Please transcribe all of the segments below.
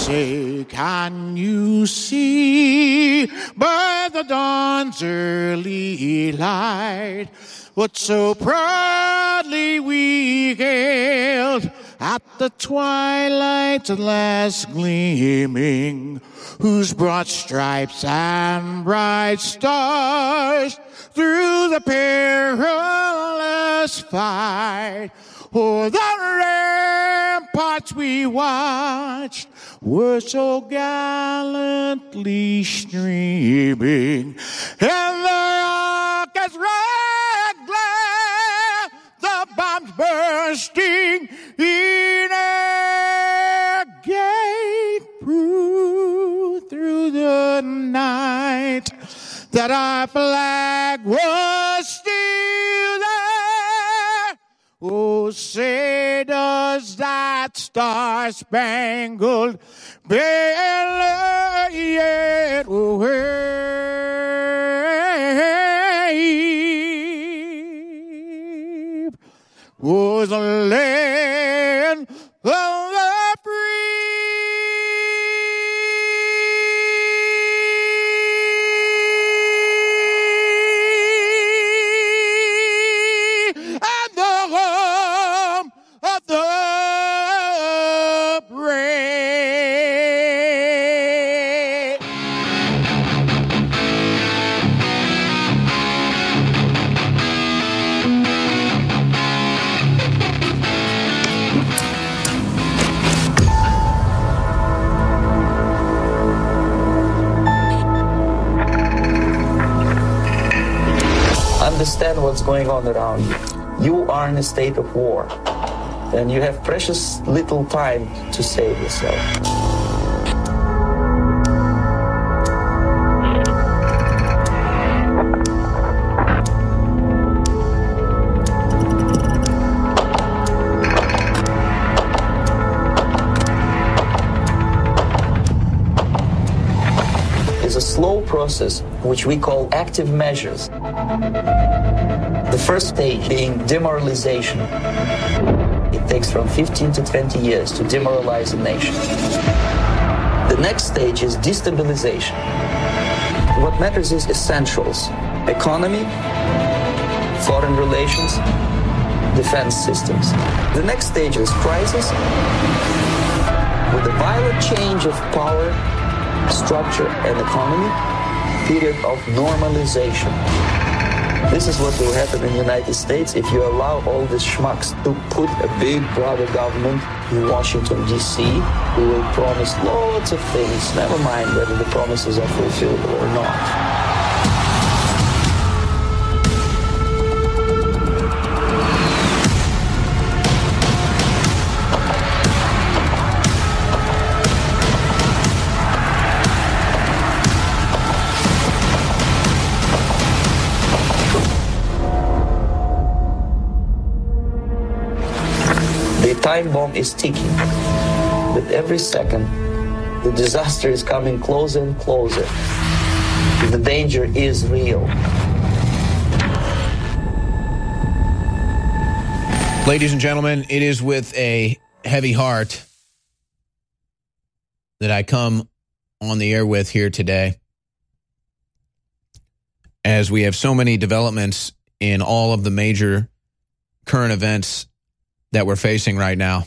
say, can you see by the dawn's early light what so proudly we hailed at the twilight's last gleaming, whose broad stripes and bright stars through the perilous fight o'er the ramparts we watched were so gallantly streaming, and the rocket's red glare, the bombs bursting in air, gave proof through the night that our flag was still there. Oh, say does that star-spangled banner yet wave? Was a land of the free. Understand what's going on around you. You are in a state of war, and you have precious little time to save yourself. It's a slow process which we call active measures. The first stage being demoralization. It takes from 15 to 20 years to demoralize a nation. The next stage is destabilization. What matters is essentials: economy, foreign relations, defense systems. The next stage is crisis, with a violent change of power, structure, and economy, period of normalization. This is what will happen in the United States if you allow all these schmucks to put a big brother government in Washington, D.C., who will promise lots of things, never mind whether the promises are fulfillable or not. The time bomb is ticking. With every second, the disaster is coming closer and closer. The danger is real. Ladies and gentlemen, it is with a heavy heart that I come on the air with here today, as we have so many developments in all of the major current events that we're facing right now.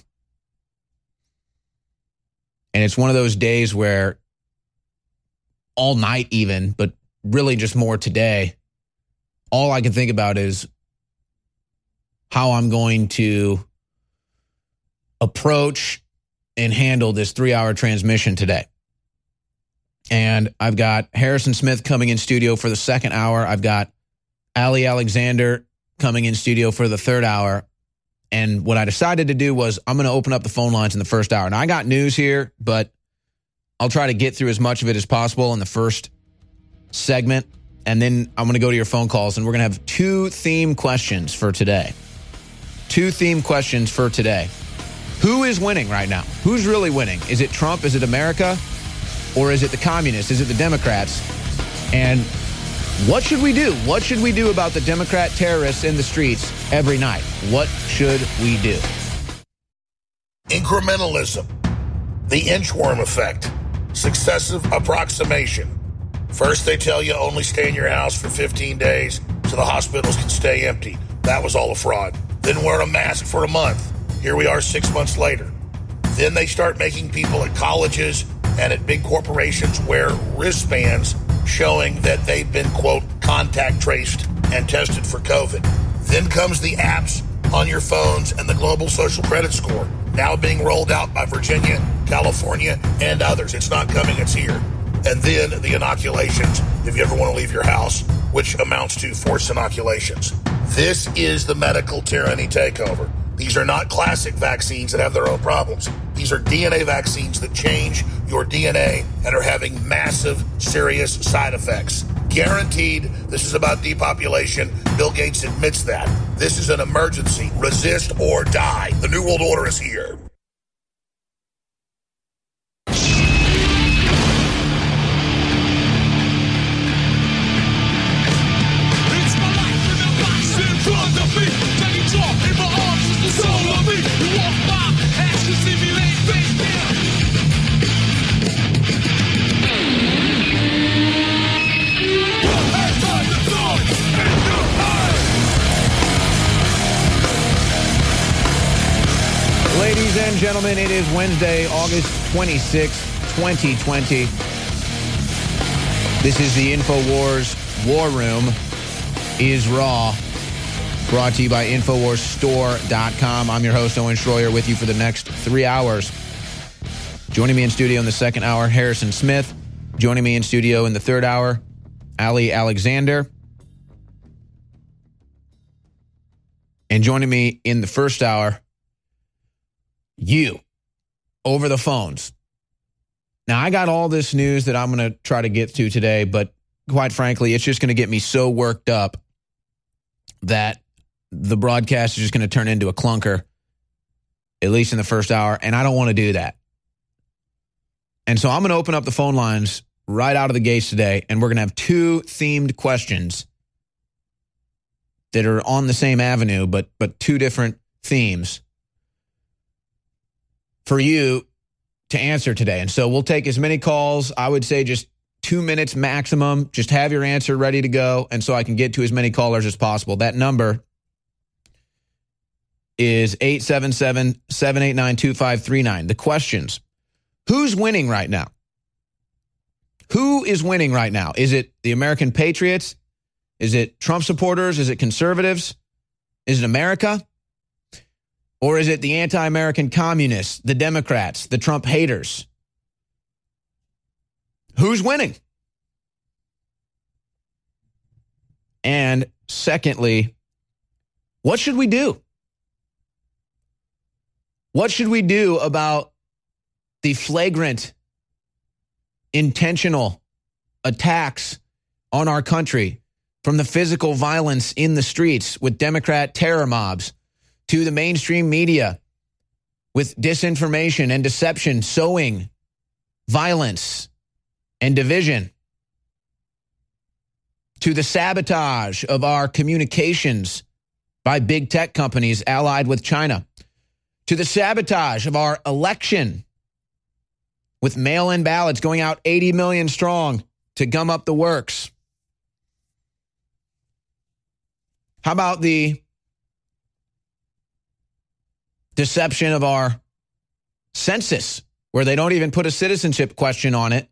And it's one of those days where all night even, but really just more today, all I can think about is how I'm going to approach and handle this 3-hour transmission today. And I've got Harrison Smith coming in studio for the second hour. I've got Ali Alexander coming in studio for the third hour. And what I decided to do was I'm going to open up the phone lines in the first hour. Now, I got news here, but I'll try to get through as much of it as possible in the first segment. And then I'm going to go to your phone calls, and we're going to have 2 theme questions for today. 2 theme questions for today. Who is winning right now? Who's really winning? Is it Trump? Is it America? Or is it the communists? Is it the Democrats? And what should we do? What should we do about the Democrat terrorists in the streets every night? What should we do? Incrementalism. The inchworm effect. Successive approximation. First, they tell you only stay in your house for 15 days so the hospitals can stay empty. That was all a fraud. Then wear a mask for a month. Here we are 6 months later. Then they start making people at colleges and at big corporations wear wristbands showing that they've been, quote, contact traced and tested for COVID. Then comes the apps on your phones and the global social credit score, now being rolled out by Virginia, California, and others. It's not coming, it's here. And then the inoculations, if you ever want to leave your house, which amounts to forced inoculations. This is the medical tyranny takeover. These are not classic vaccines that have their own problems. These are DNA vaccines that change your DNA and are having massive, serious side effects. Guaranteed, this is about depopulation. Bill Gates admits that. This is an emergency. Resist or die. The New World Order is here. Ladies and gentlemen, it is Wednesday, August 26, 2020. This is the InfoWars War Room is Raw, brought to you by InfoWarsStore.com. I'm your host, Owen Schroyer, with you for the next 3 hours. Joining me in studio in the second hour, Harrison Smith. Joining me in studio in the third hour, Ali Alexander. And joining me in the first hour, you, over the phones. Now, I got all this news that I'm going to try to get to today, but quite frankly, it's just going to get me so worked up that the broadcast is just going to turn into a clunker, at least in the first hour, and I don't want to do that. And so I'm going to open up the phone lines right out of the gates today, and we're going to have two themed questions that are on the same avenue, but two different themes for you to answer today. And so we'll take as many calls, I would say just 2 minutes maximum. Just have your answer ready to go, and so I can get to as many callers as possible. That number is 877-789-2539. The questions: who's winning right now? Who is winning right now? Is it the American patriots? Is it Trump supporters? Is it conservatives? Is it America? Or is it the anti-American communists, the Democrats, the Trump haters? Who's winning? And secondly, what should we do? What should we do about the flagrant, intentional attacks on our country, from the physical violence in the streets with Democrat terror mobs, to the mainstream media with disinformation and deception, sowing violence and division, to the sabotage of our communications by big tech companies allied with China, to the sabotage of our election with mail-in ballots going out 80 million strong to gum up the works. How about the deception of our census, where they don't even put a citizenship question on it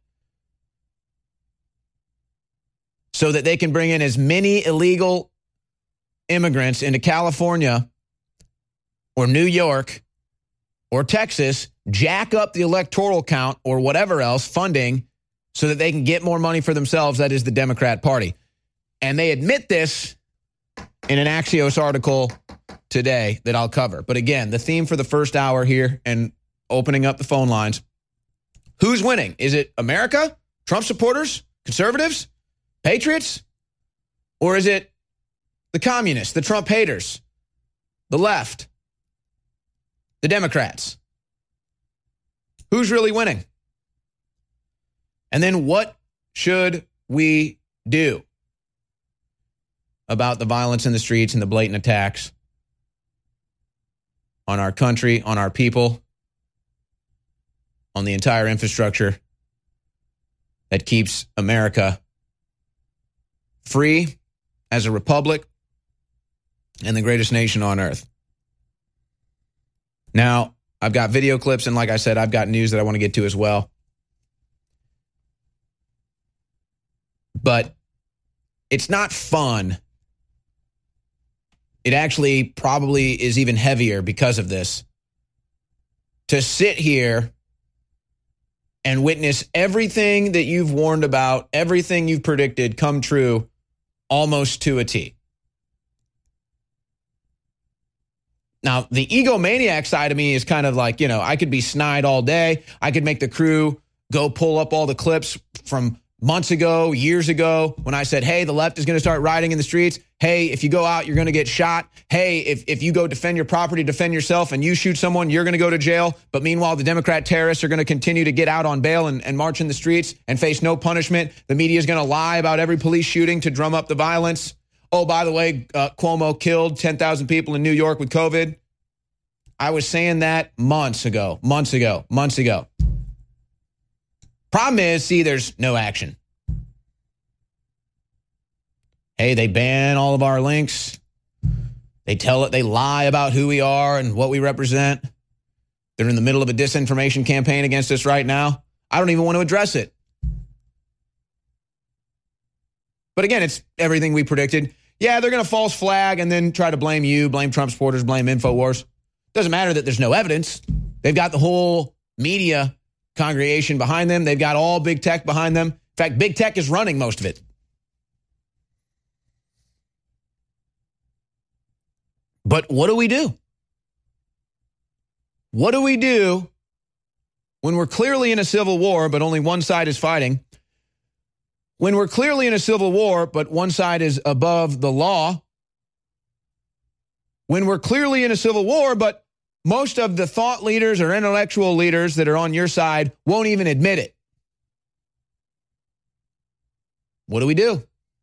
so that they can bring in as many illegal immigrants into California or New York or Texas, jack up the electoral count or whatever else, funding, so that they can get more money for themselves. That is the Democrat Party. And they admit this in an Axios article today that I'll cover. But again, the theme for the first hour here and opening up the phone lines: who's winning? Is it America, Trump supporters, conservatives, patriots? Or is it the communists, the Trump haters, the left, the Democrats? Who's really winning? And then what should we do about the violence in the streets and the blatant attacks on our country, on our people, on the entire infrastructure that keeps America free as a republic and the greatest nation on earth. Now, I've got video clips, and like I said, I've got news that I want to get to as well. But it's not fun. It actually probably is even heavier because of this. To sit here and witness everything that you've warned about, everything you've predicted come true almost to a T. Now, the egomaniac side of me is kind of like, I could be snide all day. I could make the crew go pull up all the clips from months ago, years ago, when I said, hey, the left is going to start rioting in the streets. Hey, if you go out, you're going to get shot. Hey, if you go defend your property, defend yourself, and you shoot someone, you're going to go to jail. But meanwhile, the Democrat terrorists are going to continue to get out on bail and march in the streets and face no punishment. The media is going to lie about every police shooting to drum up the violence. Oh, by the way, Cuomo killed 10,000 people in New York with COVID. I was saying that months ago. Problem is, see, there's no action. Hey, they ban all of our links. They lie about who we are and what we represent. They're in the middle of a disinformation campaign against us right now. I don't even want to address it. But again, it's everything we predicted. Yeah, they're going to false flag and then try to blame you, blame Trump supporters, blame InfoWars. Doesn't matter that there's no evidence. They've got the whole media congregation behind them. They've got all big tech behind them. In fact, big tech is running most of it. But what do we do? What do we do when we're clearly in a civil war, but only one side is fighting? When we're clearly in a civil war, but one side is above the law? When we're clearly in a civil war, but most of the thought leaders or intellectual leaders that are on your side won't even admit it? What do we do?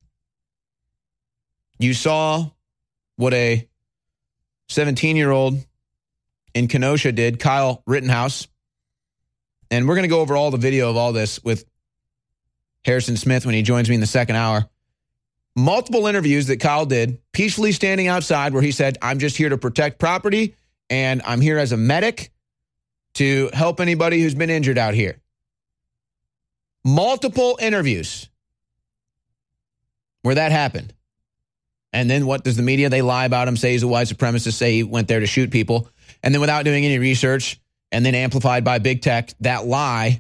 You saw what a 17-year-old in Kenosha did, Kyle Rittenhouse. And we're going to go over all the video of all this with Harrison Smith when he joins me in the second hour. Multiple interviews that Kyle did, peacefully standing outside where he said, I'm just here to protect property, and I'm here as a medic to help anybody who's been injured out here. Multiple interviews where that happened. And then what does the media? They lie about him, say he's a white supremacist, say he went there to shoot people. And then without doing any research, and then amplified by big tech, that lie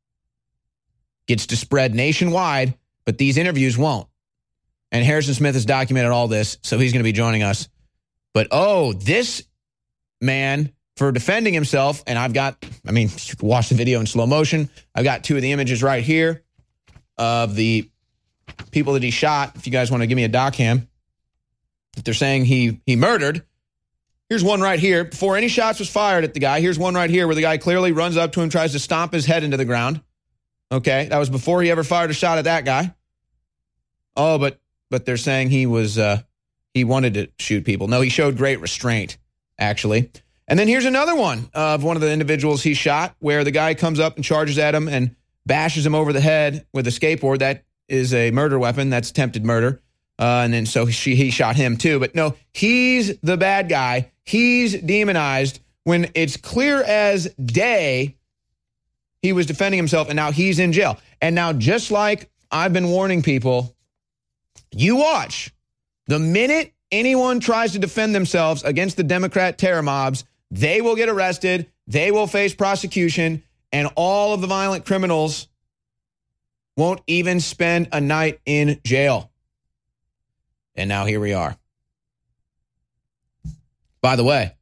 gets to spread nationwide, but these interviews won't. And Harrison Smith has documented all this, so he's going to be joining us. But, this man, for defending himself, and you can watch the video in slow motion. I've got two of the images right here of the people that he shot. If you guys want to give me a doc cam, that they're saying he murdered. Here's one right here. Before any shots was fired at the guy, here's one right here where the guy clearly runs up to him, tries to stomp his head into the ground. Okay, that was before he ever fired a shot at that guy. Oh, but they're saying he wanted to shoot people. No, he showed great restraint, actually. And then here's another one of one of the individuals he shot where the guy comes up and charges at him and bashes him over the head with a skateboard. That is a murder weapon. That's attempted murder. And then so he shot him too. But no, he's the bad guy. He's demonized when it's clear as day he was defending himself, and now he's in jail. And now, just like I've been warning people, you watch. The minute anyone tries to defend themselves against the Democrat terror mobs, they will get arrested, they will face prosecution, and all of the violent criminals won't even spend a night in jail. And now here we are. By the way,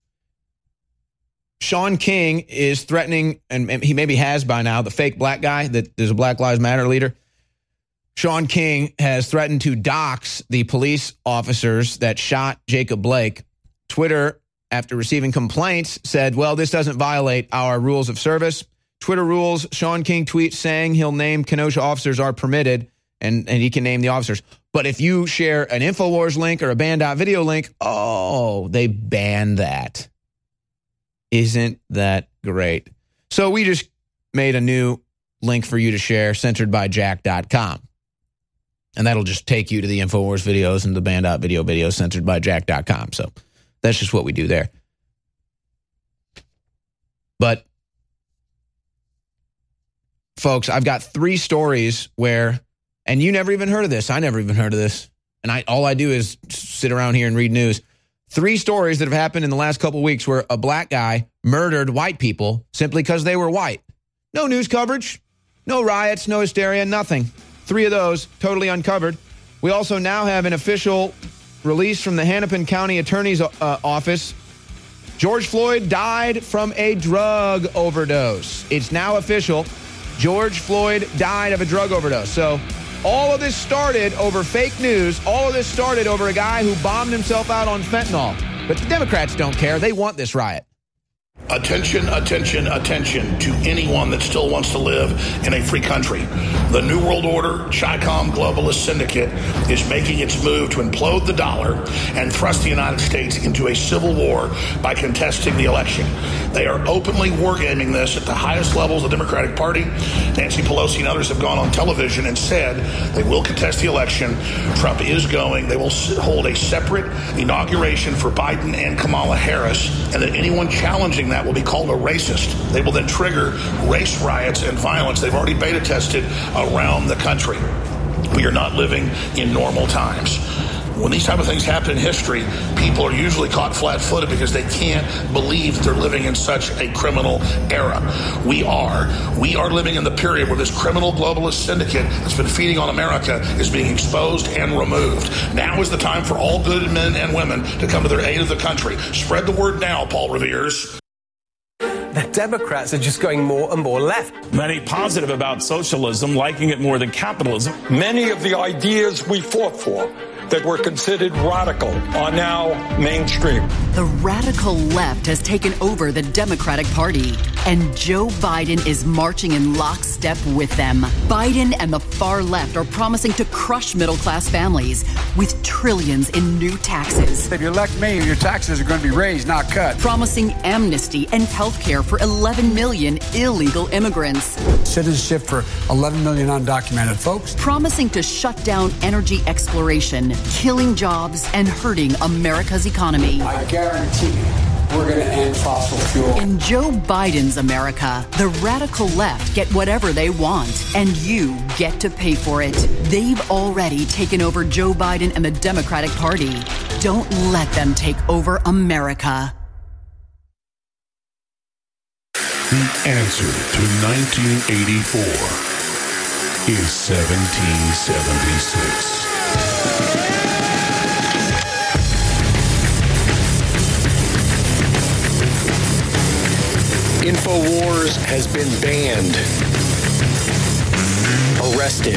Shaun King is threatening, and he maybe has by now, the fake black guy that is a Black Lives Matter leader. Shaun King has threatened to dox the police officers that shot Jacob Blake. Twitter, after receiving complaints, said, well, this doesn't violate our rules of service. Twitter rules, Shaun King tweets saying he'll name Kenosha officers are permitted, and he can name the officers. But if you share an InfoWars link or a banned.video link, they ban that. Isn't that great? So we just made a new link for you to share, censoredbyjack.com. And that'll just take you to the InfoWars videos and the band.video videos, censoredbyjack.com. So that's just what we do there. But, folks, I've got 3 stories where, and you never even heard of this. I never even heard of this. And all I do is sit around here and read news. 3 stories that have happened in the last couple of weeks where a black guy murdered white people simply because they were white. No news coverage, no riots, no hysteria, nothing. 3 of those totally uncovered. We also now have an official release from the Hennepin County Attorney's Office. George Floyd died from a drug overdose. It's now official. George Floyd died of a drug overdose. So all of this started over fake news. All of this started over a guy who bombed himself out on fentanyl. But the Democrats don't care. They want this riot. Attention, attention, attention to anyone that still wants to live in a free country. The New World Order, Chi-Com globalist syndicate is making its move to implode the dollar and thrust the United States into a civil war by contesting the election. They are openly wargaming this at the highest levels of the Democratic Party. Nancy Pelosi and others have gone on television and said they will contest the election. Trump is going. They will hold a separate inauguration for Biden and Kamala Harris, and that anyone challenging that will be called a racist. They will then trigger race riots and violence. They've already beta tested around the country. We are not living in normal times. When these type of things happen in history, people are usually caught flat-footed because they can't believe that they're living in such a criminal era. We are living in the period where this criminal globalist syndicate that's been feeding on America is being exposed and removed. Now is the time for all good men and women to come to their aid of the country. Spread the word now, Paul Revere's. The Democrats are just going more and more left. Many positive about socialism, liking it more than capitalism. Many of the ideas we fought for that were considered radical are now mainstream. The radical left has taken over the Democratic Party, and Joe Biden is marching in lockstep with them. Biden and the far left are promising to crush middle-class families with trillions in new taxes. If you elect me, your taxes are going to be raised, not cut. Promising amnesty and health care for 11 million illegal immigrants. Citizenship for 11 million undocumented folks. Promising to shut down energy exploration, killing jobs and hurting America's economy. I guarantee you, we're going to end fossil fuel. In Joe Biden's America, the radical left get whatever they want, and you get to pay for it. They've already taken over Joe Biden and the Democratic Party. Don't let them take over America. The answer to 1984 is 1776. InfoWars has been banned, arrested,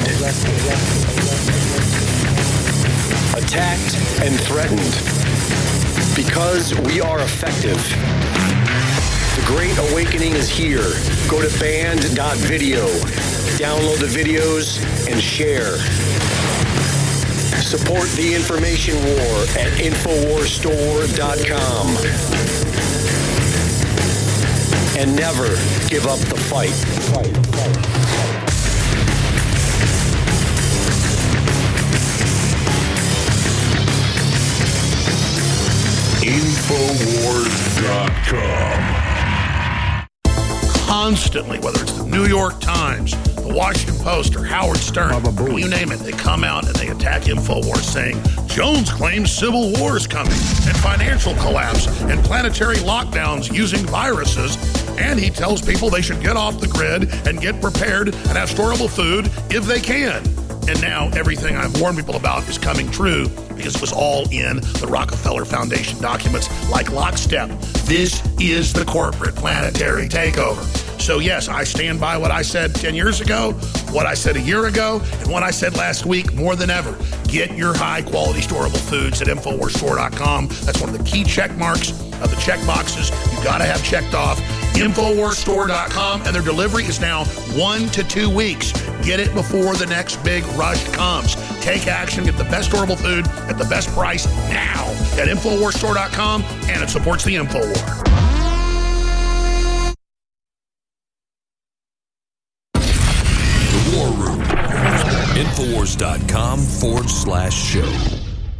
attacked, and threatened because we are effective. The Great Awakening is here. Go to band.video, download the videos, and share. Support the information war at InfoWarsStore.com. And never give up the fight. InfoWars.com. Constantly, whether it's the New York Times, the Washington Post, or Howard Stern, you name it, they come out and they attack InfoWars saying Jones claims civil war is coming and financial collapse and planetary lockdowns using viruses. And he tells people they should get off the grid and get prepared and have storable food if they can. And now everything I've warned people about is coming true because it was all in the Rockefeller Foundation documents like lockstep. This is the corporate planetary takeover. So yes, I stand by what I said 10 years ago, what I said a year ago, and what I said last week more than ever. Get your high-quality storable foods at InfoWarsStore.com. That's one of the key check marks of the check boxes you got to have checked off. InfoWarsStore.com, and their delivery is now 1 to 2 weeks. Get it before the next big rush comes. Take action, get the best storable food at the best price now at InfoWarsStore.com, and it supports the InfoWar. Infowars.com/show.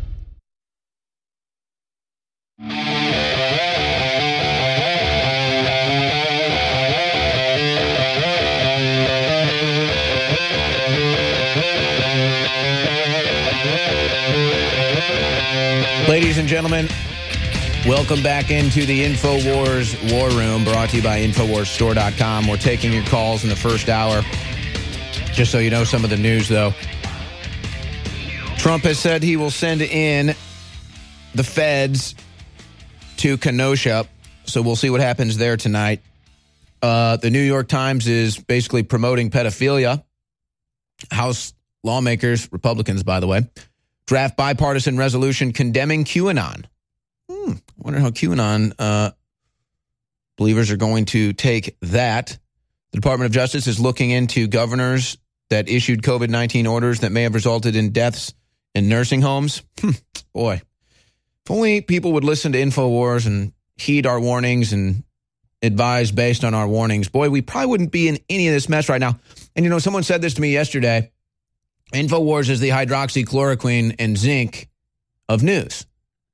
Ladies and gentlemen, welcome back into the InfoWars War Room, brought to you by InfoWarsStore.com. We're taking your calls in the first hour. Just so you know some of the news, though. Trump has said he will send in the feds to Kenosha, so we'll see what happens there tonight. The New York Times is basically promoting pedophilia. House lawmakers, Republicans, by the way, draft bipartisan resolution condemning QAnon. I wonder how QAnon believers are going to take that. The Department of Justice is looking into governors that issued COVID-19 orders that may have resulted in deaths in nursing homes. Boy, if only people would listen to InfoWars and heed our warnings and advise based on our warnings, boy, we probably wouldn't be in any of this mess right now. And, you know, someone said this to me yesterday. InfoWars is the hydroxychloroquine and zinc of news.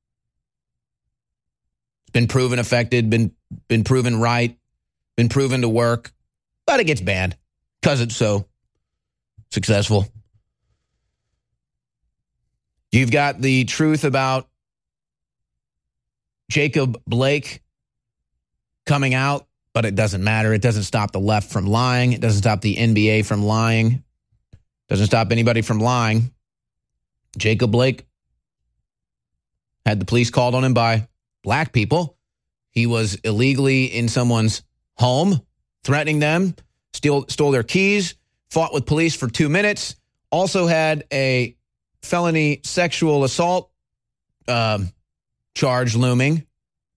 It's been proven effective, been proven right, been proven to work, but it gets banned because it's so successful. You've got the truth about Jacob Blake coming out, but it doesn't matter. It doesn't stop the left from lying. It doesn't stop the NBA from lying. Doesn't stop anybody from lying. Jacob Blake had the police called on him by black people. He was illegally in someone's home, threatening them, stole their keys, fought with police for 2 minutes, also had a felony sexual assault charge looming.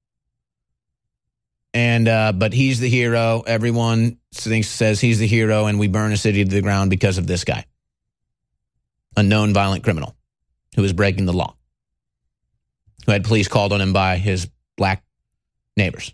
And but he's the hero. Everyone says he's the hero, and we burn a city to the ground because of this guy. A known violent criminal who was breaking the law, who had police called on him by his black neighbors.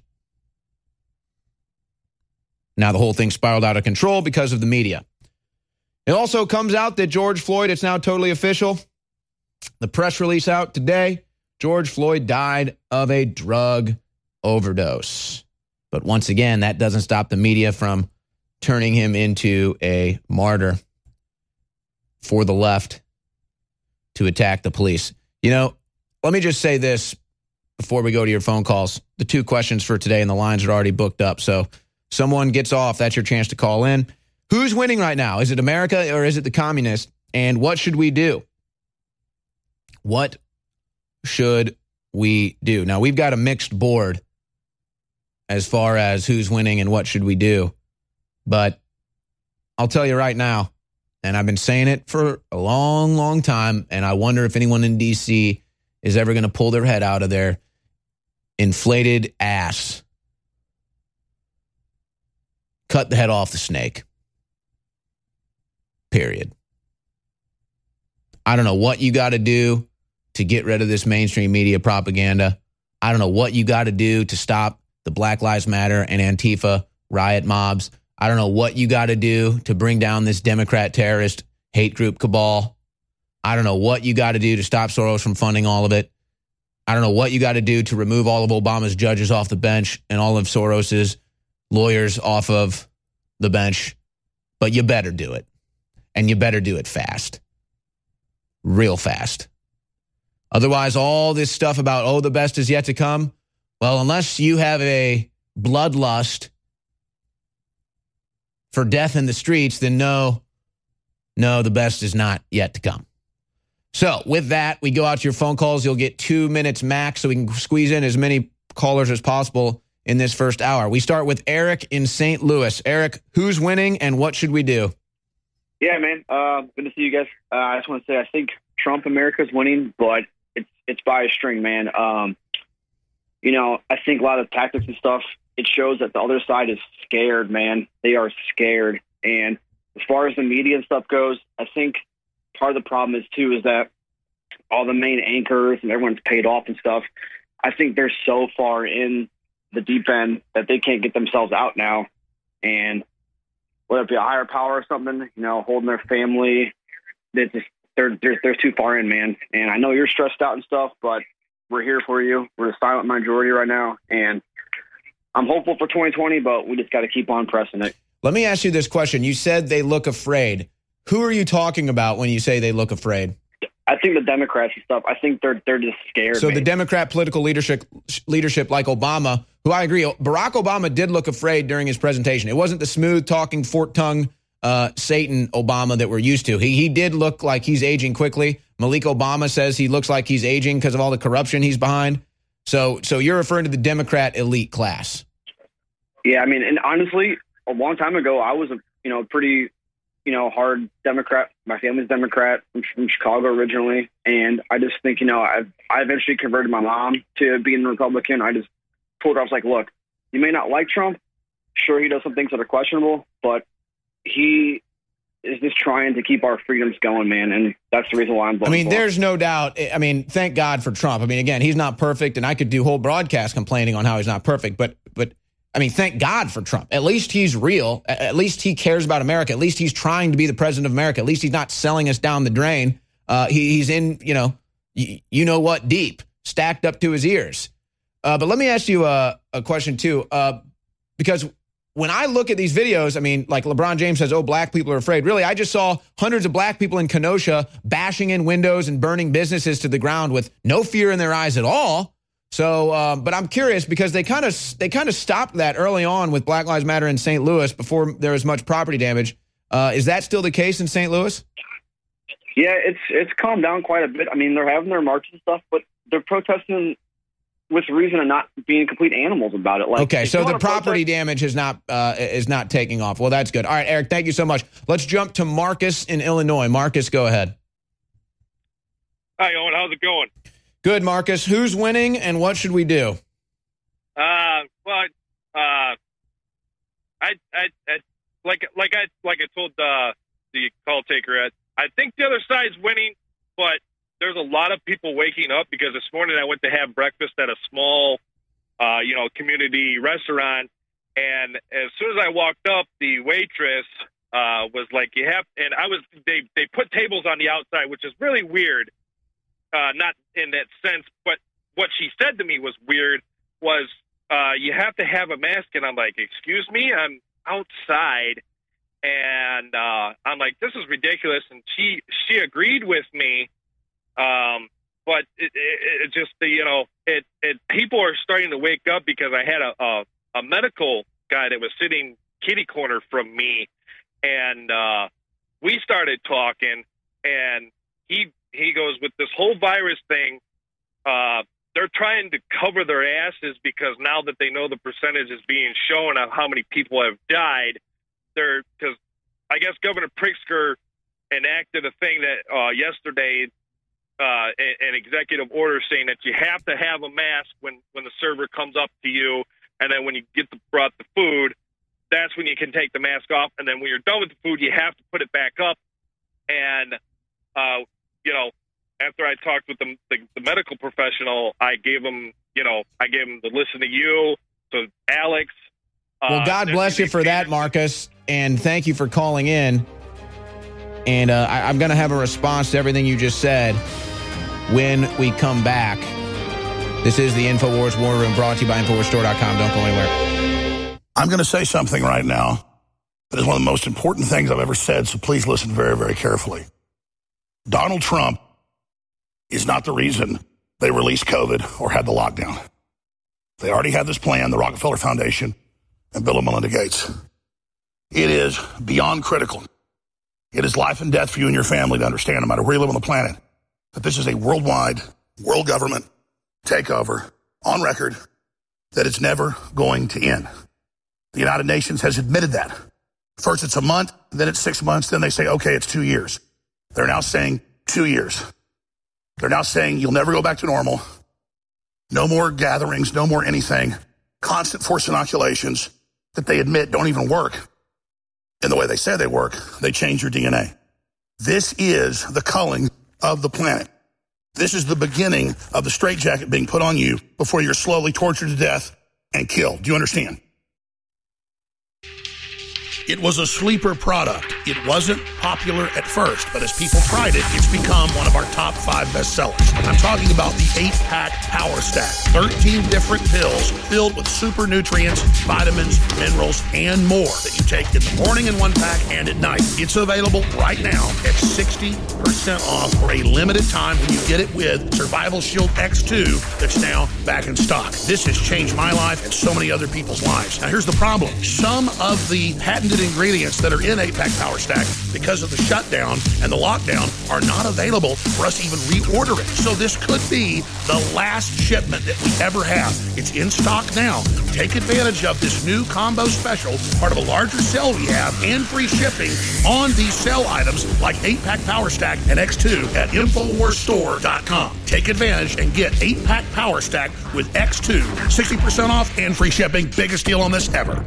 Now the whole thing spiraled out of control because of the media. It also comes out that George Floyd, it's now totally official. The press release out today, George Floyd died of a drug overdose. But once again, that doesn't stop the media from turning him into a martyr for the left to attack the police. You know, let me just say this before we go to your phone calls. The two questions for today, and the lines are already booked up. So someone gets off, that's your chance to call in. Who's winning right now? Is it America or is it the communists? And what should we do? What should we do? Now, we've got a mixed board as far as who's winning and what should we do. But I'll tell you right now, and I've been saying it for a long, long time, and I wonder if anyone in D.C. is ever going to pull their head out of their inflated ass. Cut the head off the snake. Period. I don't know what you got to do to get rid of this mainstream media propaganda. I don't know what you got to do to stop the Black Lives Matter and Antifa riot mobs. I don't know what you got to do to bring down this Democrat terrorist hate group cabal. I don't know what you got to do to stop Soros from funding all of it. I don't know what you got to do to remove all of Obama's judges off the bench and all of Soros's lawyers off of the bench. But you better do it. And you better do it fast. Real fast. Otherwise, all this stuff about, oh, the best is yet to come. Well, unless you have a bloodlust for death in the streets, then no, the best is not yet to come. So with that, we go out to your phone calls. You'll get 2 minutes max so we can squeeze in as many callers as possible in this first hour. We start with Eric in St. Louis. Eric, who's winning and what should we do? Yeah, man. Good to see you guys. I just want to say I think Trump America's winning, but it's by a string, man. You know, I think a lot of tactics and stuff, it shows that the other side is scared, man. They are scared. And as far as the media and stuff goes, I think part of the problem is that all the main anchors and everyone's paid off and stuff, I think they're so far in the deep end that they can't get themselves out now. And whether it be a higher power or something, you know, holding their family they're too far in, man. And I know you're stressed out and stuff, but we're here for you. We're the silent majority right now, and I'm hopeful for 2020, but we just got to keep on pressing it. Let me ask you this question. You said they look afraid. Who are you talking about when you say they look afraid? I think the Democrats and stuff, I think they're just scared. So the Democrat political leadership like Obama, who I agree, Barack Obama did look afraid during his presentation. It wasn't the smooth-talking, fork-tongued Satan Obama that we're used to. He did look like he's aging quickly. Malik Obama says he looks like he's aging because of all the corruption he's behind. So you're referring to the Democrat elite class. Yeah, I mean, and honestly, a long time ago, I was a pretty hard Democrat. My family's Democrat. I'm from Chicago originally, and I just think I eventually converted my mom to being a Republican. I just told her, I was like, look, you may not like Trump. Sure, he does some things that are questionable, but he is just trying to keep our freedoms going, man, and that's the reason why I'm voting for him. There's no doubt. I mean, thank God for Trump. I mean, again, he's not perfect, and I could do whole broadcasts complaining on how he's not perfect, but I mean, thank God for Trump. At least he's real. At least he cares about America. At least he's trying to be the president of America. At least he's not selling us down the drain. He's in, what, deep, stacked up to his ears. But let me ask you a question, too, because when I look at these videos, I mean, like LeBron James says, black people are afraid. Really, I just saw hundreds of black people in Kenosha bashing in windows and burning businesses to the ground with no fear in their eyes at all. So, but I'm curious because they kind of stopped that early on with Black Lives Matter in St. Louis before there was much property damage. Is that still the case in St. Louis? Yeah, it's calmed down quite a bit. I mean, they're having their marches and stuff, but they're protesting with reason and not being complete animals about it. Like, okay, so the property damage is not taking off. Well, that's good. All right, Eric, thank you so much. Let's jump to Marcus in Illinois. Marcus, go ahead. Hi, Owen. How's it going? Good, Marcus. Who's winning, and what should we do? Like I told the call taker, I think the other side's winning, but there's a lot of people waking up because this morning I went to have breakfast at a small, community restaurant, and as soon as I walked up, the waitress was like, they put tables on the outside, which is really weird. Not in that sense, but what she said to me was weird, was you have to have a mask. And I'm like, excuse me, I'm outside. And I'm like, this is ridiculous. And she agreed with me. But it just, people are starting to wake up because I had a medical guy that was sitting kitty corner from me. And we started talking, and he goes, with this whole virus thing, they're trying to cover their asses because now that they know the percentage is being shown of how many people have died, because I guess Governor Pritzker enacted a thing that yesterday, an executive order saying that you have to have a mask when the server comes up to you, and then when you brought the food, that's when you can take the mask off, and then when you're done with the food, you have to put it back up. And after I talked with the medical professional, I gave him the listen to you, to Alex. Well, God bless you for that, Marcus, and thank you for calling in. And I'm going to have a response to everything you just said when we come back. This is the InfoWars War Room, brought to you by InfoWarsStore.com. Don't go anywhere. I'm going to say something right now that is one of the most important things I've ever said, so please listen very, very carefully. Donald Trump is not the reason they released COVID or had the lockdown. They already had this plan, the Rockefeller Foundation and Bill and Melinda Gates. It is beyond critical. It is life and death for you and your family to understand, no matter where you live on the planet, that this is a worldwide, world government takeover on record, that it's never going to end. The United Nations has admitted that. First it's a month, then it's 6 months, then they say, okay, it's 2 years. They're now saying 2 years. They're now saying you'll never go back to normal. No more gatherings, no more anything. Constant forced inoculations that they admit don't even work in the way they say they work. They change your DNA. This is the culling of the planet. This is the beginning of the straitjacket being put on you before you're slowly tortured to death and killed. Do you understand? It was a sleeper product. It wasn't popular at first, but as people tried it, it's become one of our top 5 bestsellers. I'm talking about the 8-pack Power Stack. 13 different pills filled with super nutrients, vitamins, minerals, and more that you take in the morning in 1 pack and at night. It's available right now at 60% off for a limited time when you get it with Survival Shield X2 that's now back in stock. This has changed my life and so many other people's lives. Now here's the problem. Some of the patented ingredients that are in 8-pack Power Stack, because of the shutdown and the lockdown, are not available for us to even reorder it. So this could be the last shipment that we ever have. It's in stock now. Take advantage of this new combo special, part of a larger sale we have, and free shipping on these sale items like 8-pack Power Stack and X2 at InfoWarsStore.com. Take advantage and get 8-pack Power Stack with X2, 60% off and free shipping. Biggest deal on this ever.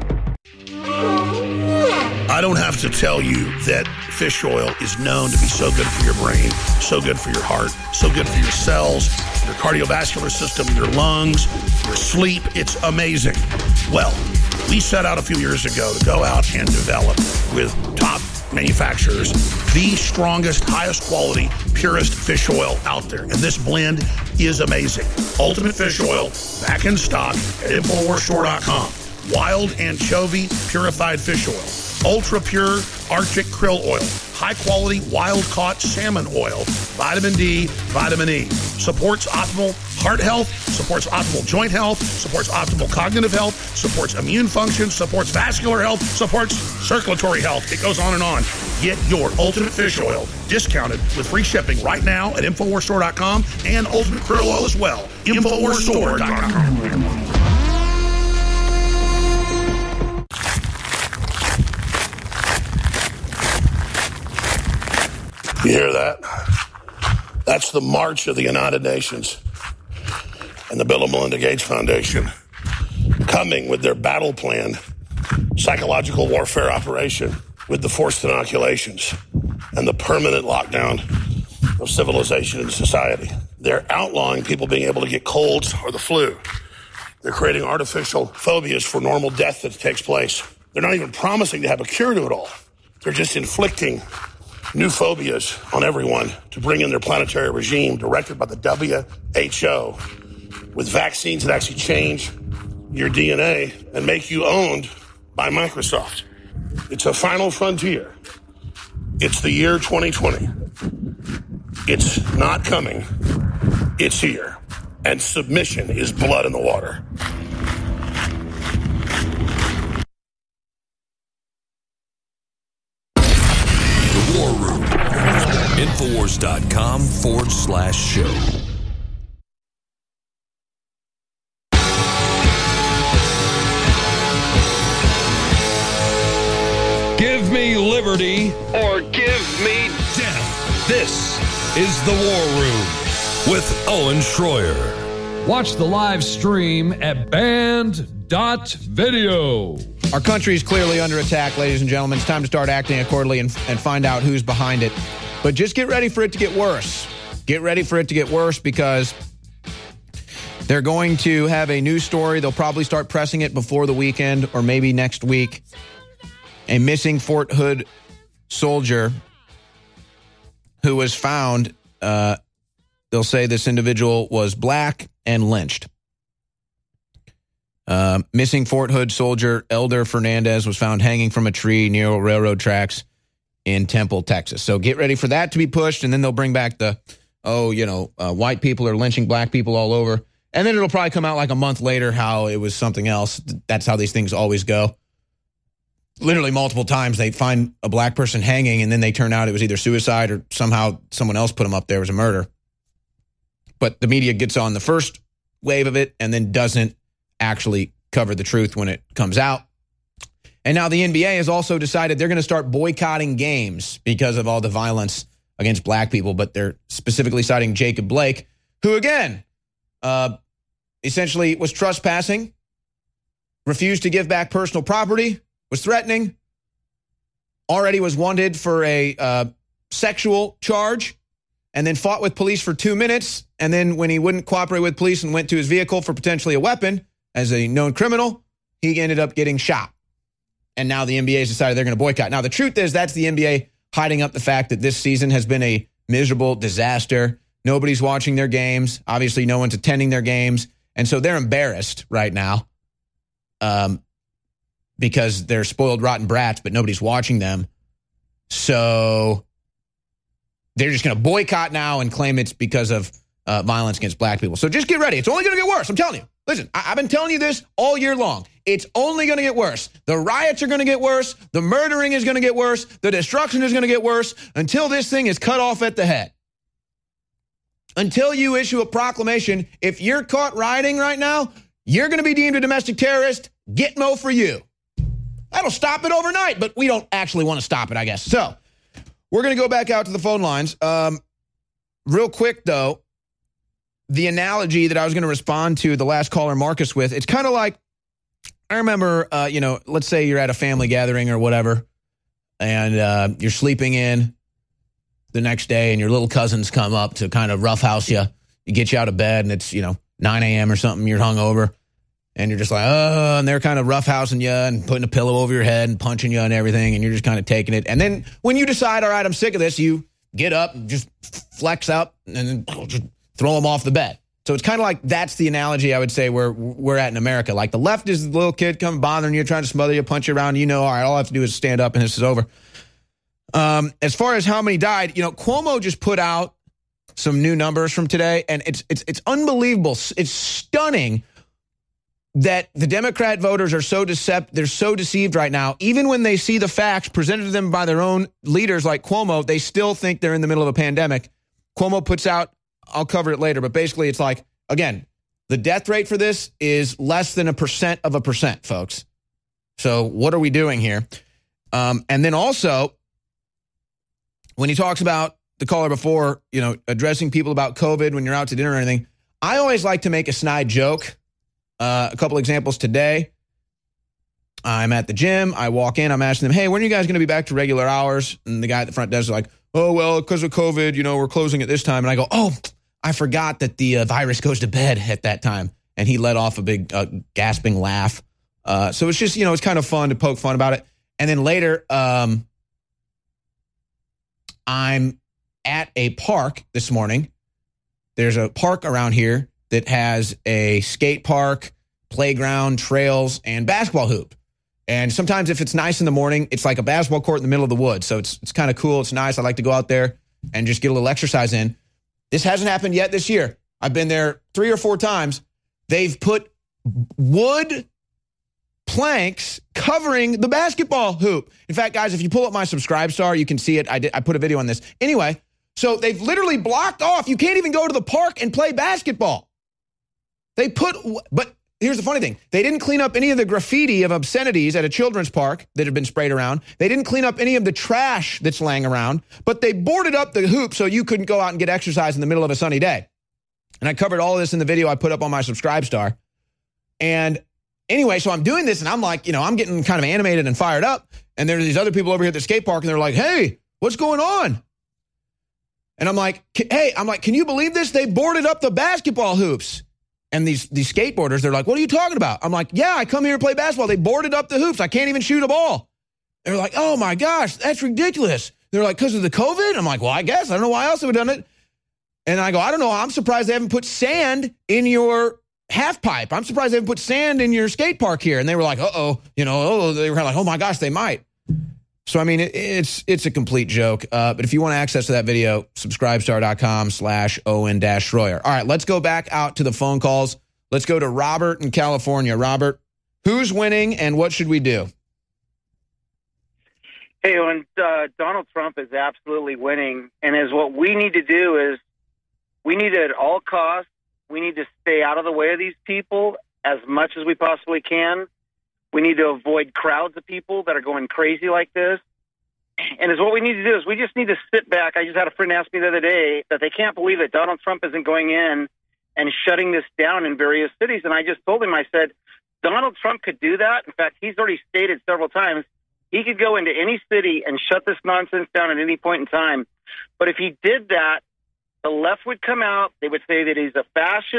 I don't have to tell you that fish oil is known to be so good for your brain, so good for your heart, so good for your cells, your cardiovascular system, your lungs, your sleep. It's amazing. Well, we set out a few years ago to go out and develop with top manufacturers the strongest, highest quality, purest fish oil out there. And this blend is amazing. Ultimate Fish Oil, back in stock at InfoWarsStore.com. Wild anchovy purified fish oil. Ultra pure Arctic krill oil. High quality wild caught salmon oil. Vitamin D, vitamin E. Supports optimal heart health, supports optimal joint health, supports optimal cognitive health, supports immune function, supports vascular health, supports circulatory health. It goes on and on. Get your Ultimate Fish Oil discounted with free shipping right now at InfoWarsStore.com and Ultimate Krill Oil as well. InfoWarsStore.com. You hear that? That's the march of the United Nations and the Bill and Melinda Gates Foundation coming with their battle plan, psychological warfare operation with the forced inoculations and the permanent lockdown of civilization and society. They're outlawing people being able to get colds or the flu. They're creating artificial phobias for normal death that takes place. They're not even promising to have a cure to it all. They're just inflicting new phobias on everyone to bring in their planetary regime directed by the WHO with vaccines that actually change your DNA and make you owned by Microsoft. It's a final frontier. It's the year 2020. It's not coming. It's here. And submission is blood in the water. War Room. Infowars.com/show. Give me liberty or give me death. This is the War Room with Owen Schroyer. Watch the live stream at band.video. Our country is clearly under attack, ladies and gentlemen. It's time to start acting accordingly and find out who's behind it. But just get ready for it to get worse. Get ready for it to get worse because they're going to have a news story. They'll probably start pressing it before the weekend or maybe next week. A missing Fort Hood soldier who was found, they'll say this individual was black and lynched. Missing Fort Hood soldier Elder Fernandez was found hanging from a tree near railroad tracks in Temple, Texas. So get ready for that to be pushed, and then they'll bring back the, white people are lynching black people all over. And then it'll probably come out like a month later how it was something else. That's how these things always go. Literally multiple times they find a black person hanging, and then they turn out it was either suicide or somehow someone else put them up there as a murder. But the media gets on the first wave of it and then doesn't actually cover the truth when it comes out. And now the NBA has also decided they're going to start boycotting games because of all the violence against black people, but they're specifically citing Jacob Blake, who again, essentially was trespassing, refused to give back personal property, was threatening, already was wanted for a sexual charge, and then fought with police for 2 minutes. And then when he wouldn't cooperate with police and went to his vehicle for potentially a weapon as a known criminal, he ended up getting shot. and now the NBA has decided they're going to boycott. Now, the truth is that's the NBA hiding up the fact that this season has been a miserable disaster. Nobody's watching their games. Obviously, no one's attending their games. And so they're embarrassed right now because they're spoiled, rotten brats, but nobody's watching them. So they're just going to boycott now and claim it's because of violence against black people. So just get ready. It's only going to get worse. I'm telling you. Listen, I've been telling you this all year long. It's only going to get worse. The riots are going to get worse. The murdering is going to get worse. The destruction is going to get worse until this thing is cut off at the head. Until you issue a proclamation, if you're caught rioting right now, you're going to be deemed a domestic terrorist. Gitmo for you. That'll stop it overnight, but we don't actually want to stop it, I guess. So we're going to go back out to the phone lines. Real quick, though, the analogy that I was going to respond to the last caller, Marcus, with, it's kind of like, I remember, let's say you're at a family gathering or whatever, and you're sleeping in the next day, and your little cousins come up to kind of roughhouse you. You get you out of bed, and it's, 9 a.m. or something, you're hungover, and you're just like, oh, and they're kind of roughhousing you and putting a pillow over your head and punching you and everything, and you're just kind of taking it. And then when you decide, all right, I'm sick of this, you get up and just flex up and then just throw them off the bed. So it's kind of like that's the analogy I would say where we're at in America. Like the left is the little kid coming bothering you, trying to smother you, punch you around. All right, all I have to do is stand up and this is over. As far as how many died, Cuomo just put out some new numbers from today, and it's unbelievable. It's stunning that the Democrat voters are they're so deceived right now. Even when they see the facts presented to them by their own leaders like Cuomo, they still think they're in the middle of a pandemic. Cuomo puts out, I'll cover it later, but basically it's like, again, the death rate for this is less than 1%, folks. So what are we doing here? And then also, when he talks about the caller before, addressing people about COVID when you're out to dinner or anything, I always like to make a snide joke. A couple examples today. I'm at the gym. I walk in. I'm asking them, hey, when are you guys going to be back to regular hours? And the guy at the front desk is like, oh, well, because of COVID, we're closing at this time. And I go, oh, I forgot that the virus goes to bed at that time. And he let off a big gasping laugh. So it's just, it's kind of fun to poke fun about it. And then later, I'm at a park this morning. There's a park around here that has a skate park, playground, trails, and basketball hoop. And sometimes if it's nice in the morning, it's like a basketball court in the middle of the woods. So it's kind of cool. It's nice. I like to go out there and just get a little exercise in. This hasn't happened yet this year. I've been there 3 or 4 times. They've put wood planks covering the basketball hoop. In fact, guys, if you pull up my Subscribestar, you can see it. I put a video on this. Anyway, so they've literally blocked off. You can't even go to the park and play basketball. But here's the funny thing. They didn't clean up any of the graffiti of obscenities at a children's park that had been sprayed around. They didn't clean up any of the trash that's laying around, but they boarded up the hoop so you couldn't go out and get exercise in the middle of a sunny day. And I covered all of this in the video I put up on my Subscribestar. And anyway, so I'm doing this and I'm like, I'm getting kind of animated and fired up. And there's these other people over here at the skate park and they're like, hey, what's going on? And I'm like, can you believe this? They boarded up the basketball hoops. And these skateboarders, they're like, what are you talking about? I'm like, yeah, I come here and play basketball. They boarded up the hoops. I can't even shoot a ball. They're like, oh my gosh, that's ridiculous. They're like, because of the COVID? I'm like, well, I guess. I don't know why else they would have done it. And I go, I don't know. I'm surprised they haven't put sand in your half pipe. I'm surprised they haven't put sand in your skate park here. And they were like, they were kind of like, oh my gosh, they might. So, I mean, it's a complete joke. But if you want access to that video, subscribestar.com/Owen-Schroyer. All right, let's go back out to the phone calls. Let's go to Robert in California. Robert, who's winning and what should we do? Hey, Owen, Donald Trump is absolutely winning. And what we need to do is we need to, at all costs, we need to stay out of the way of these people as much as we possibly can. We need to avoid crowds of people that are going crazy like this. And what we need to do is we just need to sit back. I just had a friend ask me the other day that they can't believe that Donald Trump isn't going in and shutting this down in various cities. And I just told him, I said, Donald Trump could do that. In fact, he's already stated several times he could go into any city and shut this nonsense down at any point in time. But if he did that, the left would come out. They would say that he's a fascist.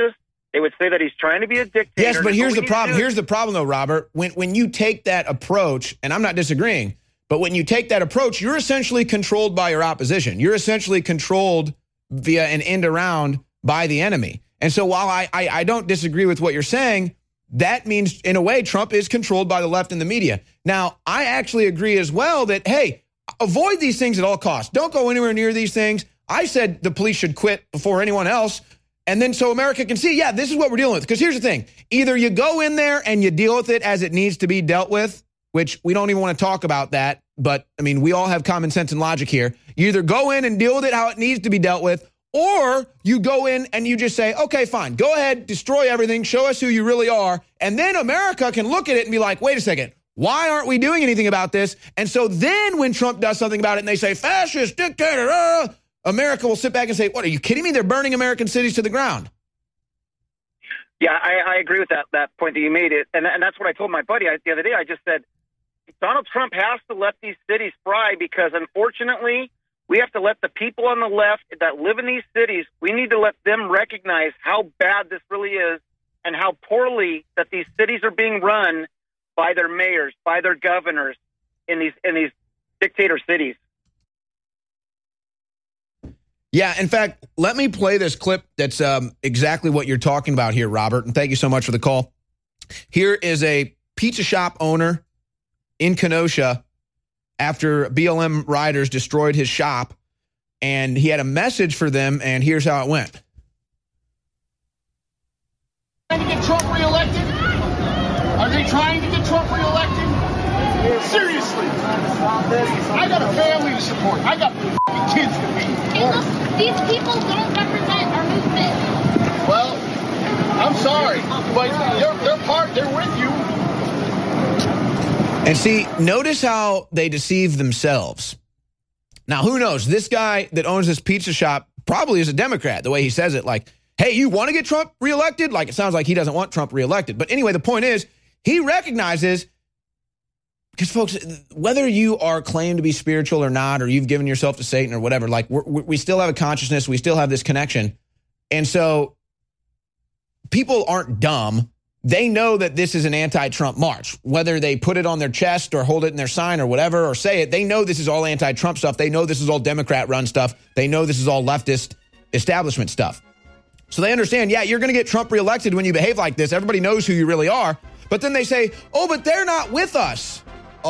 They would say that he's trying to be a dictator. Yes, but here's the problem. Here's the problem, though, Robert. When you take that approach, and I'm not disagreeing, but when you take that approach, you're essentially controlled by your opposition. You're essentially controlled via an end around by the enemy. And so while I don't disagree with what you're saying, that means, in a way, Trump is controlled by the left and the media. Now, I actually agree as well that, hey, avoid these things at all costs. Don't go anywhere near these things. I said the police should quit before anyone else. And then so America can see, yeah, this is what we're dealing with. Because here's the thing. Either you go in there and you deal with it as it needs to be dealt with, which we don't even want to talk about that. But, I mean, we all have common sense and logic here. You either go in and deal with it how it needs to be dealt with, or you go in and you just say, okay, fine, go ahead, destroy everything, show us who you really are. And then America can look at it and be like, wait a second, why aren't we doing anything about this? And so then when Trump does something about it and they say, fascist, dictator, America will sit back and say, what, are you kidding me? They're burning American cities to the ground. Yeah, I agree with that point that you made. And that's what I told my buddy the other day. I just said, Donald Trump has to let these cities fry because, unfortunately, we have to let the people on the left that live in these cities, we need to let them recognize how bad this really is and how poorly that these cities are being run by their mayors, by their governors in these dictator cities. Yeah, in fact, let me play this clip that's exactly what you're talking about here, Robert, and thank you so much for the call. Here is a pizza shop owner in Kenosha after BLM riders destroyed his shop, and he had a message for them, and here's how it went. Trying to get Trump reelected? Are they trying to get Trump reelected? Seriously. I got a family to support. I got kids to feed. Hey, look, these people don't represent our movement. Well, I'm sorry, but they're with you. And see, notice how they deceive themselves. Now, who knows? This guy that owns this pizza shop probably is a Democrat, the way he says it. Like, hey, you want to get Trump reelected? Like, it sounds like he doesn't want Trump reelected. But anyway, the point is, he recognizes, because folks, whether you are claimed to be spiritual or not, or you've given yourself to Satan or whatever, like we still have a consciousness, we still have this connection. And so people aren't dumb. They know that this is an anti-Trump march, whether they put it on their chest or hold it in their sign or whatever, or say it. They know this is all anti-Trump stuff. They know this is all Democrat-run stuff. They know this is all leftist establishment stuff. So they understand, yeah, you're going to get Trump reelected when you behave like this. Everybody knows who you really are. But then they say, oh, but they're not with us.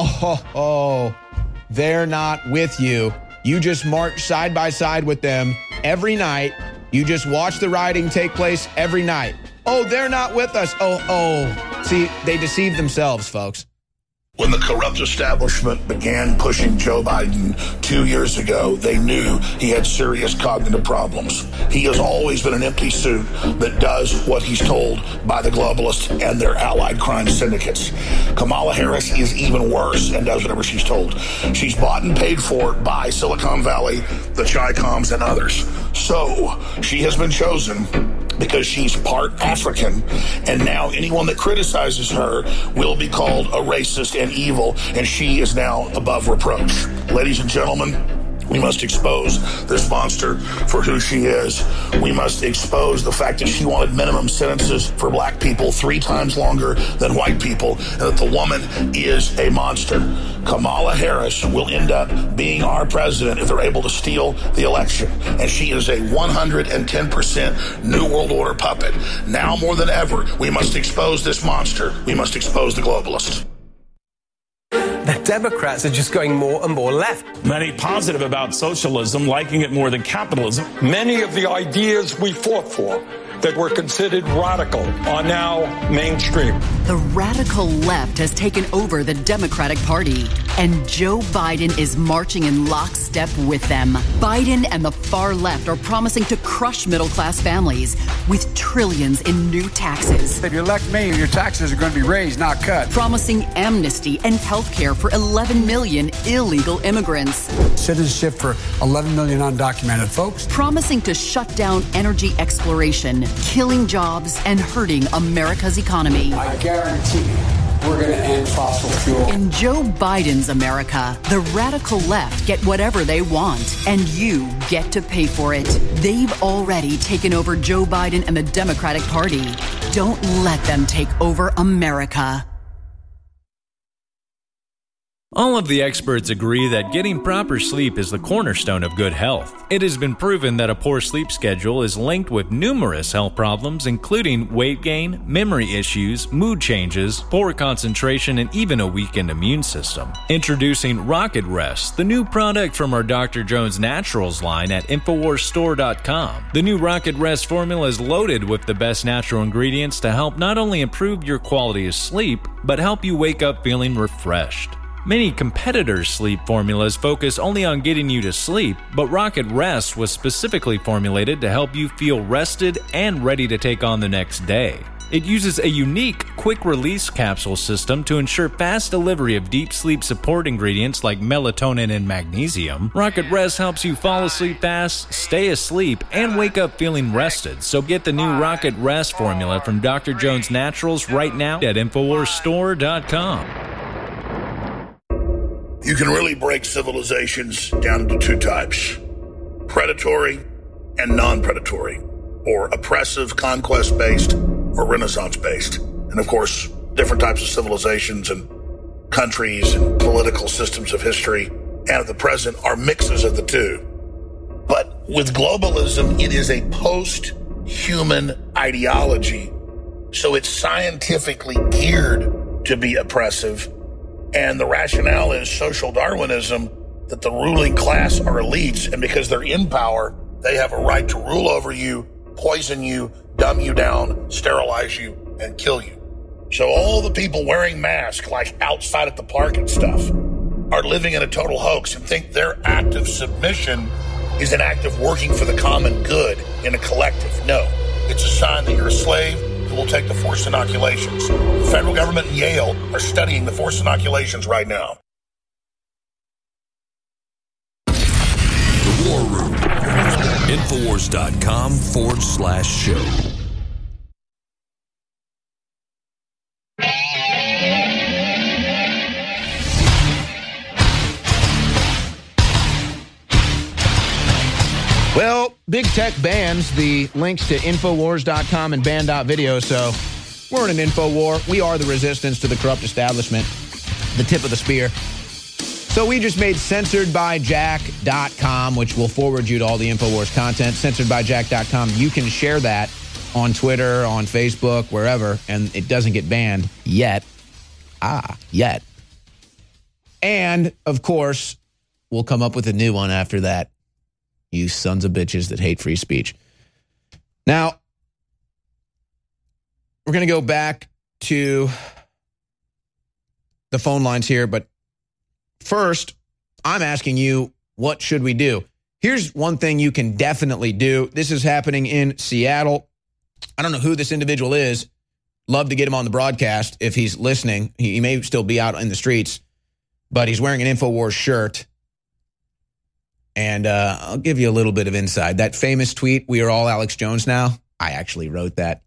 Oh, they're not with you. You just march side by side with them every night. You just watch the rioting take place every night. Oh, they're not with us. Oh. See, they deceive themselves, folks. When the corrupt establishment began pushing Joe Biden 2 years ago, they knew he had serious cognitive problems. He has always been an empty suit that does what he's told by the globalists and their allied crime syndicates. Kamala Harris is even worse and does whatever she's told. She's bought and paid for by Silicon Valley, the Chi-Coms, and others. So she has been chosen because she's part African, and now anyone that criticizes her will be called a racist and evil, and she is now above reproach. Ladies and gentlemen, we must expose this monster for who she is. We must expose the fact that she wanted minimum sentences for black people 3 times longer than white people, and that the woman is a monster. Kamala Harris will end up being our president if they're able to steal the election. And she is a 110% New World Order puppet. Now more than ever, we must expose this monster. We must expose the globalists. The Democrats are just going more and more left. Many positive about socialism, liking it more than capitalism. Many of the ideas we fought for that were considered radical are now mainstream. The radical left has taken over the Democratic Party, and Joe Biden is marching in lockstep with them. Biden and the far left are promising to crush middle-class families with trillions in new taxes. If you elect me, your taxes are going to be raised, not cut. Promising amnesty and health care for 11 million illegal immigrants. Citizenship for 11 million undocumented folks. Promising to shut down energy exploration, killing jobs, and hurting America's economy. I guarantee we're going to end fossil fuel. In Joe Biden's America, the radical left get whatever they want, and you get to pay for it. They've already taken over Joe Biden and the Democratic Party. Don't let them take over America. All of the experts agree that getting proper sleep is the cornerstone of good health. It has been proven that a poor sleep schedule is linked with numerous health problems, including weight gain, memory issues, mood changes, poor concentration, and even a weakened immune system. Introducing Rocket Rest, the new product from our Dr. Jones Naturals line at InfoWarsStore.com. The new Rocket Rest formula is loaded with the best natural ingredients to help not only improve your quality of sleep, but help you wake up feeling refreshed. Many competitors' sleep formulas focus only on getting you to sleep, but Rocket Rest was specifically formulated to help you feel rested and ready to take on the next day. It uses a unique quick-release capsule system to ensure fast delivery of deep sleep support ingredients like melatonin and magnesium. Rocket Rest helps you fall asleep fast, stay asleep, and wake up feeling rested. So get the new Rocket Rest formula from Dr. Jones Naturals right now at InfoWarsStore.com. You can really break civilizations down into two types: predatory and non-predatory, or oppressive, conquest-based, or Renaissance-based. And of course, different types of civilizations and countries and political systems of history and of the present are mixes of the two. But with globalism, it is a post-human ideology, so it's scientifically geared to be oppressive. And the rationale is social Darwinism, that the ruling class are elites, and because they're in power, they have a right to rule over you, poison you, dumb you down, sterilize you, and kill you. So all the people wearing masks, like outside at the park and stuff, are living in a total hoax and think their act of submission is an act of working for the common good in a collective. No, it's a sign that you're a slave who will take the forced inoculations. The federal government and Yale are studying the forced inoculations right now. The War Room. Infowars.com/show. Well, big tech bans the links to Infowars.com and ban.video, so we're in an info war. We are the resistance to the corrupt establishment, the tip of the spear. So we just made censoredbyjack.com, which will forward you to all the Infowars content. Censoredbyjack.com. You can share that on Twitter, on Facebook, wherever, and it doesn't get banned yet. Yet. And, of course, we'll come up with a new one after that. You sons of bitches that hate free speech. Now, we're going to go back to the phone lines here, but first, I'm asking you, what should we do? Here's one thing you can definitely do. This is happening in Seattle. I don't know who this individual is. Love to get him on the broadcast if he's listening. He may still be out in the streets, but he's wearing an InfoWars shirt. And I'll give you a little bit of insight. That famous tweet, "We are all Alex Jones now." I actually wrote that.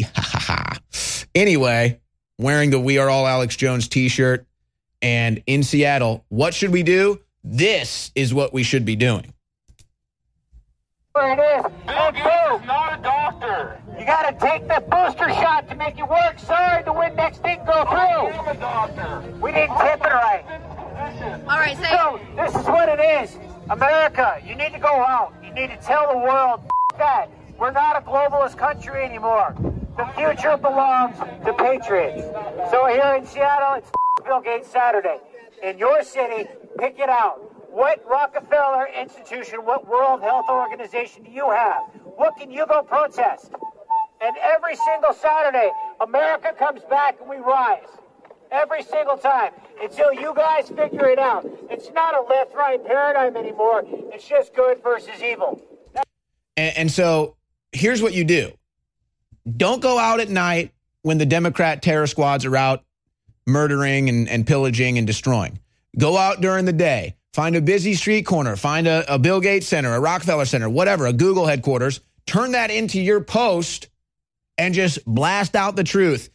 Anyway, wearing the "We are all Alex Jones" t-shirt. And in Seattle, what should we do? This is what we should be doing. Where it is. Bill Gates is not a doctor. You got to take the booster shot to make it work. Sorry, the Windex didn't go through. I am a doctor. We didn't tip it right. All right, so this is what it is. America, you need to go out. You need to tell the world that we're not a globalist country anymore. The future belongs to patriots. So here in Seattle, it's Bill Gates Saturday. In your city, pick it out. What Rockefeller institution, what World Health Organization do you have? What can you go protest? And every single Saturday, America comes back and we rise. Every single time. Until you guys figure it out. It's not a left-right paradigm anymore. It's just good versus evil. And so here's what you do. Don't go out at night when the Democrat terror squads are out murdering and pillaging and destroying. Go out during the day. Find a busy street corner. Find a Bill Gates Center, a Rockefeller Center, whatever, a Google headquarters. Turn that into your post and just blast out the truth.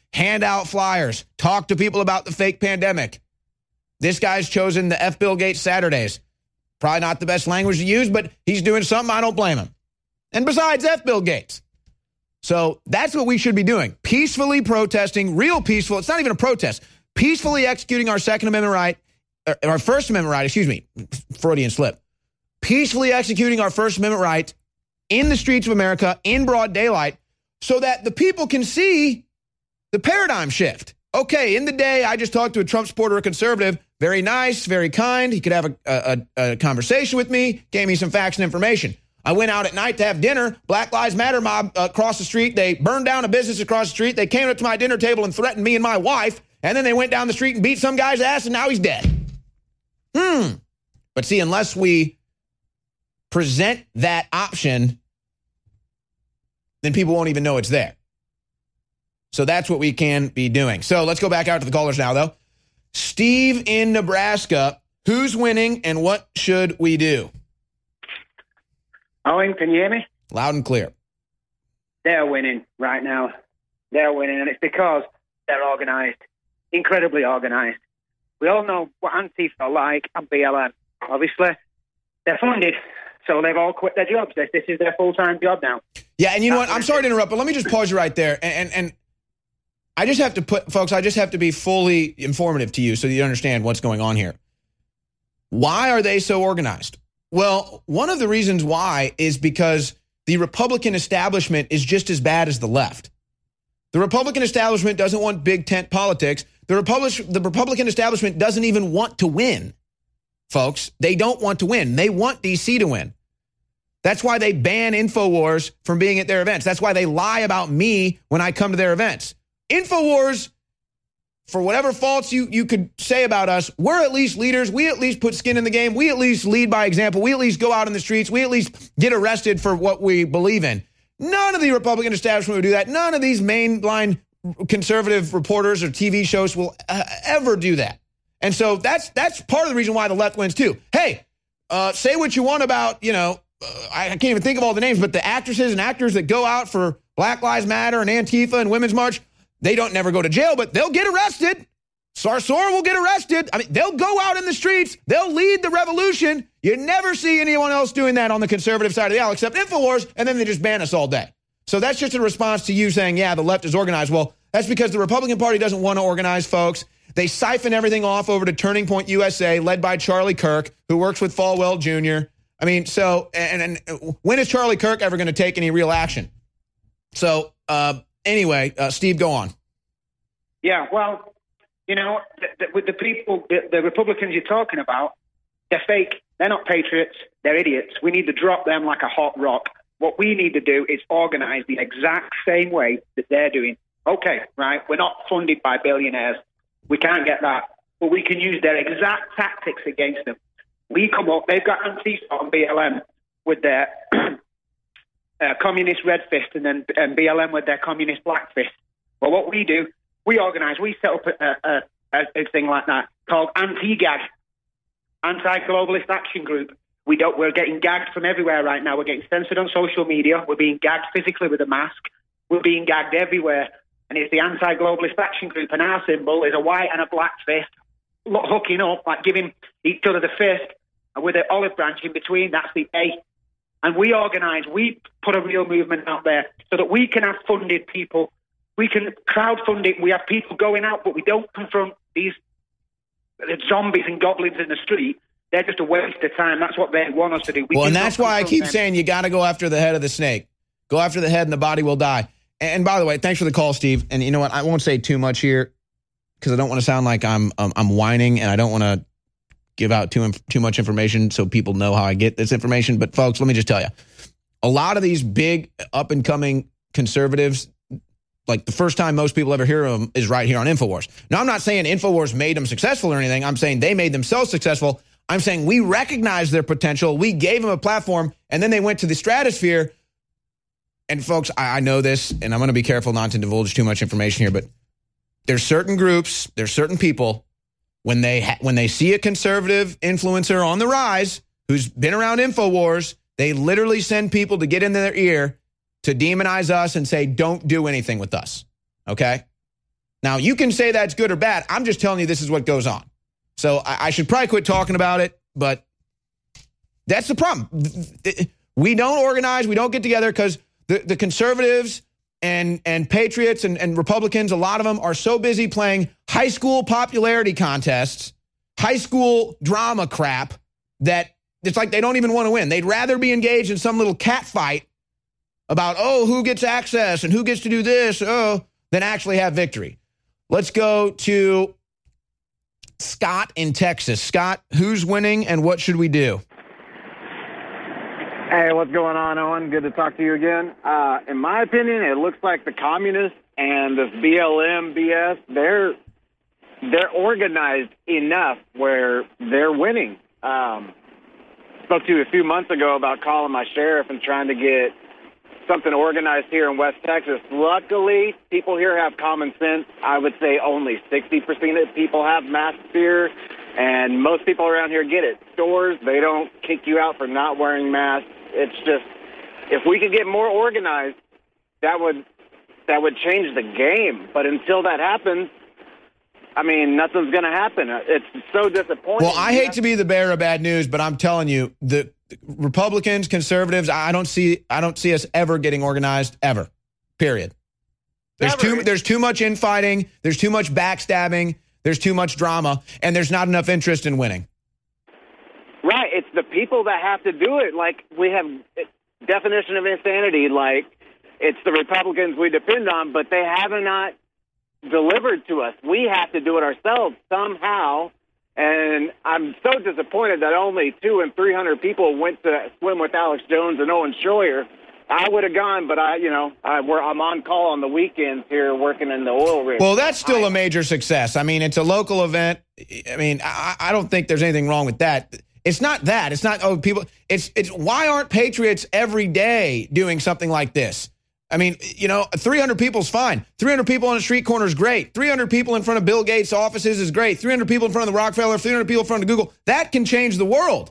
hand out flyers, talk to people about the fake pandemic. This guy's chosen the F. Bill Gates Saturdays. Probably not the best language to use, but he's doing something. I don't blame him. And besides, F. Bill Gates. So that's what we should be doing. Peacefully protesting, real peaceful. It's not even a protest. Peacefully executing our Second Amendment right, our First Amendment right, excuse me, Freudian slip. Peacefully executing our First Amendment right in the streets of America in broad daylight so that the people can see the paradigm shift. Okay, in the day, I just talked to a Trump supporter, a conservative, very nice, very kind. He could have a conversation with me, gave me some facts and information. I went out at night to have dinner. Black Lives Matter mob across the street. They burned down a business across the street. They came up to my dinner table and threatened me and my wife. And then they went down the street and beat some guy's ass, and now he's dead. But see, unless we present that option, then people won't even know it's there. So that's what we can be doing. So let's go back out to the callers now, though. Steve in Nebraska, who's winning and what should we do? Owen, can you hear me? Loud and clear. They're winning right now. They're winning, and it's because they're organized, incredibly organized. We all know what Antifa are like and BLM. Obviously, they're funded, so they've all quit their jobs. This is their full-time job now. Yeah, and you know what? I'm sorry to interrupt, but let me just pause you right there. And I just have to folks, I just have to be fully informative to you so that you understand what's going on here. Why are they so organized? Well, one of the reasons why is because the Republican establishment is just as bad as the left. The Republican establishment doesn't want big tent politics. The Republican establishment doesn't even want to win, folks. They don't want to win. They want DC to win. That's why they ban InfoWars from being at their events. That's why they lie about me when I come to their events. InfoWars, for whatever faults you could say about us, we're at least leaders. We at least put skin in the game. We at least lead by example. We at least go out in the streets. We at least get arrested for what we believe in. None of the Republican establishment would do that. None of these mainline conservative reporters or TV shows will ever do that. And so that's part of the reason why the left wins too. Hey, say what you want about, I can't even think of all the names, but the actresses and actors that go out for Black Lives Matter and Antifa and Women's March, they don't never go to jail, but they'll get arrested. Sarsour will get arrested. I mean, they'll go out in the streets. They'll lead the revolution. You never see anyone else doing that on the conservative side of the aisle except InfoWars, and then they just ban us all day. So that's just a response to you saying, yeah, the left is organized. Well, that's because the Republican Party doesn't want to organize, folks. They siphon everything off over to Turning Point USA, led by Charlie Kirk, who works with Falwell Jr. I mean, so, and when is Charlie Kirk ever going to take any real action? So, anyway, Steve, go on. Yeah, well, with the people, the Republicans you're talking about, they're fake. They're not patriots. They're idiots. We need to drop them like a hot rock. What we need to do is organize the exact same way that they're doing. Okay, right, we're not funded by billionaires. We can't get that. But we can use their exact tactics against them. We come up, they've got Antifa and BLM with their communist red fist and BLM with their communist black fist. Well, what we do, we organize, we set up a thing like that called Anti-GAG, Anti-Globalist Action Group. We're getting gagged from everywhere right now. We're getting censored on social media. We're being gagged physically with a mask. We're being gagged everywhere. And it's the Anti-Globalist Action Group, and our symbol is a white and a black fist hooking up, like giving each other the fist, and with an olive branch in between, that's the A. And we organize, we put a real movement out there so that we can have funded people. We can crowdfund it. We have people going out, but we don't confront these zombies and goblins in the street. They're just a waste of time. That's what they want us to do. And that's why I keep saying you got to go after the head of the snake. Go after the head and the body will die. And by the way, thanks for the call, Steve. And you know what? I won't say too much here because I don't want to sound like I'm whining, and I don't want to give out too much information so people know how I get this information. But folks, let me just tell you, a lot of these big up and coming conservatives, like the first time most people ever hear of them is right here on InfoWars. Now, I'm not saying InfoWars made them successful or anything. I'm saying they made themselves successful. I'm saying we recognized their potential. We gave them a platform, and then they went to the stratosphere. And folks, I know this, and I'm going to be careful not to divulge too much information here, but there's certain groups, there's certain people, when they see a conservative influencer on the rise who's been around InfoWars, they literally send people to get in their ear to demonize us and say, don't do anything with us, okay? Now, you can say that's good or bad. I'm just telling you this is what goes on. So I should probably quit talking about it, but that's the problem. We don't organize. We don't get together because the conservatives and patriots and Republicans, a lot of them are so busy playing high school popularity contests, high school drama crap, that it's like they don't even want to win. They'd rather be engaged in some little cat fight about, who gets access and who gets to do this, than actually have victory. Let's go to Scott in Texas. Scott, who's winning and what should we do? Hey, what's going on, Owen? Good to talk to you again. In my opinion, it looks like the communists and this BLM BS, they're organized enough where they're winning. Spoke to you a few months ago about calling my sheriff and trying to get something organized here in West Texas. Luckily, people here have common sense. I would say only 60% of people have masks here, and most people around here get it. Stores, they don't kick you out for not wearing masks. It's just, if we could get more organized, that would change the game. But until that happens, I mean, nothing's going to happen. It's so disappointing. Well, I hate to be the bearer of bad news, but I'm telling you, the Republicans, conservatives, I don't see us ever getting organized, ever. Period. There's too much infighting, there's too much backstabbing, there's too much drama, and there's not enough interest in winning. Right. It's the people that have to do it. Like, we have definition of insanity. Like, it's the Republicans we depend on, but they have not delivered to us. We have to do it ourselves somehow. And I'm so disappointed that only 200 and 300 people went to swim with Alex Jones and Owen Schroyer. I would have gone, but I'm on call on the weekends here working in the oil rig. Well, that's still a major success. I mean, it's a local event. I mean, I don't think there's anything wrong with that. It's not that. It's not, people. It's why aren't patriots every day doing something like this? I mean, 300 people is fine. 300 people on a street corner is great. 300 people in front of Bill Gates' offices is great. 300 people in front of the Rockefeller, 300 people in front of Google. That can change the world.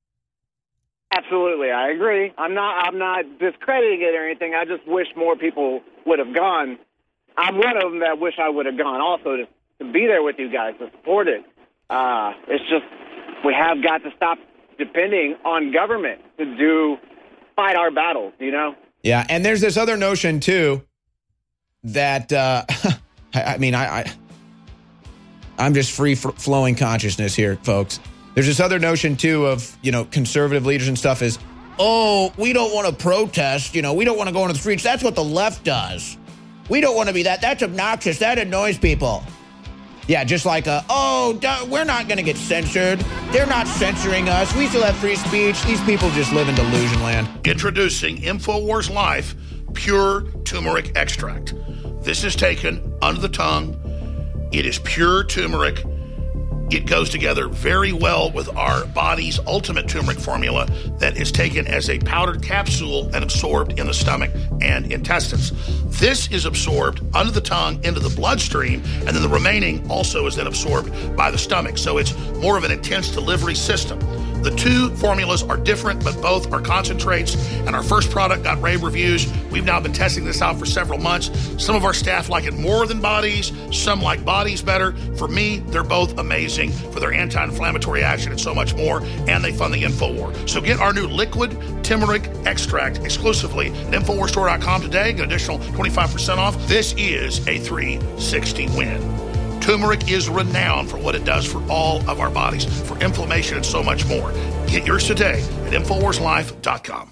Absolutely, I agree. I'm not discrediting it or anything. I just wish more people would have gone. I'm one of them that wish I would have gone also to be there with you guys, to support it. It's just we have got to stop depending on government to fight our battles, Yeah, and there's this other notion, too, that, I'm just free-flowing consciousness here, folks. There's this other notion, too, of, conservative leaders and stuff is, we don't want to protest, we don't want to go into the streets. That's what the left does. We don't want to be that. That's obnoxious. That annoys people. Yeah, just like, we're not going to get censored. They're not censoring us. We still have free speech. These people just live in delusion land. Introducing InfoWars Life Pure Turmeric Extract. This is taken under the tongue. It is pure turmeric. It goes together very well with our body's ultimate turmeric formula that is taken as a powdered capsule and absorbed in the stomach and intestines. This is absorbed under the tongue into the bloodstream, and then the remaining also is then absorbed by the stomach. So it's more of an intense delivery system. The two formulas are different, but both are concentrates, and our first product got rave reviews. We've now been testing this out for several months. Some of our staff like it more than bodies. Some like bodies better. For me, they're both amazing for their anti-inflammatory action and so much more, and they fund the InfoWar. So get our new liquid turmeric extract exclusively at InfoWarsStore.com today. Get an additional 25% off. This is a 360 win. Turmeric is renowned for what it does for all of our bodies, for inflammation and so much more. Get yours today at InfoWarsLife.com.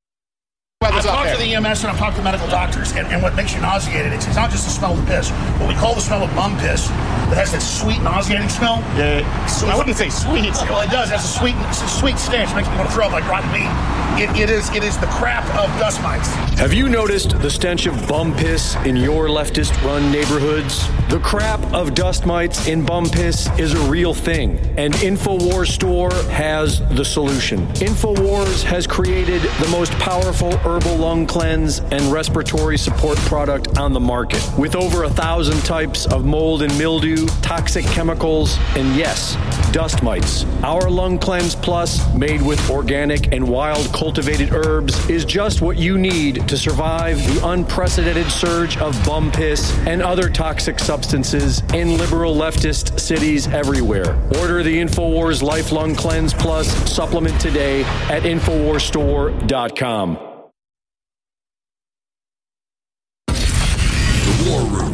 I've talked to the EMS and I've talked to medical doctors, and what makes you nauseated, it's not just the smell of the piss. What we call the smell of bum piss that has that sweet, nauseating smell. Yeah, so I wouldn't say sweet. Well, it does. It has a sweet stench. It makes me want to throw up like rotten meat. It is the crap of dust mites. Have you noticed the stench of bum piss in your leftist-run neighborhoods? The crap of dust mites in bum piss is a real thing, and InfoWars Store has the solution. InfoWars has created the most powerful herbal lung cleanse and respiratory support product on the market. With over 1,000 types of mold and mildew mildew, toxic chemicals, and yes, dust mites. Our Lung Cleanse Plus, made with organic and wild cultivated herbs, is just what you need to survive the unprecedented surge of bum piss and other toxic substances in liberal leftist cities everywhere. Order the InfoWars Life Lung Cleanse Plus supplement today at InfoWarsStore.com. The War Room.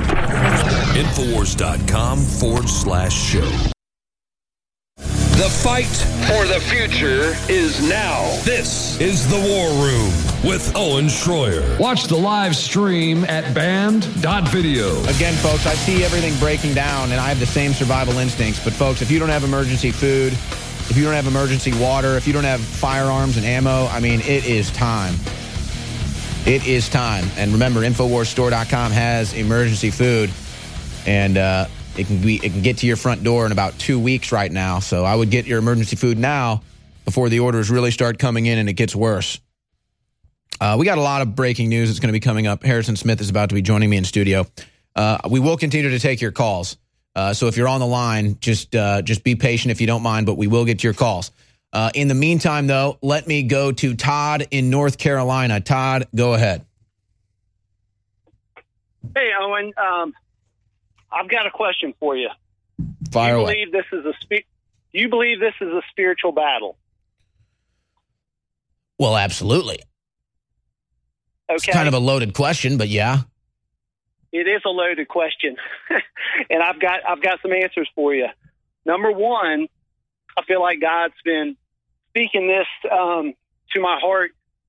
Infowars.com/show. The fight for the future is now. This is The War Room with Owen Schroyer. Watch the live stream at band.video. Again, folks, I see everything breaking down, and I have the same survival instincts. But, folks, if you don't have emergency food, if you don't have emergency water, if you don't have firearms and ammo, I mean, it is time. It is time. And remember, InfoWarsStore.com has emergency food, and it can get to your front door in about 2 weeks right now. So I would get your emergency food now before the orders really start coming in and it gets worse. We got a lot of breaking news that's going to be coming up. Harrison Smith is about to be joining me in studio. We will continue to take your calls. So if you're on the line, just be patient if you don't mind, but we will get to your calls. In the meantime, though, let me go to Todd in North Carolina. Todd, go ahead. Hey, Owen. I've got a question for you. Fire away. Do you believe this is a spiritual battle? Well, absolutely. Okay. It's kind of a loaded question, but yeah. It is a loaded question, and I've got some answers for you. Number one, I feel like God's been speaking this to my heart.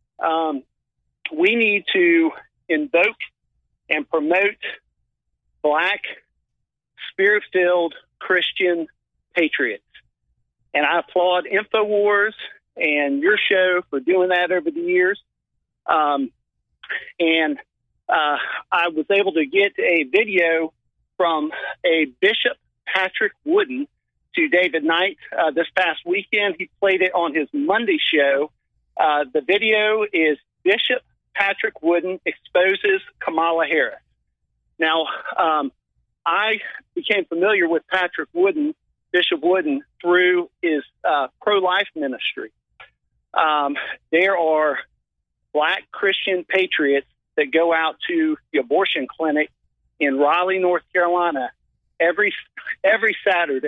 We need to invoke and promote Black, Spirit-filled Christian patriots, and I applaud InfoWars and your show for doing that over the years. And I was able to get a video from a Bishop Patrick Wooden to David Knight this past weekend. He played it on his Monday show. The video is Bishop Patrick Wooden exposes Kamala Harris. Now, I became familiar with Patrick Wooden, Bishop Wooden, through his pro-life ministry. There are Black Christian patriots that go out to the abortion clinic in Raleigh, North Carolina, every Saturday.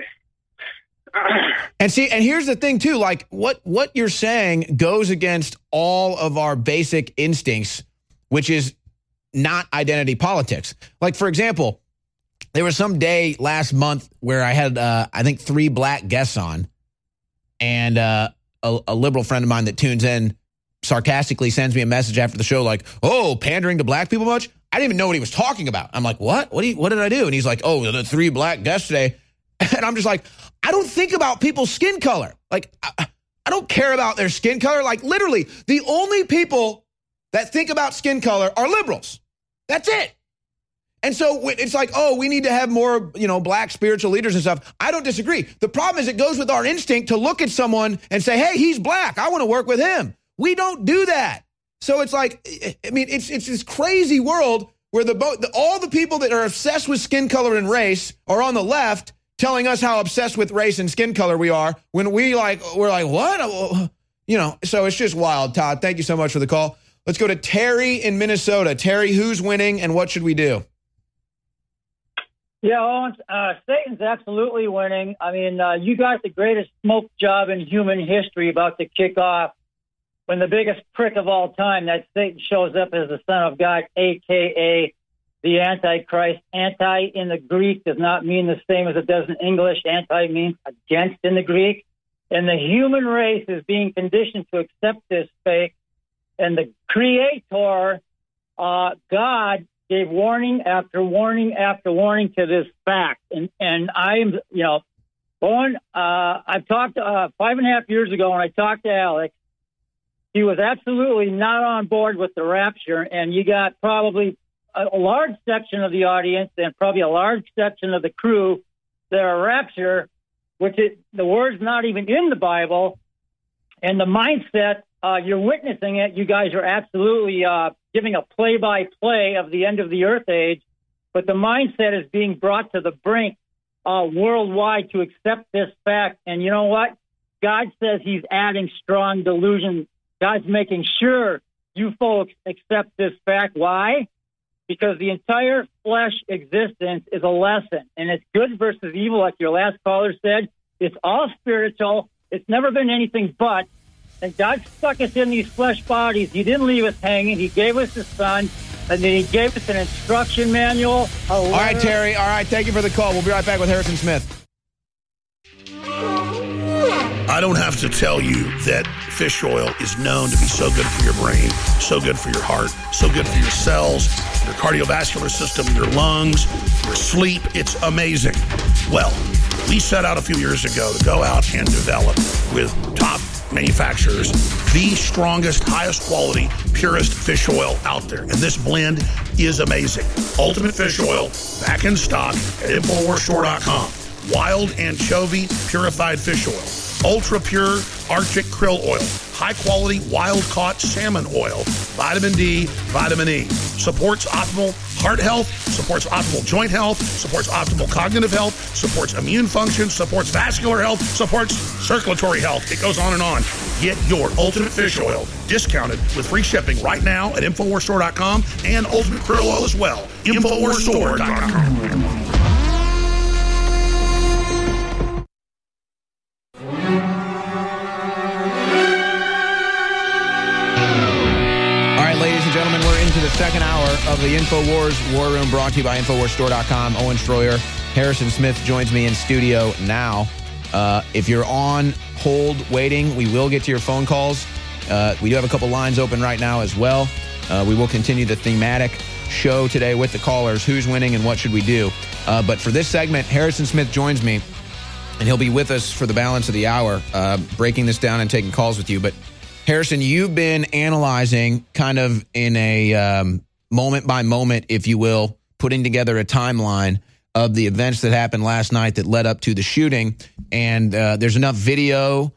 And see, and here's the thing too, like what you're saying goes against all of our basic instincts, which is not identity politics. Like, for example, there was some day last month where I had, I think, 3 Black guests on, and a liberal friend of mine that tunes in sarcastically sends me a message after the show like, oh, pandering to Black people much? I didn't even know what he was talking about. I'm like, what? What did I do? And he's like, oh, the 3 Black guests today. And I'm just like, I don't think about people's skin color. Like, I don't care about their skin color. Like, literally, the only people that think about skin color are liberals. That's it. And so it's like, oh, we need to have more, Black spiritual leaders and stuff. I don't disagree. The problem is it goes with our instinct to look at someone and say, hey, he's Black. I want to work with him. We don't do that. So it's like, I mean, it's this crazy world where all the people that are obsessed with skin color and race are on the left telling us how obsessed with race and skin color we are when we're like, what? So it's just wild. Todd, thank you so much for the call. Let's go to Terry in Minnesota. Terry, who's winning and what should we do? Yeah, Owens, Satan's absolutely winning. I mean, you got the greatest smoke job in human history about to kick off when the biggest prick of all time, that Satan shows up as the Son of God, a.k.a. the Antichrist. Anti in the Greek does not mean the same as it does in English. Anti means against in the Greek. And the human race is being conditioned to accept this fake. And the Creator, God, gave warning after warning after warning to this fact. And I am, Owen, I've talked 5.5 years ago when I talked to Alex. He was absolutely not on board with the rapture, and you got probably a large section of the audience and probably a large section of the crew that are rapture, the word's not even in the Bible, and the mindset, you're witnessing it. You guys are absolutely giving a play-by-play of the end of the earth age, but the mindset is being brought to the brink worldwide to accept this fact. And you know what? God says he's adding strong delusion. God's making sure you folks accept this fact. Why? Because the entire flesh existence is a lesson, and it's good versus evil, like your last caller said. It's all spiritual. It's never been anything but. And God stuck us in these flesh bodies. He didn't leave us hanging. He gave us His Son, and then He gave us an instruction manual. All right, Terry. All right, thank you for the call. We'll be right back with Harrison Smith. I don't have to tell you that fish oil is known to be so good for your brain, so good for your heart, so good for your cells, your cardiovascular system, your lungs, your sleep. It's amazing. Well, we set out a few years ago to go out and develop with top manufacturers the strongest, highest quality, purest fish oil out there. And this blend is amazing. Ultimate Fish Oil, back in stock at InfoWarsStore.com. Wild anchovy purified fish oil. Ultra pure Arctic krill oil. High quality wild caught salmon oil. Vitamin D, vitamin E. Supports optimal heart health, supports optimal joint health, supports optimal cognitive health, supports immune function, supports vascular health, supports circulatory health. It goes on and on. Get your Ultimate Fish Oil discounted with free shipping right now at InfoWarsStore.com and Ultimate Krill Oil as well. InfoWarsStore.com. Gentlemen, we're into the second hour of the InfoWars War Room, brought to you by InfoWarsStore.com. Owen Schroyer, Harrison Smith joins me in studio now. If you're on hold waiting, we will get to your phone calls. We do have a couple lines open right now as well. We will continue the thematic show today with the callers, who's winning and what should we do. But for this segment, Harrison Smith joins me, and he'll be with us for the balance of the hour, breaking this down and taking calls with you. But Harrison, you've been analyzing kind of in a moment by moment, if you will, putting together a timeline of the events that happened last night that led up to the shooting. And there's enough video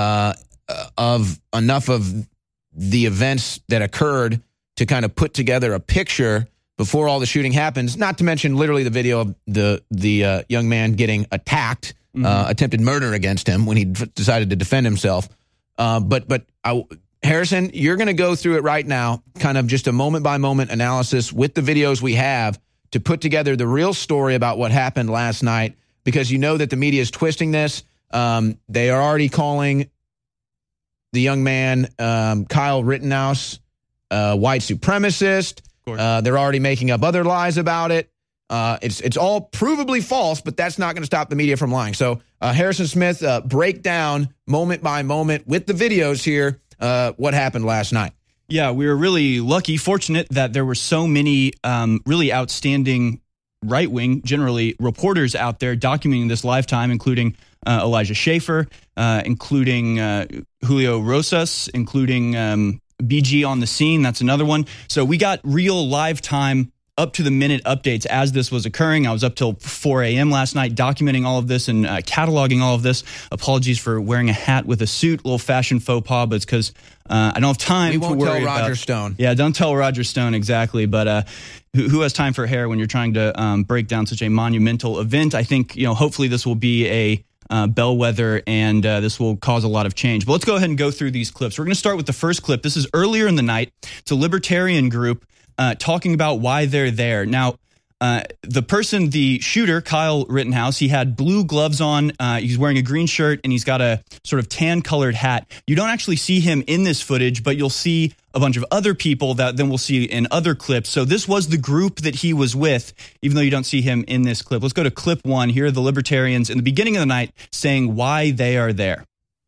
of enough of the events that occurred to kind of put together a picture before all the shooting happens, not to mention literally the video of the young man getting attacked, attempted murder against him when he decided to defend himself. But Harrison, you're going to go through it right now, kind of just a moment-by-moment analysis with the videos we have to put together the real story about what happened last night, because you know that the media is twisting this. They are already calling the young man, Kyle Rittenhouse, white supremacist. They're already making up other lies about it. It's all provably false, but that's not going to stop the media from lying. So Harrison Smith, break down moment by moment with the videos here what happened last night. Yeah, we were really lucky, fortunate that there were so many really outstanding right-wing, generally, reporters out there documenting this live time, including Elijah Schaffer, including Julio Rosas, including BG on the scene. That's another one. So we got real live time, up-to-the-minute updates as this was occurring. I was up till 4 a.m. last night documenting all of this and cataloging all of this. Apologies for wearing a hat with a suit, little fashion faux pas, but it's because I don't have time to worry about... We won't tell Roger Stone. Yeah, don't tell Roger Stone, exactly. But who has time for hair when you're trying to break down such a monumental event? I think, hopefully this will be a bellwether, and this will cause a lot of change. But let's go ahead and go through these clips. We're going to start with the first clip. This is earlier in the night. It's a libertarian group talking about why they're there. Now, the person, the shooter, Kyle Rittenhouse, he had blue gloves on. He's wearing a green shirt, and he's got a sort of tan-colored hat. You don't actually see him in this footage, but you'll see a bunch of other people that then we'll see in other clips. So this was the group that he was with, even though you don't see him in this clip. Let's go to clip one. Here are the libertarians in the beginning of the night saying why they are there.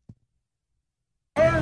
They're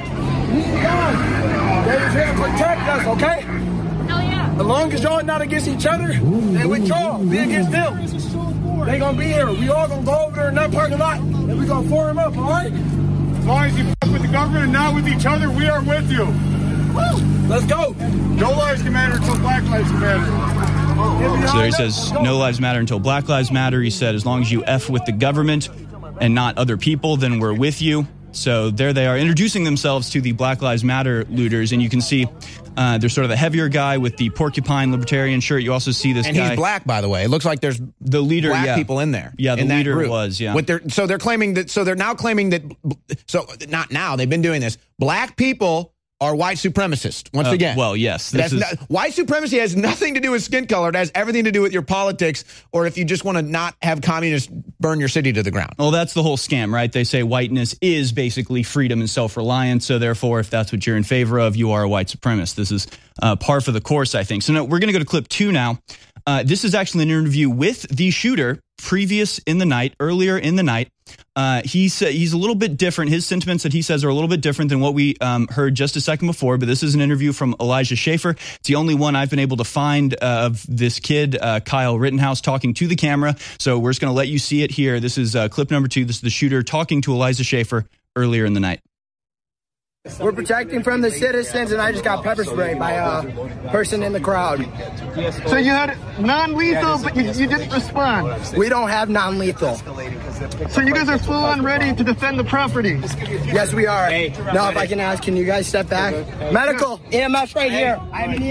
here to protect us, okay? As long as y'all not against each other, and with y'all, we against them. They gonna be here. We all gonna go over there in that parking lot, and we gonna form up, all right? As long as you fuck with the government and not with each other, we are with you. Woo! Let's go. No lives can matter until Black Lives Matter. So he says, no lives matter until Black Lives Matter. He said, as long as you F with the government and not other people, then we're with you. So there they are, introducing themselves to the Black Lives Matter looters, and you can see there's sort of the heavier guy with the porcupine libertarian shirt. You also see this and guy. And he's black, by the way. It looks like there's the leader, black people in there. Yeah, the leader was, yeah. So they're claiming that, so they're now claiming that, so not now, they've been doing this. Black people are white supremacists, once again. Well, yes. White supremacy has nothing to do with skin color. It has everything to do with your politics, or if you just want to not have communists burn your city to the ground. Well, that's the whole scam, right? They say whiteness is basically freedom and self-reliance, so therefore, if that's what you're in favor of, you are a white supremacist. This is par for the course, I think. So now we're going to go to clip 2 now. This is actually an interview with the shooter earlier in the night. He's a little bit different. His sentiments that he says are a little bit different than what we heard just a second before, but this is an interview from Elijah Schaffer. It's the only one I've been able to find of this kid, Kyle Rittenhouse, talking to the camera. So we're just going to let you see it here. This is clip number 2. This is the shooter talking to Elijah Schaffer earlier in the night. We're protecting from the citizens, and I just got pepper sprayed by a person in the crowd. So you had non-lethal, but you didn't respond? We don't have non-lethal. So you guys are full on ready to defend the property? Yes, we are. Now, if I can ask, can you guys step back? Medical, EMS right here. I'm an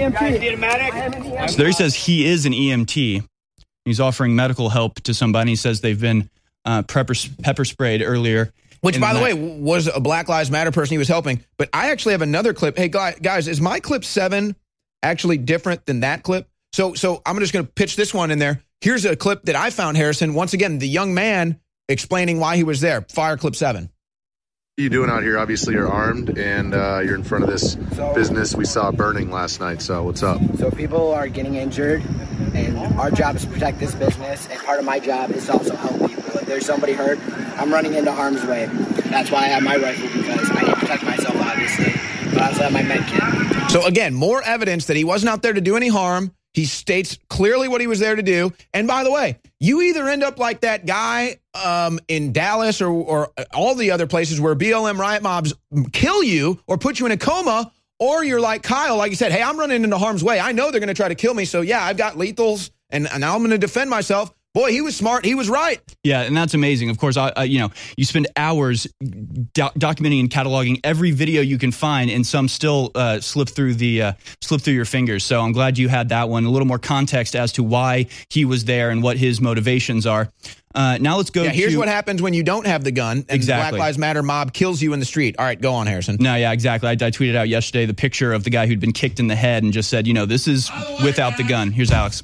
EMT. So there he says he is an EMT. He's offering medical help to somebody. He says they've been pepper sprayed earlier. Which, by the way, was a Black Lives Matter person he was helping. But I actually have another clip. Hey, guys, is my clip 7 actually different than that clip? So I'm just going to pitch this one in there. Here's a clip that I found, Harrison. Once again, the young man explaining why he was there. Fire clip 7. What are you doing out here? Obviously, you're armed, and you're in front of this business we saw burning last night. So what's up? So people are getting injured, and our job is to protect this business, and part of my job is to also help people. If there's somebody hurt, I'm running into harm's way. That's why I have my rifle, because I need to protect myself, obviously, but I also have my med kit. So again, more evidence that he wasn't out there to do any harm. He states clearly what he was there to do. And by the way, you either end up like that guy in Dallas or all the other places where BLM riot mobs kill you or put you in a coma, or you're like Kyle, like you said, hey, I'm running into harm's way. I know they're going to try to kill me. So, yeah, I've got lethals, and now I'm going to defend myself. Boy, he was smart. He was right. Yeah, and that's amazing. Of course, you spend hours documenting and cataloging every video you can find, and some still slip through your fingers. So I'm glad you had that one. A little more context as to why he was there and what his motivations are. Now let's go. Here's what happens when you don't have the gun and the Black Lives Matter mob kills you in the street. All right, go on, Harrison. No, yeah, exactly. I tweeted out yesterday the picture of the guy who'd been kicked in the head and just said, this is without the gun. Here's Alex.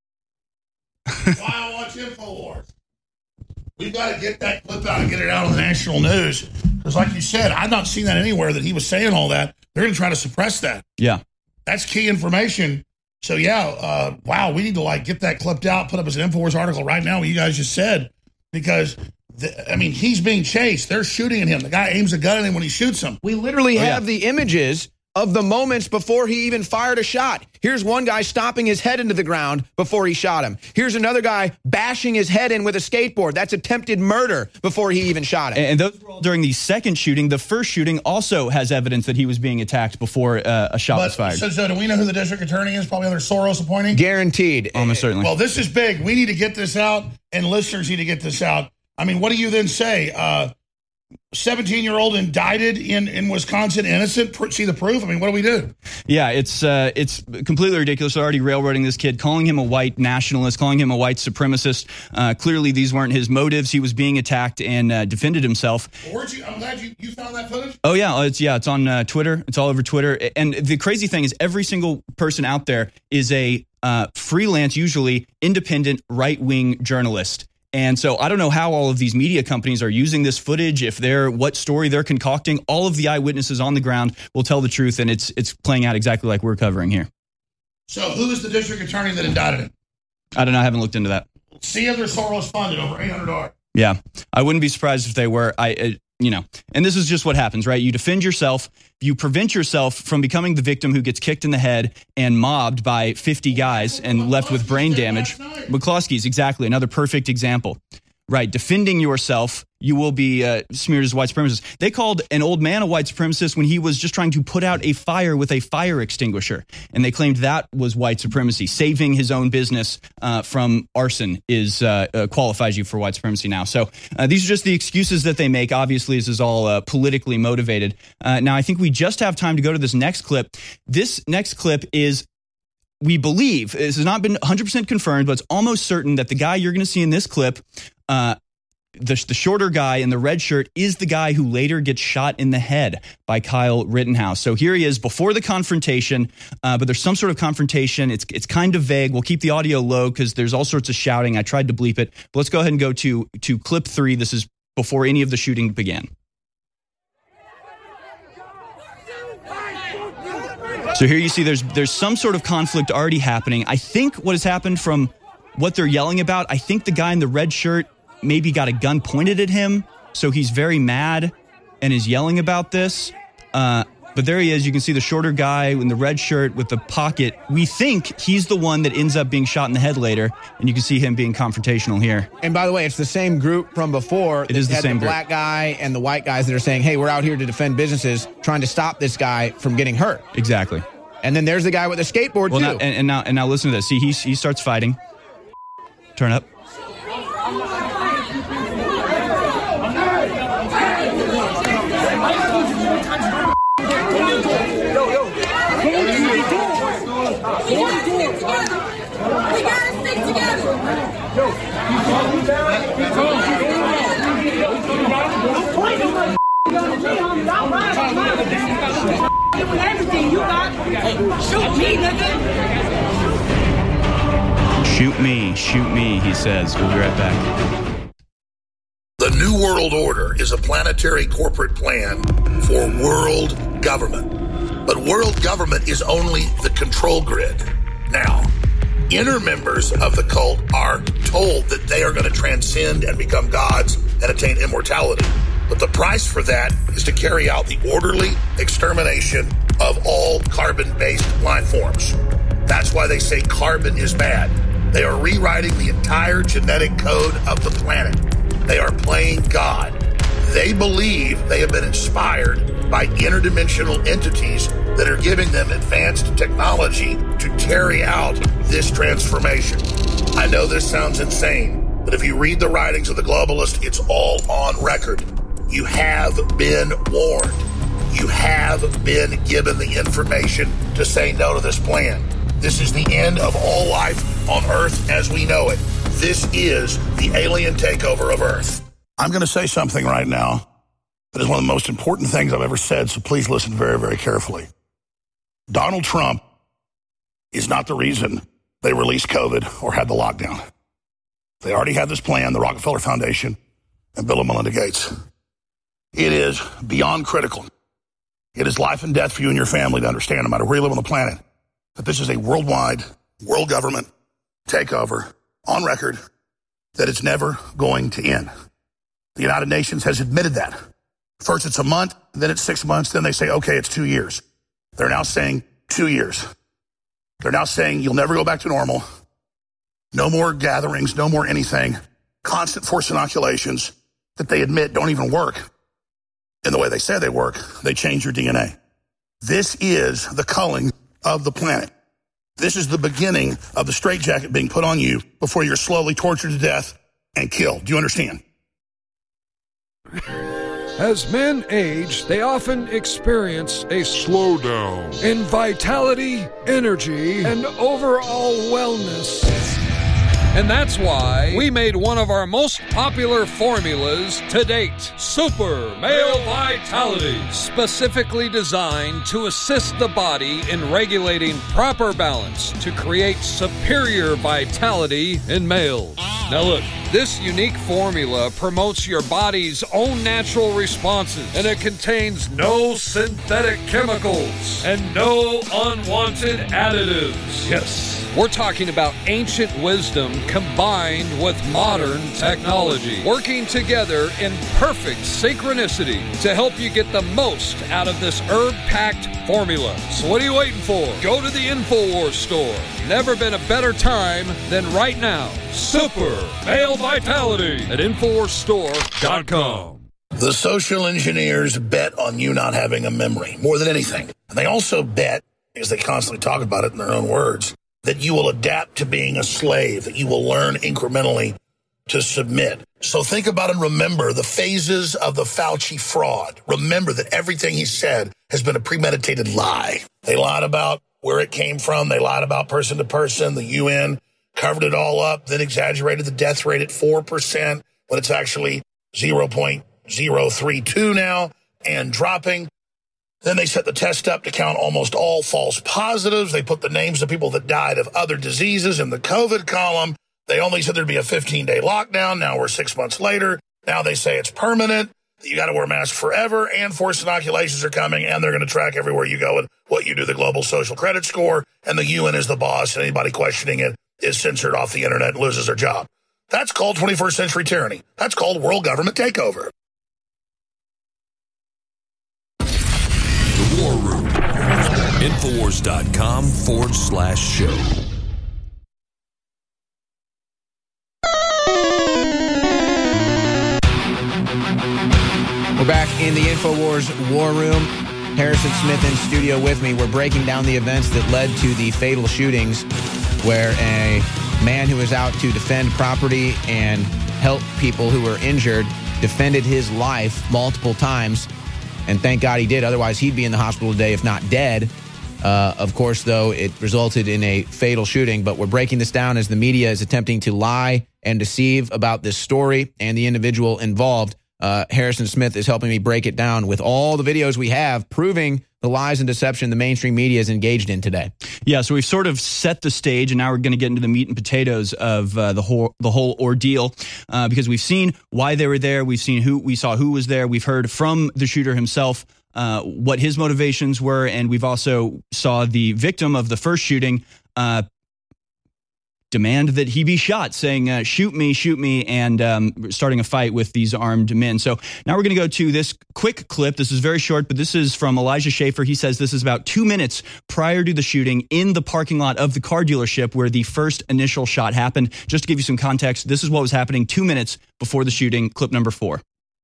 Why I watch InfoWars. We've got to get that clip out and get it out on the national news. Because like you said, I've not seen that anywhere that he was saying all that. They're going to try to suppress that. Yeah. That's key information. So, yeah, wow, we need to get that clipped out, put up as an InfoWars article right now, what you guys just said. Because, he's being chased. They're shooting at him. The guy aims a gun at him when he shoots him. We literally have the images of the moments before he even fired a shot. Here's one guy stomping his head into the ground before he shot him. Here's another guy bashing his head in with a skateboard. That's attempted murder before he even shot him. And those were all during the second shooting. The first shooting also has evidence that he was being attacked before a shot was fired. So do we know who the district attorney is? Probably another Soros appointee? Guaranteed. Almost certainly. Well, this is big. We need to get this out, and listeners need to get this out. What do you then say? 17-year-old indicted in Wisconsin, innocent. See the proof? What do we do? Yeah, it's completely ridiculous. They're already railroading this kid, calling him a white nationalist, calling him a white supremacist. Clearly, these weren't his motives. He was being attacked and defended himself. Well, I'm glad you found that footage. Oh yeah, it's on Twitter. It's all over Twitter. And the crazy thing is, every single person out there is a freelance, usually independent, right-wing journalist. And so I don't know how all of these media companies are using this footage, what story they're concocting. All of the eyewitnesses on the ground will tell the truth, and it's playing out exactly like we're covering here. So who is the district attorney that indicted him? I don't know. I haven't looked into that. See if they're Soros funded, over $800. Yeah, I wouldn't be surprised if they were. And this is just what happens, right? You defend yourself. You prevent yourself from becoming the victim who gets kicked in the head and mobbed by 50 guys and left with brain damage. McCloskey's exactly another perfect example. Right, defending yourself, you will be smeared as white supremacist. They called an old man a white supremacist when he was just trying to put out a fire with a fire extinguisher, and they claimed that was white supremacy. Saving his own business from arson qualifies you for white supremacy now. So these are just the excuses that they make. Obviously, this is all politically motivated. Now, I think we just have time to go to this next clip. This next clip is, we believe, this has not been 100% confirmed, but it's almost certain that the guy you're going to see in this clip, the shorter guy in the red shirt, is the guy who later gets shot in the head by Kyle Rittenhouse. So here he is before the confrontation, but there's some sort of confrontation. It's kind of vague. We'll keep the audio low because there's all sorts of shouting. I tried to bleep it. But let's go ahead and go to clip 3. This is before any of the shooting began. So here you see there's some sort of conflict already happening. I think what has happened from what they're yelling about, I think the guy in the red shirt maybe got a gun pointed at him, so he's very mad and is yelling about this. But there he is. You can see the shorter guy in the red shirt with the pocket. We think he's the one that ends up being shot in the head later, and you can see him being confrontational here. And by the way, it's the same group from before. It is the same group. The black guy and the white guys that are saying, hey, we're out here to defend businesses, trying to stop this guy from getting hurt. Exactly. And then there's the guy with the skateboard, too. Now listen to this. See, he starts fighting. Turn up. We gotta stick together. Everything you got, shoot me, nigga. Shoot me, he says. We'll be right back. The New World Order is a planetary corporate plan for world government. But world government is only the control grid. Now, inner members of the cult are told that they are going to transcend and become gods and attain immortality. But the price for that is to carry out the orderly extermination of all carbon-based life forms. That's why they say carbon is bad. They are rewriting the entire genetic code of the planet. They are playing God. They believe they have been inspired by interdimensional entities that are giving them advanced technology to carry out this transformation. I know this sounds insane, but if you read the writings of the globalists, it's all on record. You have been warned. You have been given the information to say no to this plan. This is the end of all life on Earth as we know it. This is the alien takeover of Earth. I'm going to say something right now that is one of the most important things I've ever said, so please listen very, very carefully. Donald Trump is not the reason they released COVID or had the lockdown. They already had this plan, the Rockefeller Foundation and Bill and Melinda Gates. It is beyond critical. It is life and death for you and your family to understand, no matter where you live on the planet, that this is a worldwide, world government takeover on record, that it's never going to end. The United Nations has admitted that. First it's a month, then it's 6 months, then they say, okay, it's 2 years. They're now saying 2 years. They're now saying you'll never go back to normal. No more gatherings, no more anything. Constant forced inoculations that they admit don't even work in the way they say they work. They change your DNA. This is the culling of the planet. This is the beginning of the straitjacket being put on you before you're slowly tortured to death and killed. Do you understand? As men age, they often experience a slowdown in vitality, energy, and overall wellness. And that's why we made one of our most popular formulas to date, Super Male Vitality, specifically designed to assist the body in regulating proper balance to create superior vitality in males. Now look, this unique formula promotes your body's own natural responses, and it contains no synthetic chemicals and no unwanted additives. Yes, We're talking about ancient wisdom combined with modern technology, working together in perfect synchronicity to help you get the most out of this herb-packed formula. So what are you waiting for? Go to the InfoWars store. Never been a better time than right now. Super Male Vitality at InfoWarsStore.com. The social engineers bet on you not having a memory more than anything. And they also bet, because they constantly talk about it in their own words, that you will adapt to being a slave, that you will learn incrementally to submit. So think about and remember the phases of the Fauci fraud. Remember that everything he said has been a premeditated lie. They lied about where it came from. They lied about person to person. The UN covered it all up, then exaggerated the death rate at 4% when it's actually 0.032 now and dropping. Then they set the test up to count almost all false positives. They put the names of people that died of other diseases in the COVID column. They only said there'd be a 15-day lockdown. Now we're 6 months later. Now they say it's permanent. You got to wear masks forever, and forced inoculations are coming, and they're going to track everywhere you go and what you do, the global social credit score, and the UN is the boss, and anybody questioning it is censored off the internet and loses their job. That's called 21st century tyranny. That's called world government takeover. The War Room. Infowars.com/show. We're back in the InfoWars War Room. Harrison Smith in studio with me. We're breaking down the events that led to the fatal shootings where a man who was out to defend property and help people who were injured defended his life multiple times. And thank God he did. Otherwise, he'd be in the hospital today, if not dead. Of course, though, it resulted in a fatal shooting. But we're breaking this down as the media is attempting to lie and deceive about this story and the individual involved. Harrison Smith is helping me break it down with all the videos we have proving the lies and deception the mainstream media is engaged in today. Yeah, so we've sort of set the stage, and now we're going to get into the meat and potatoes of the whole ordeal because we've seen why they were there. We saw who was there. We've heard from the shooter himself what his motivations were, and we've also saw the victim of the first shooting demand that he be shot, saying, shoot me, and starting a fight with these armed men. So now we're going to go to this quick clip. This is very short, but this is from Elijah Schaffer. He says this is about 2 minutes prior to the shooting in the parking lot of the car dealership where the first initial shot happened. Just to give you some context, this is what was happening 2 minutes before the shooting, clip number 4.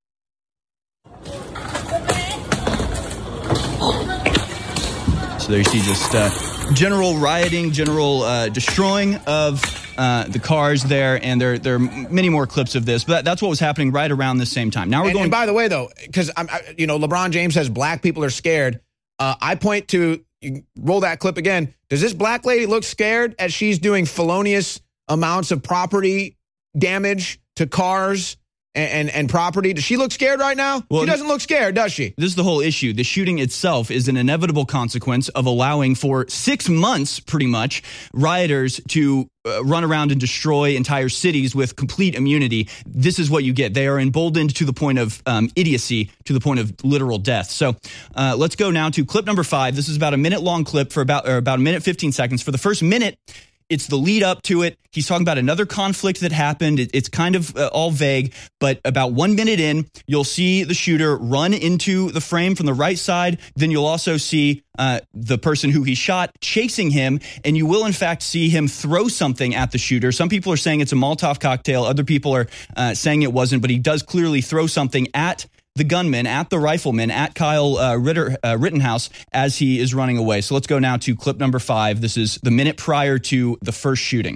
So there you see just general rioting, general destroying of the cars there, and there are many more clips of this. But that's what was happening right around the same time. Now we're going. And by the way, though, because LeBron James says black people are scared. I point to roll that clip again. Does this black lady look scared as she's doing felonious amounts of property damage to cars and property? Does she look scared right now? Well, she doesn't look scared, does she? This is the whole issue. The shooting itself is an inevitable consequence of allowing for 6 months, pretty much, rioters to run around and destroy entire cities with complete immunity. This is what you get. They are emboldened to the point of idiocy, to the point of literal death. So let's go now to clip number 5. This is about a minute-long clip for about a minute 15 seconds. For the first minute, it's the lead up to it. He's talking about another conflict that happened. It's kind of all vague, but about 1 minute in, you'll see the shooter run into the frame from the right side. Then you'll also see the person who he shot chasing him, and you will in fact see him throw something at the shooter. Some people are saying it's a Molotov cocktail. Other people are saying it wasn't, but he does clearly throw something at the gunman, at the rifleman, at Kyle Rittenhouse as he is running away. So let's go now to clip number 5. This is the minute prior to the first shooting.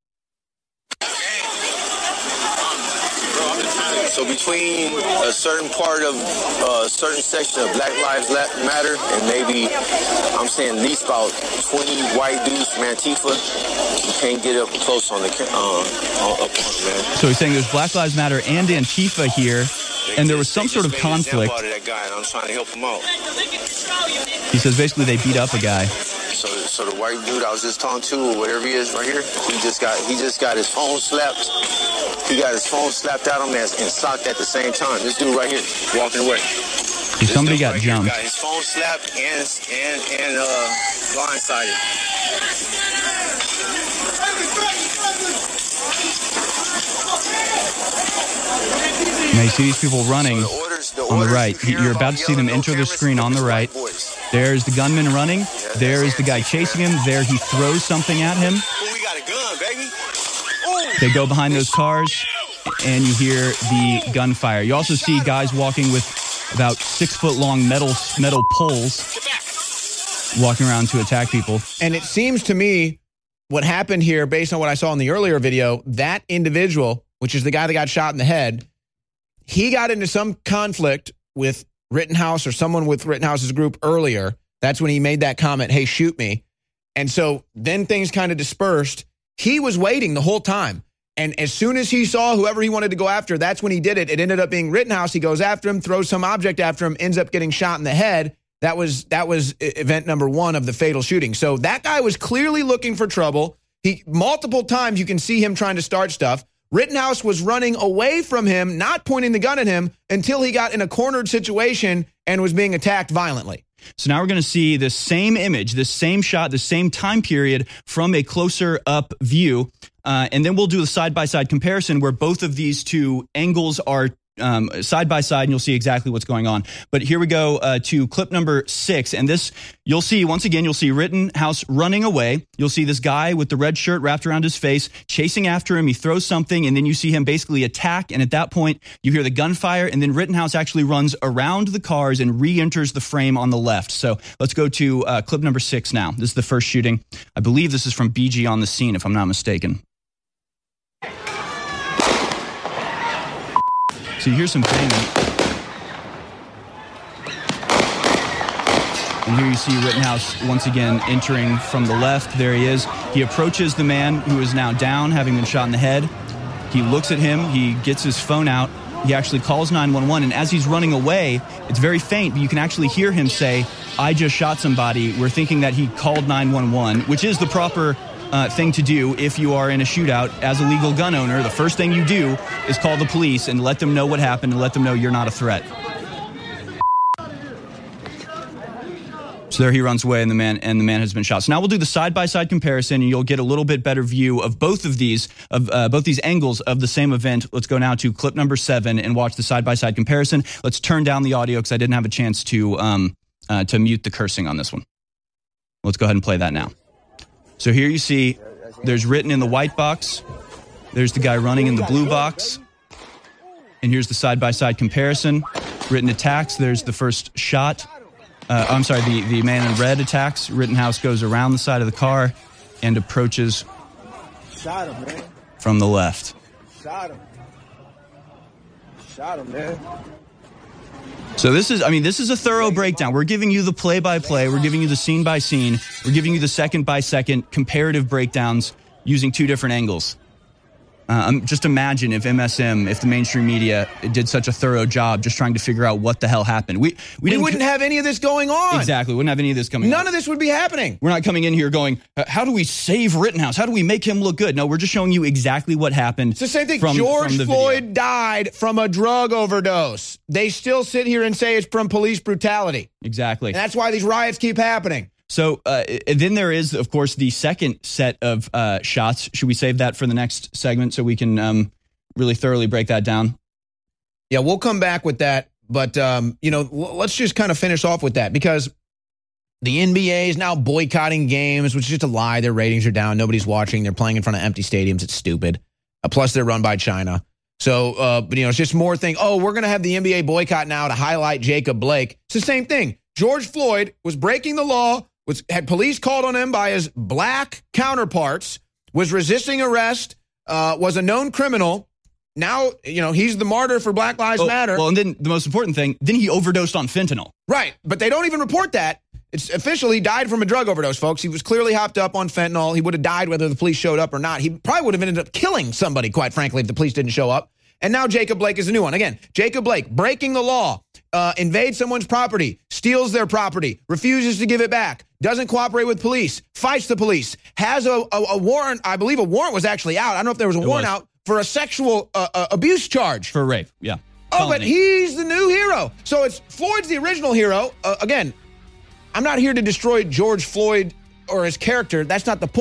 So between a certain part of a certain section of Black Lives Matter and maybe, I'm saying at least about 20 white dudes from Antifa, you can't get up close on the man. So he's saying there's Black Lives Matter and Antifa here, and there was some sort of conflict. That guy, and I'm trying to help him out. He says basically they beat up a guy. So the white dude I was just talking to, or whatever he is right here, he just got his phone slapped. He got his phone slapped out on him and socked at the same time. This dude right here, walking away. Somebody got jumped. Got his phone slapped and blindsided. Now you see these people running on the right. You're about to see them enter the screen on the right. There's the gunman running. There is the guy chasing him. There he throws something at him. We got a gun, baby. They go behind those cars, and you hear the gunfire. You also see guys walking with about 6-foot-long metal poles walking around to attack people. And it seems to me what happened here, based on what I saw in the earlier video, that individual, which is the guy that got shot in the head, he got into some conflict with Rittenhouse or someone with Rittenhouse's group earlier. That's when he made that comment, hey, shoot me. And so then things kind of dispersed. He was waiting the whole time. And as soon as he saw whoever he wanted to go after, that's when he did it. It ended up being Rittenhouse. He goes after him, throws some object after him, ends up getting shot in the head. That was event number 1 of the fatal shooting. So that guy was clearly looking for trouble. Multiple times you can see him trying to start stuff. Rittenhouse was running away from him, not pointing the gun at him, until he got in a cornered situation and was being attacked violently. So now we're going to see the same image, the same shot, the same time period from a closer up view. And then we'll do a side-by-side comparison where both of these two angles are side by side, and you'll see exactly what's going on. But here we go to clip number 6. And this, you'll see, once again, you'll see Rittenhouse running away. You'll see this guy with the red shirt wrapped around his face, chasing after him. He throws something, and then you see him basically attack. And at that point, you hear the gunfire, and then Rittenhouse actually runs around the cars and re-enters the frame on the left. So let's go to clip number 6 now. This is the first shooting. I believe this is from BG on the Scene, if I'm not mistaken. So you hear some banging. And here you see Rittenhouse once again entering from the left. There he is. He approaches the man who is now down, having been shot in the head. He looks at him. He gets his phone out. He actually calls 911. And as he's running away, it's very faint, but you can actually hear him say, I just shot somebody. We're thinking that he called 911, which is the proper thing to do if you are in a shootout as a legal gun owner. The first thing you do is call the police and let them know what happened and let them know you're not a threat. So there he runs away, and the man has been shot. So now we'll do the side-by-side comparison, and you'll get a little bit better view of both of these, both these angles of the same event. Let's go now to clip number 7 and watch the side-by-side comparison. Let's turn down the audio because I didn't have a chance to mute the cursing on this one. Let's go ahead and play that now. So here you see there's Ritten in the white box. There's the guy running in the blue box. And here's the side-by-side comparison. Ritten attacks. There's the first shot. I'm sorry, the man in red attacks. Rittenhouse goes around the side of the car and approaches from the left. Shot him, man. So this is a thorough breakdown. We're giving you the play-by-play. We're giving you the scene-by-scene. We're giving you the second-by-second comparative breakdowns using 2 different angles. Just imagine if MSM, if the mainstream media did such a thorough job just trying to figure out what the hell happened. We wouldn't have any of this going on. Exactly. We wouldn't have any of this coming on. None of this would be happening. We're not coming in here going, how do we save Rittenhouse? How do we make him look good? No, we're just showing you exactly what happened. It's the same thing. George Floyd died from a drug overdose. They still sit here and say it's from police brutality. Exactly. And that's why these riots keep happening. So then there is, of course, the second set of shots. Should we save that for the next segment so we can really thoroughly break that down? Yeah, we'll come back with that. But, let's just kind of finish off with that because the NBA is now boycotting games, which is just a lie. Their ratings are down. Nobody's watching. They're playing in front of empty stadiums. It's stupid. Plus, they're run by China. So, it's just more thing. Oh, we're going to have the NBA boycott now to highlight Jacob Blake. It's the same thing. George Floyd was breaking the law. Had police called on him by his black counterparts, was resisting arrest, was a known criminal. Now, he's the martyr for Black Lives Matter. Well, and then the most important thing, then he overdosed on fentanyl. Right, but they don't even report that. It's officially died from a drug overdose, folks. He was clearly hopped up on fentanyl. He would have died whether the police showed up or not. He probably would have ended up killing somebody, quite frankly, if the police didn't show up. And now Jacob Blake is a new one. Again, Jacob Blake, breaking the law, invades someone's property, steals their property, refuses to give it back, doesn't cooperate with police, fights the police, has a warrant. I believe a warrant was actually out. I don't know if there was a warrant out for a sexual abuse charge. For rape, yeah. Oh, but he's the new hero. So it's Floyd's the original hero. Again, I'm not here to destroy George Floyd or his character. That's not the point.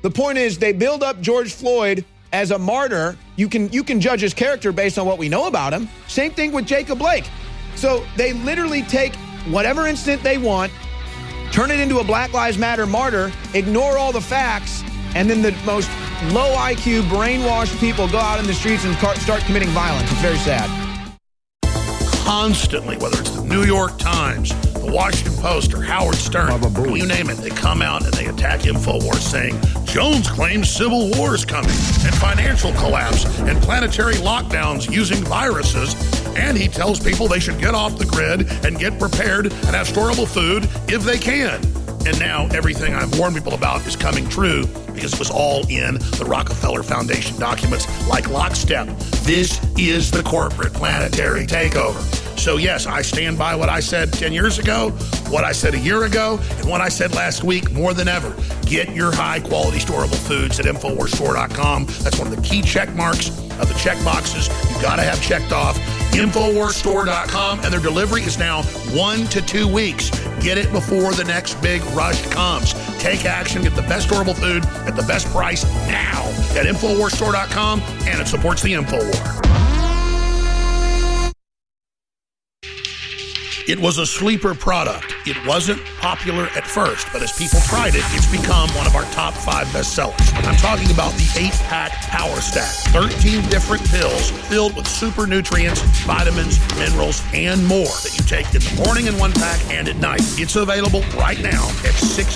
The point is, they build up George Floyd as a martyr. You can judge his character based on what we know about him. Same thing with Jacob Blake. So they literally take whatever incident they want, turn it into a Black Lives Matter martyr, ignore all the facts, and then the most low IQ, brainwashed people go out in the streets and start committing violence. It's very sad. Constantly, whether it's the New York Times, the Washington Post, or Howard Stern, you name it, they come out and they attack InfoWars saying Jones claims civil war is coming and financial collapse and planetary lockdowns using viruses, and he tells people they should get off the grid and get prepared and have storable food if they can. And now everything I've warned people about is coming true because it was all in the Rockefeller Foundation documents like lockstep. This is the corporate planetary takeover. So yes, I stand by what I said 10 years ago, what I said a year ago, and what I said last week more than ever. Get your high-quality storable foods at InfoWarsStore.com. That's one of the key check marks of the check boxes you've got to have checked off. InfoWarsStore.com, and their delivery is now 1 to 2 weeks. Get it before the next big rush comes. Take action, get the best storable food at the best price now at InfoWarsStore.com, and it supports the InfoWar. It was a sleeper product. It wasn't popular at first, but as people tried it, it's become one of our top 5 bestsellers. I'm talking about the 8-pack Power Stack. 13 different pills filled with super nutrients, vitamins, minerals, and more that you take in the morning in 1 pack and at night. It's available right now at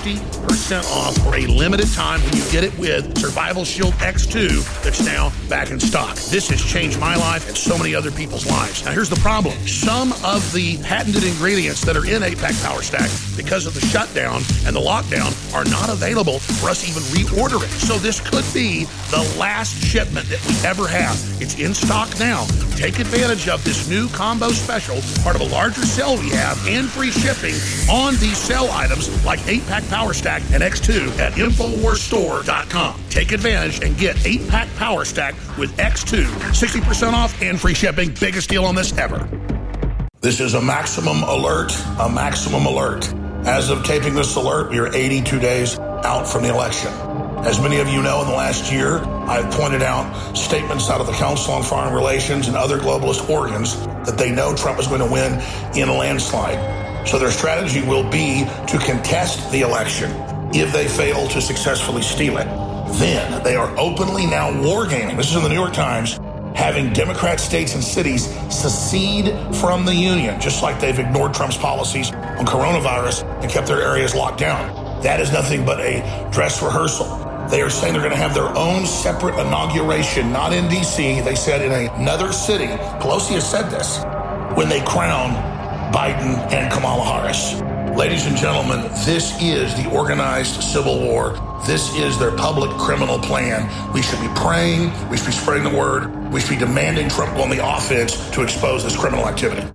60% off for a limited time when you get it with Survival Shield X2 that's now back in stock. This has changed my life and so many other people's lives. Now here's the problem. Some of the patented ingredients that are in 8-pack Power Stack, because of the shutdown and the lockdown, are not available for us to even reorder it. So this could be the last shipment that we ever have. It's in stock now. Take advantage of this new combo special, part of a larger sale we have, and free shipping on these sale items like 8-pack Power Stack and X2 at InfoWarsStore.com. Take advantage and get 8-pack Power Stack with X2, 60% off and free shipping. Biggest deal on this ever. This is a maximum alert, a maximum alert. As of taping this alert, we are 82 days out from the election. As many of you know, in the last year, I've pointed out statements out of the Council on Foreign Relations and other globalist organs that they know Trump is going to win in a landslide. So their strategy will be to contest the election. If they fail to successfully steal it, then they are openly now wargaming. This is in the New York Times. Having Democrat states and cities secede from the union, just like they've ignored Trump's policies on coronavirus and kept their areas locked down. That is nothing but a dress rehearsal. They are saying they're going to have their own separate inauguration, not in D.C. They said in another city. Pelosi has said this when they crown Biden and Kamala Harris. Ladies and gentlemen, this is the organized civil war. This is their public criminal plan. We should be praying. We should be spreading the word. We should be demanding Trump go on the offense to expose this criminal activity.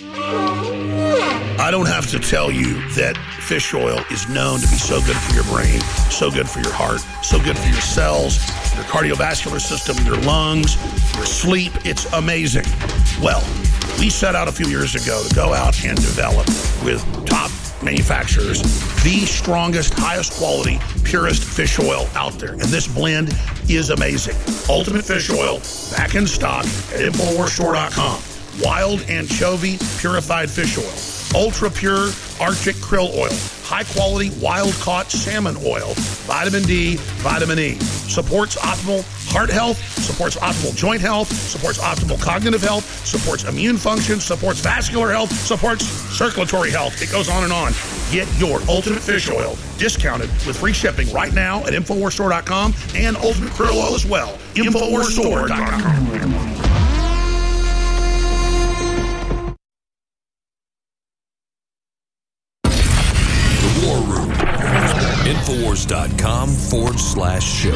I don't have to tell you that fish oil is known to be so good for your brain, so good for your heart, so good for your cells, your cardiovascular system, your lungs, your sleep. It's amazing. Well, we set out a few years ago to go out and develop with top manufacturers the strongest, highest quality, purest fish oil out there. And this blend is amazing. Ultimate Fish Oil, back in stock at InfoWarsStore.com. Wild anchovy purified fish oil. Ultra pure Arctic krill oil. High quality wild caught salmon oil. Vitamin D, vitamin E. Supports optimal heart health, supports optimal joint health, supports optimal cognitive health, supports immune function, supports vascular health, supports circulatory health. It goes on and on. Get your Ultimate Fish Oil discounted with free shipping right now at InfoWarsStore.com and Ultimate Krill Oil as well. InfoWarsStore.com. Infowars.com/show.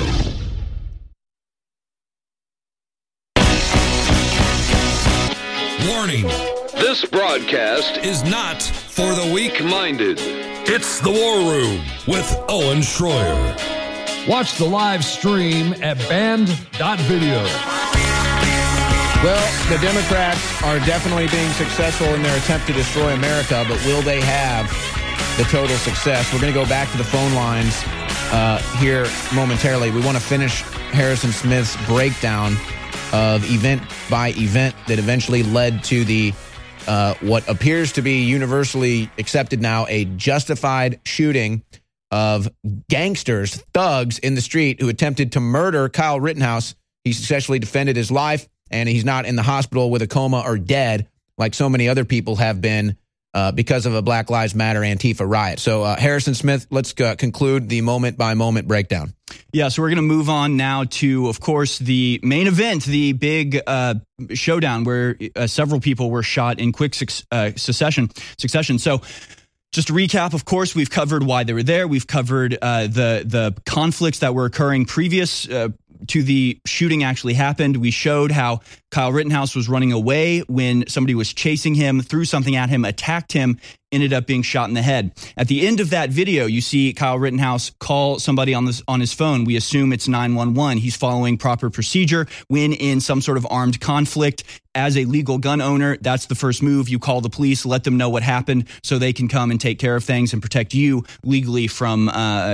Warning. This broadcast is not for the weak-minded. It's The War Room with Owen Schroyer. Watch the live stream at band.video. Well, the Democrats are definitely being successful in their attempt to destroy America, but will they have the total success? We're going to go back to the phone lines here momentarily. We want to finish Harrison Smith's breakdown of event by event that eventually led to the what appears to be universally accepted now, a justified shooting of gangsters, thugs in the street who attempted to murder Kyle Rittenhouse. He successfully defended his life, and he's not in the hospital with a coma or dead like so many other people have been because of a Black Lives Matter Antifa riot. So, Harrison Smith, let's conclude the moment-by-moment breakdown. Yeah, so we're going to move on now to, of course, the main event, the big showdown where several people were shot in quick succession. So, just to recap, of course, we've covered why they were there. We've covered the conflicts that were occurring previous to the shooting actually happened. We showed how Kyle Rittenhouse was running away when somebody was chasing him, threw something at him, attacked him, ended up being shot in the head. At the end of that video, you see Kyle Rittenhouse call somebody on his phone. We assume it's 911. He's following proper procedure when in some sort of armed conflict. As a legal gun owner, that's the first move. You call the police, let them know what happened so they can come and take care of things and protect you legally from,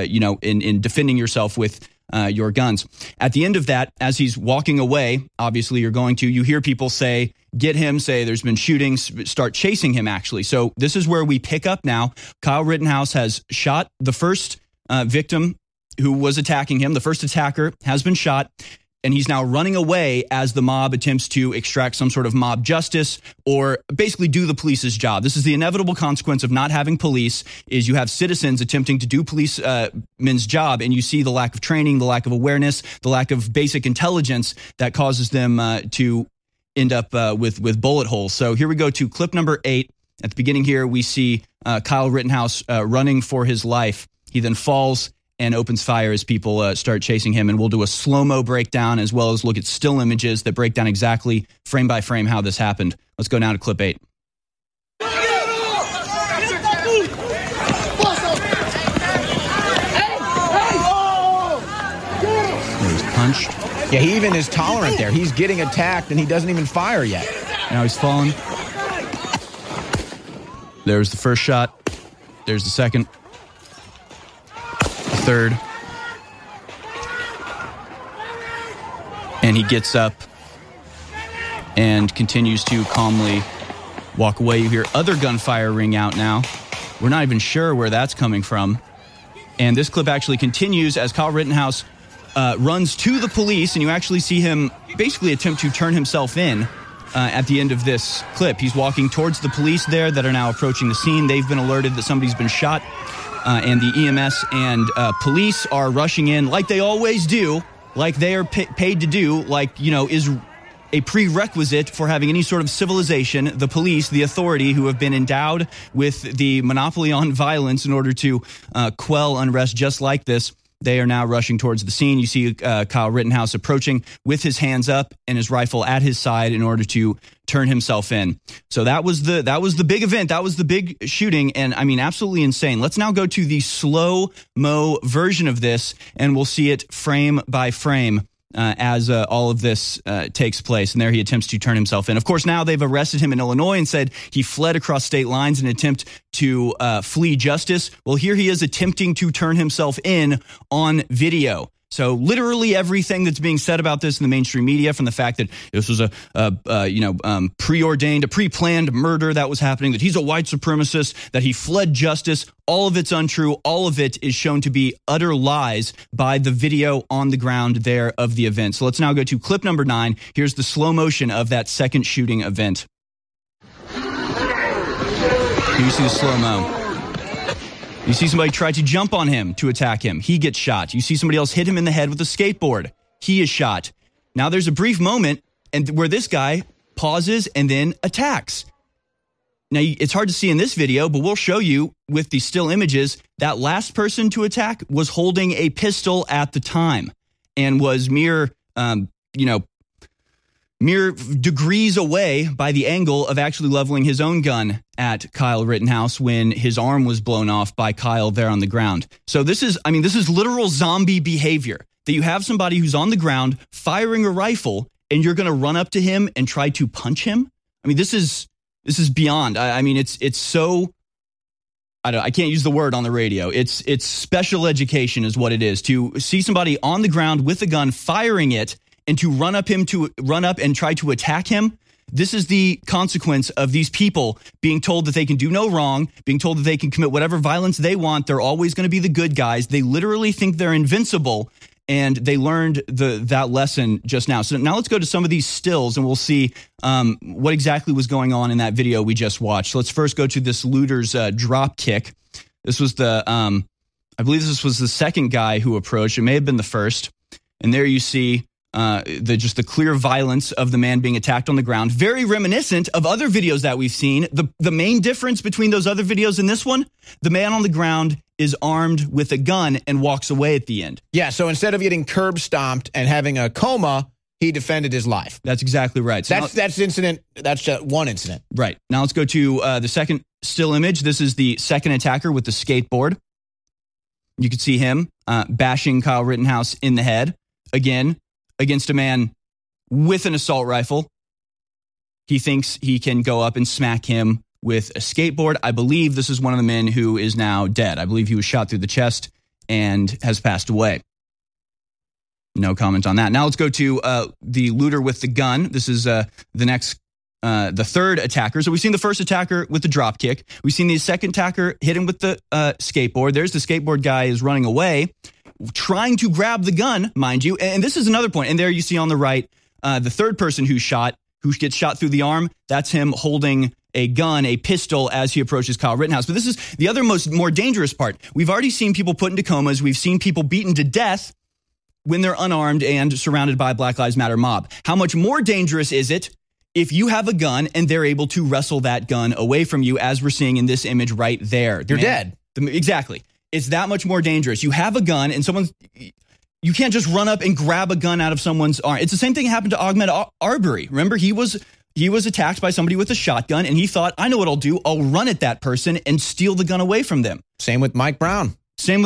in defending yourself with your guns. At the end of that, as he's walking away, obviously you hear people say, get him, say there's been shootings, start chasing him actually. So this is where we pick up now. Kyle Rittenhouse has shot the first victim who was attacking him. The first attacker has been shot, and he's now running away as the mob attempts to extract some sort of mob justice or basically do the police's job. This is the inevitable consequence of not having police, is you have citizens attempting to do policemen's job, and you see the lack of training, the lack of awareness, the lack of basic intelligence that causes them to end up with bullet holes. So here we go to clip number 8. At the beginning here, we see Kyle Rittenhouse running for his life. He then falls and opens fire as people start chasing him. And we'll do a slow-mo breakdown as well as look at still images that break down exactly frame by frame how this happened. Let's go now to clip 8. There's punch. Yeah, he even is tolerant there. He's getting attacked and he doesn't even fire yet. Now he's fallen. There's the first shot. There's the second. Third, and he gets up and continues to calmly walk away. You hear other gunfire ring out now. We're not even sure where that's coming from. And this clip actually continues as Kyle Rittenhouse runs to the police, and you actually see him basically attempt to turn himself in at the end of this clip. He's walking towards the police there that are now approaching the scene. They've been alerted that somebody's been shot. And the EMS and police are rushing in like they always do, like they are paid to do, like, is a prerequisite for having any sort of civilization. The police, the authority, who have been endowed with the monopoly on violence in order to quell unrest just like this, they are now rushing towards the scene. You see Kyle Rittenhouse approaching with his hands up and his rifle at his side in order to turn himself in. So that was the big event. That was the big shooting. And I mean, absolutely insane. Let's now go to the slow-mo version of this, and we'll see it frame by frame as all of this takes place. And there he attempts to turn himself in. Of course, now they've arrested him in Illinois and said he fled across state lines in an attempt to flee justice. Well, here he is attempting to turn himself in on video. So literally everything that's being said about this in the mainstream media, from the fact that this was a preordained, a pre-planned murder that was happening, that he's a white supremacist, that he fled justice, all of it's untrue. All of it is shown to be utter lies by the video on the ground there of the event. So let's now go to clip number 9. Here's the slow motion of that second shooting event. Here you see the slow-mo. You see somebody try to jump on him to attack him. He gets shot. You see somebody else hit him in the head with a skateboard. He is shot. Now there's a brief moment where this guy pauses and then attacks. Now, it's hard to see in this video, but we'll show you with the still images that last person to attack was holding a pistol at the time and was mere degrees away by the angle of actually leveling his own gun at Kyle Rittenhouse when his arm was blown off by Kyle there on the ground. So this is literal zombie behavior, that you have somebody who's on the ground firing a rifle and you're going to run up to him and try to punch him. I mean, this is beyond. I mean, it's so I can't use the word on the radio. It's special education is what it is. To see somebody on the ground with a gun firing it and to run up and try to attack him. This is the consequence of these people being told that they can do no wrong, being told that they can commit whatever violence they want. They're always going to be the good guys. They literally think they're invincible, and they learned that lesson just now. So now let's go to some of these stills, and we'll see what exactly was going on in that video we just watched. Let's first go to this looter's drop kick. This was I believe this was the second guy who approached. It may have been the first. And there you see the clear violence of the man being attacked on the ground. Very reminiscent of other videos that we've seen. The main difference between those other videos and this one, the man on the ground is armed with a gun and walks away at the end. Yeah, so instead of getting curb stomped and having a coma, he defended his life. That's exactly right. So that's just one incident. Right. Now let's go to the second still image. This is the second attacker with the skateboard. You can see him bashing Kyle Rittenhouse in the head again against a man with an assault rifle. He thinks he can go up and smack him with a skateboard. I believe this is one of the men who is now dead. I believe he was shot through the chest and has passed away. No comment on that. Now let's go to the looter with the gun. This is the third attacker. So we've seen the first attacker with the drop kick. We've seen the second attacker hit him with the skateboard. There's the skateboard guy is running away, trying to grab the gun, mind you. And this is another point. And there you see on the right, the third person who gets shot through the arm. That's him holding a gun, a pistol, as he approaches Kyle Rittenhouse. But this is the other more dangerous part. We've already seen people put into comas. We've seen people beaten to death when they're unarmed and surrounded by a Black Lives Matter mob. How much more dangerous is it if you have a gun and they're able to wrestle that gun away from you, as we're seeing in this image right there? You're dead. Exactly. It's that much more dangerous. You have a gun and you can't just run up and grab a gun out of someone's arm. It's the same thing happened to Ahmaud Arbery. Remember, he was attacked by somebody with a shotgun, and he thought, I know what I'll do. I'll run at that person and steal the gun away from them. Same with Mike Brown.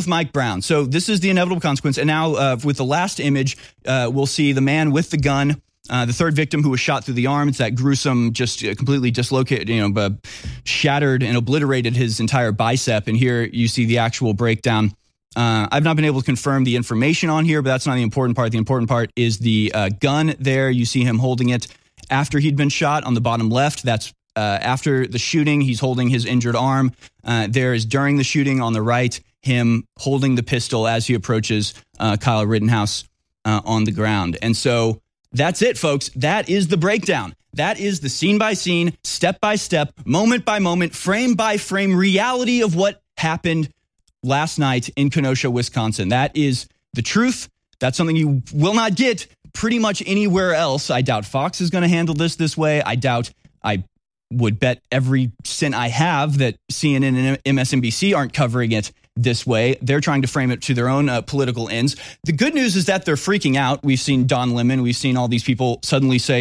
So this is the inevitable consequence. And now with the last image, we'll see the man with the gun, the third victim who was shot through the arm. It's that gruesome, just completely dislocated, shattered and obliterated his entire bicep. And here you see the actual breakdown. I've not been able to confirm the information on here, but that's not the important part. The important part is the gun there. You see him holding it after he'd been shot on the bottom left. That's after the shooting. He's holding his injured arm. There is during the shooting on the right, him holding the pistol as he approaches Kyle Rittenhouse on the ground. And so that's it, folks. That is the breakdown. That is the scene by scene, step by step, moment by moment, frame by frame reality of what happened last night in Kenosha, Wisconsin. That is the truth. That's something you will not get pretty much anywhere else. I doubt Fox is going to handle this way. I would bet every cent I have that CNN and MSNBC aren't covering it this way. They're trying to frame it to their own political ends. The good news is that they're freaking out. We've seen Don Lemon. We've seen all these people suddenly say,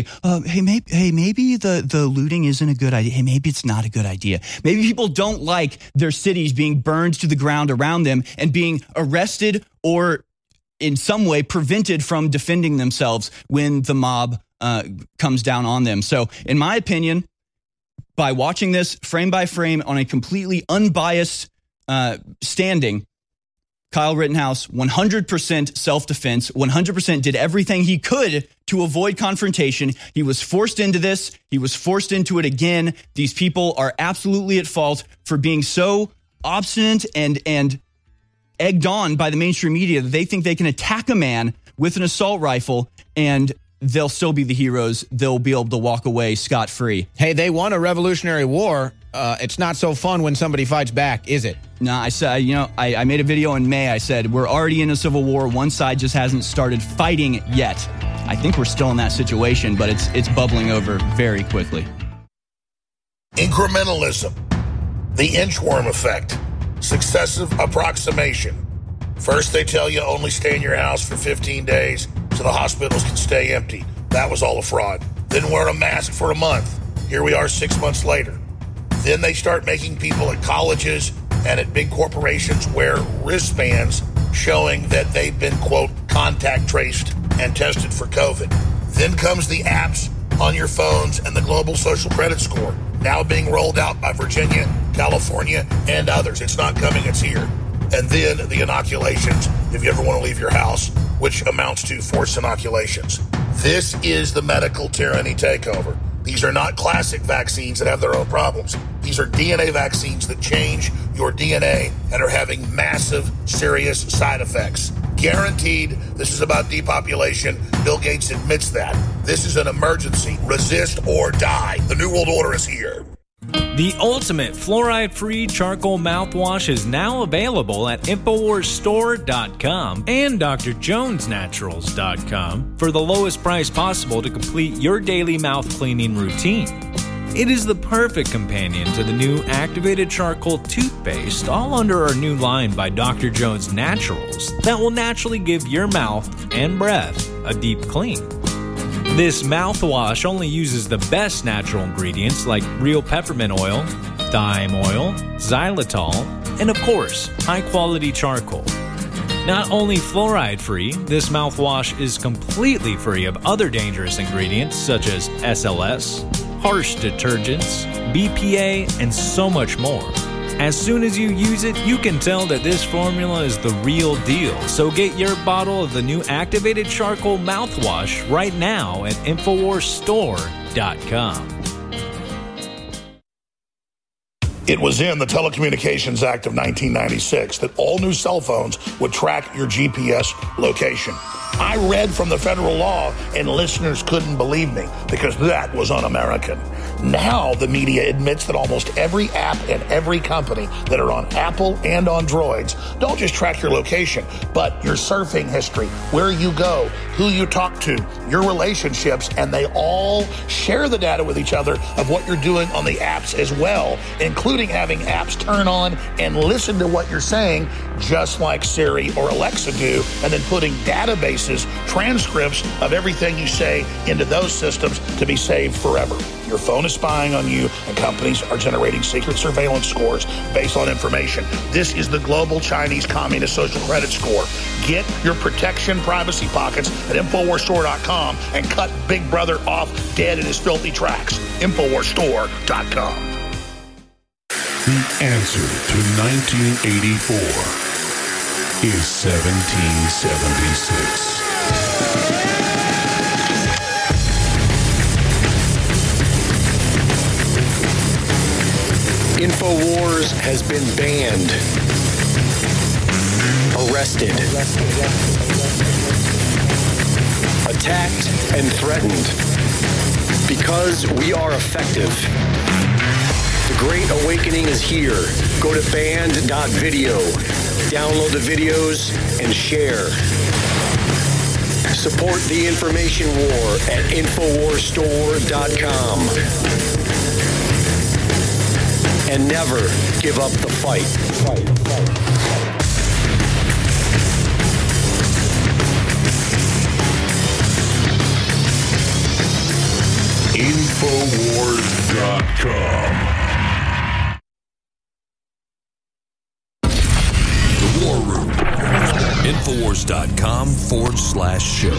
maybe the looting isn't a good idea. Hey, maybe it's not a good idea. Maybe people don't like their cities being burned to the ground around them and being arrested or in some way prevented from defending themselves when the mob comes down on them. So in my opinion, by watching this frame by frame on a completely unbiased standing, Kyle Rittenhouse, 100% self-defense, 100% did everything he could to avoid confrontation. He was forced into this. He was forced into it again. These people are absolutely at fault for being so obstinate and egged on by the mainstream media that they think they can attack a man with an assault rifle and they'll still be the heroes. They'll be able to walk away scot-free. Hey, they won a Revolutionary War. It's not so fun when somebody fights back, is it? No, I said, I made a video in May. I said, we're already in a civil war. One side just hasn't started fighting yet. I think we're still in that situation, but it's bubbling over very quickly. Incrementalism, the inchworm effect, successive approximation. First, they tell you only stay in your house for 15 days so the hospitals can stay empty. That was all a fraud. Then wear a mask for a month. Here we are 6 months later. Then they start making people at colleges and at big corporations wear wristbands showing that they've been, quote, contact traced and tested for COVID. Then comes the apps on your phones and the global social credit score, now being rolled out by Virginia, California, and others. It's not coming, it's here. And then the inoculations, if you ever want to leave your house, which amounts to forced inoculations. This is the medical tyranny takeover. These are not classic vaccines that have their own problems. These are DNA vaccines that change your DNA and are having massive, serious side effects. Guaranteed, this is about depopulation. Bill Gates admits that. This is an emergency. Resist or die. The New World Order is here. The ultimate fluoride-free charcoal mouthwash is now available at InfoWarsStore.com and DrJonesNaturals.com for the lowest price possible to complete your daily mouth cleaning routine. It is the perfect companion to the new activated charcoal toothpaste, all under our new line by Dr. Jones Naturals, that will naturally give your mouth and breath a deep clean. This mouthwash only uses the best natural ingredients like real peppermint oil, thyme oil, xylitol, and of course, high-quality charcoal. Not only fluoride-free, this mouthwash is completely free of other dangerous ingredients such as SLS, harsh detergents, BPA, and so much more. As soon as you use it, you can tell that this formula is the real deal. So get your bottle of the new activated charcoal mouthwash right now at InfoWarsStore.com. It was in the Telecommunications Act of 1996 that all new cell phones would track your GPS location. I read from the federal law, and listeners couldn't believe me because that was un-American. Now the media admits that almost every app and every company that are on Apple and on Droids don't just track your location, but your surfing history, where you go, who you talk to, your relationships, and they all share the data with each other of what you're doing on the apps as well, including having apps turn on and listen to what you're saying, just like Siri or Alexa do, and then putting databases, transcripts of everything you say into those systems to be saved forever. Your phone is spying on you, and companies are generating secret surveillance scores based on information. This is the global Chinese communist social credit score. Get your protection privacy pockets at InfoWarsStore.com and cut Big Brother off dead in his filthy tracks. InfoWarsStore.com. The answer to 1984 is 1776. InfoWars has been banned, arrested, attacked, and threatened because we are effective. The Great Awakening is here. Go to band.video, download the videos, and share. Support the information war at InfoWarsStore.com. And never give up the fight. InfoWars.com. The War Room. InfoWars.com/show.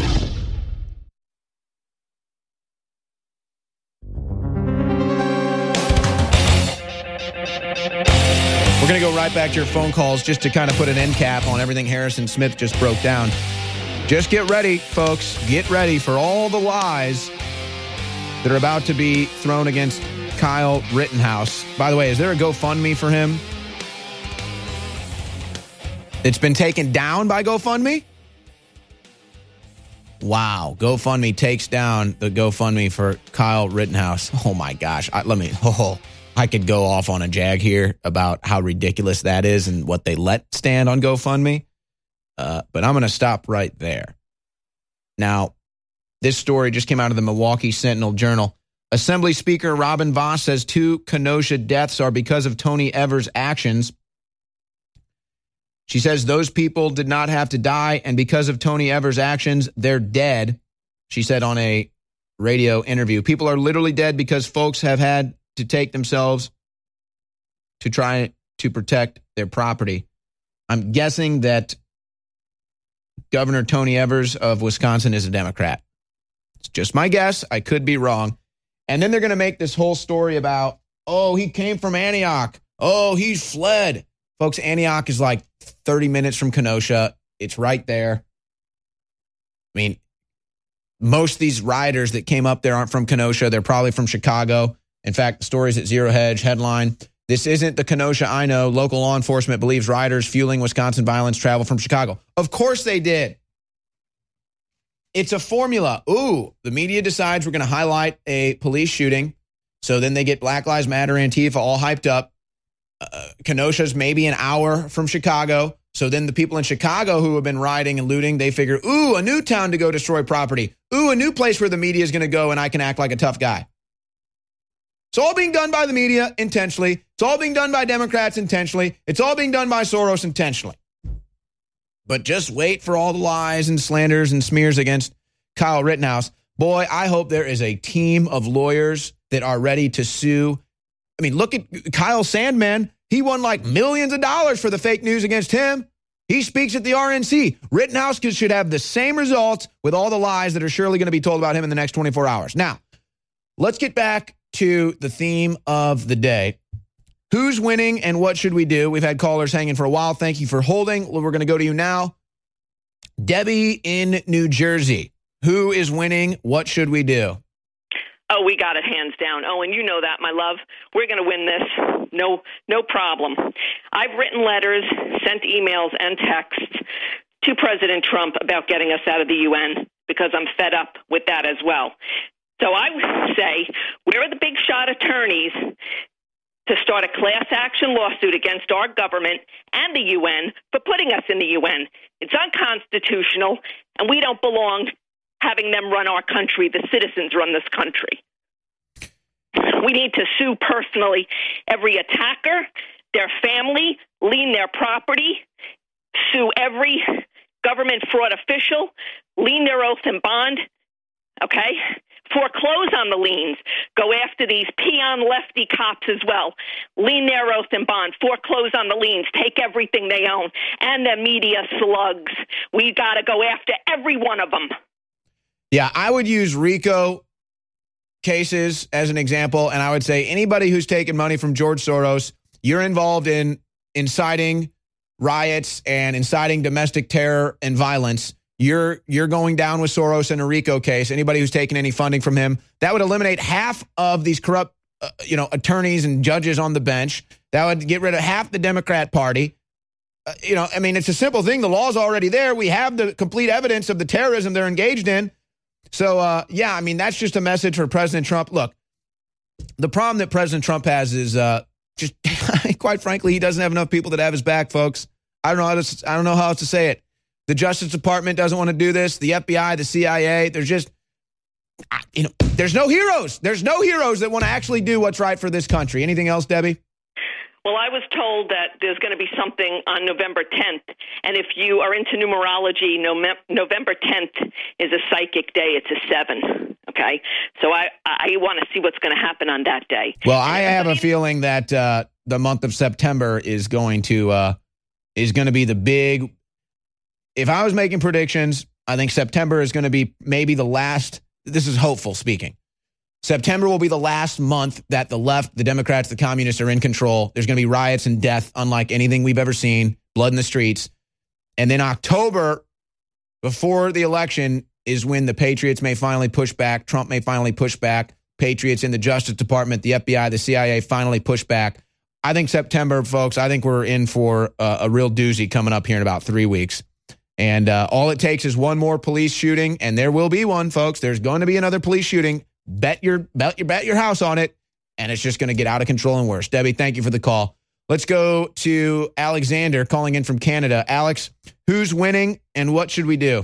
We're going to go right back to your phone calls just to kind of put an end cap on everything Harrison Smith just broke down. Just get ready, folks. Get ready for all the lies that are about to be thrown against Kyle Rittenhouse. By the way, is there a GoFundMe for him? It's been taken down by GoFundMe? Wow. GoFundMe takes down the GoFundMe for Kyle Rittenhouse. Oh, my gosh. I could go off on a jag here about how ridiculous that is and what they let stand on GoFundMe. But I'm going to stop right there. Now, this story just came out of the Milwaukee Sentinel-Journal. Assembly Speaker Robin Vos says 2 Kenosha deaths are because of Tony Evers' actions. She says those people did not have to die, and because of Tony Evers' actions, they're dead, she said on a radio interview. People are literally dead because folks have had to take themselves to try to protect their property. I'm guessing that Governor Tony Evers of Wisconsin is a Democrat. It's just my guess. I could be wrong. And then they're going to make this whole story about, oh, he came from Antioch. Oh, he's fled. Folks, Antioch is like 30 minutes from Kenosha. It's right there. I mean, most of these rioters that came up there aren't from Kenosha. They're probably from Chicago. In fact, the story's at Zero Hedge. Headline, this isn't the Kenosha I know. Local law enforcement believes rioters fueling Wisconsin violence travel from Chicago. Of course they did. It's a formula. Ooh, the media decides we're going to highlight a police shooting. So then they get Black Lives Matter, Antifa all hyped up. Kenosha's maybe an hour from Chicago. So then the people in Chicago who have been rioting and looting, they figure, ooh, a new town to go destroy property. Ooh, a new place where the media is going to go and I can act like a tough guy. It's all being done by the media intentionally. It's all being done by Democrats intentionally. It's all being done by Soros intentionally. But just wait for all the lies and slanders and smears against Kyle Rittenhouse. Boy, I hope there is a team of lawyers that are ready to sue. I mean, look at Kyle Sandman. He won like millions of dollars for the fake news against him. He speaks at the RNC. Rittenhouse should have the same results with all the lies that are surely going to be told about him in the next 24 hours. Now, let's get back to the theme of the day. Who's winning and what should we do? We've had callers hanging for a while. Thank you for holding. We're going to go to you now. Debbie in New Jersey. Who is winning? What should we do? Oh, we got it hands down. Oh, and you know that, my love. We're going to win this. No problem. I've written letters, sent emails and texts to President Trump about getting us out of the UN because I'm fed up with that as well. So I would say, where are the big shot attorneys to start a class action lawsuit against our government and the UN for putting us in the UN? It's unconstitutional, and we don't belong having them run our country. The citizens run this country. We need to sue personally every attacker, their family, lien their property, sue every government fraud official, lien their oath and bond, okay? Foreclose on the liens. Go after these peon lefty cops as well. Lien their oath and bond. Foreclose on the liens. Take everything they own. And the media slugs. We got to go after every one of them. Yeah, I would use RICO cases as an example, and I would say anybody who's taken money from George Soros, you're involved in inciting riots and inciting domestic terror and violence. You're going down with Soros in a RICO case. Anybody who's taken any funding from him, that would eliminate half of these corrupt, attorneys and judges on the bench. That would get rid of half the Democrat Party. I mean, it's a simple thing. The law's already there. We have the complete evidence of the terrorism they're engaged in. So, that's just a message for President Trump. Look, the problem that President Trump has is just, quite frankly, he doesn't have enough people that have his back, folks. I don't know how else to say it. The Justice Department doesn't want to do this. The FBI, the CIA, there's just, there's no heroes. There's no heroes that want to actually do what's right for this country. Anything else, Debbie? Well, I was told that there's going to be something on November 10th. And if you are into numerology, November 10th is a psychic day. It's a 7. Okay. So I want to see what's going to happen on that day. Well, I have a feeling that the month of September is going to be the big. If I was making predictions, I think September is going to be maybe the last. This is hopeful speaking. September will be the last month that the left, the Democrats, the communists are in control. There's going to be riots and death unlike anything we've ever seen, blood in the streets. And then October, before the election, is when the Patriots may finally push back. Trump may finally push back. Patriots in the Justice Department, the FBI, the CIA finally push back. I think September, folks, I think we're in for a real doozy coming up here in about 3 weeks. And all it takes is one more police shooting, and there will be one, folks. There's going to be another police shooting. Bet your house on it, and it's just going to get out of control and worse. Debbie, thank you for the call. Let's go to Alexander calling in from Canada. Alex, who's winning, and what should we do?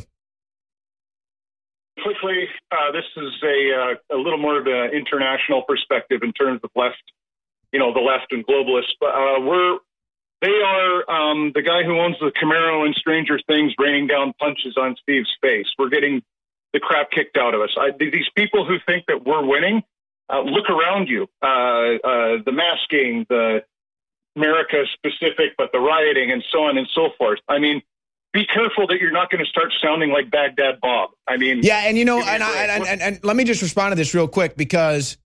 Quickly, this is a little more of an international perspective in terms of left, the left and globalists. But they are the guy who owns the Camaro and Stranger Things raining down punches on Steve's face. We're getting the crap kicked out of us. These people who think that we're winning, look around you. The masking, the America specific, but the rioting and so on and so forth. I mean, be careful that you're not going to start sounding like Baghdad Bob. I mean, yeah, and and let me just respond to this real quick, because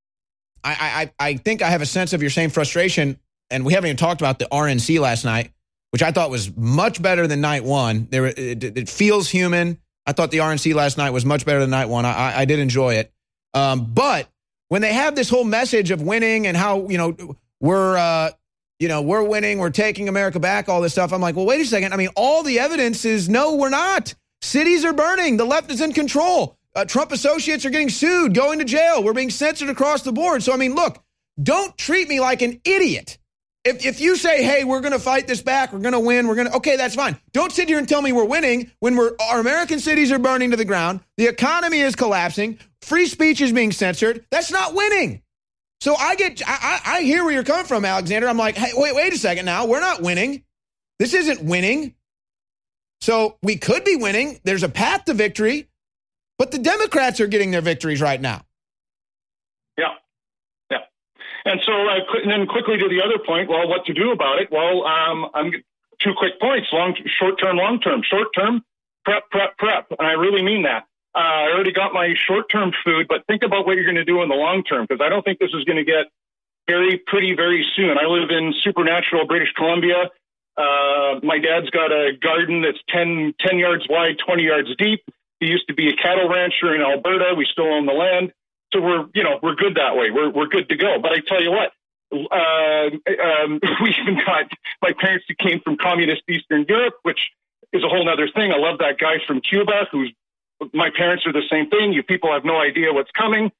I think I have a sense of your same frustration, and we haven't even talked about the RNC last night, which I thought was much better than night one. It feels human. I thought the RNC last night was much better than night one. I did enjoy it. But when they have this whole message of winning and how, we're winning, we're taking America back, all this stuff, I'm like, well, wait a second. I mean, all the evidence is no, we're not. Cities are burning. The left is in control. Trump associates are getting sued, going to jail. We're being censored across the board. So, I mean, look, don't treat me like an idiot. If you say, hey, we're going to fight this back, we're going to win, okay, that's fine. Don't sit here and tell me we're winning when our American cities are burning to the ground, the economy is collapsing, free speech is being censored. That's not winning. So I hear where you're coming from, Alexander. I'm like, hey, wait a second now. We're not winning. This isn't winning. So we could be winning. There's a path to victory, but the Democrats are getting their victories right now. Yeah. And so, and then quickly to the other point, well, what to do about it? Well, I'm 2 quick points, short-term, long-term. Short-term, prep. And I really mean that. I already got my short-term food, but think about what you're going to do in the long term, because I don't think this is going to get very pretty very soon. I live in supernatural British Columbia. My dad's got a garden that's 10 yards wide, 20 yards deep. He used to be a cattle rancher in Alberta. We still own the land. So we're good that way. We're good to go. But I tell you what, we even got my parents who came from communist Eastern Europe, which is a whole other thing. I love that guy from Cuba my parents are the same thing. You people have no idea what's coming.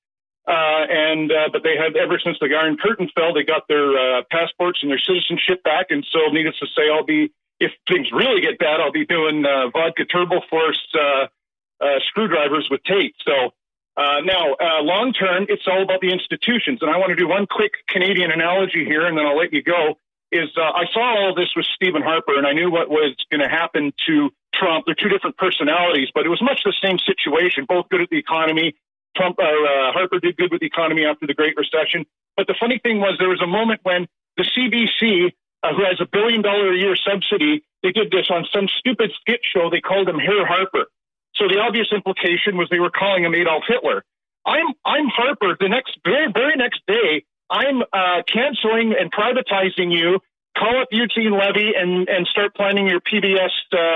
But they had, ever since the Iron Curtain fell, they got their passports and their citizenship back. And so needless to say, if things really get bad, I'll be doing vodka turbo force screwdrivers with Tate. So, now, long term, it's all about the institutions. And I want to do one quick Canadian analogy here, and then I'll let you go. I saw all this with Stephen Harper, and I knew what was going to happen to Trump. They're two different personalities, but it was much the same situation, both good at the economy. Harper did good with the economy after the Great Recession. But the funny thing was there was a moment when the CBC, who has $1 billion a year subsidy, they did this on some stupid skit show. They called him Herr Harper. So the obvious implication was they were calling him Adolf Hitler. I'm Harper. The very next day, I'm canceling and privatizing you. Call up Eugene Levy and start planning your PBS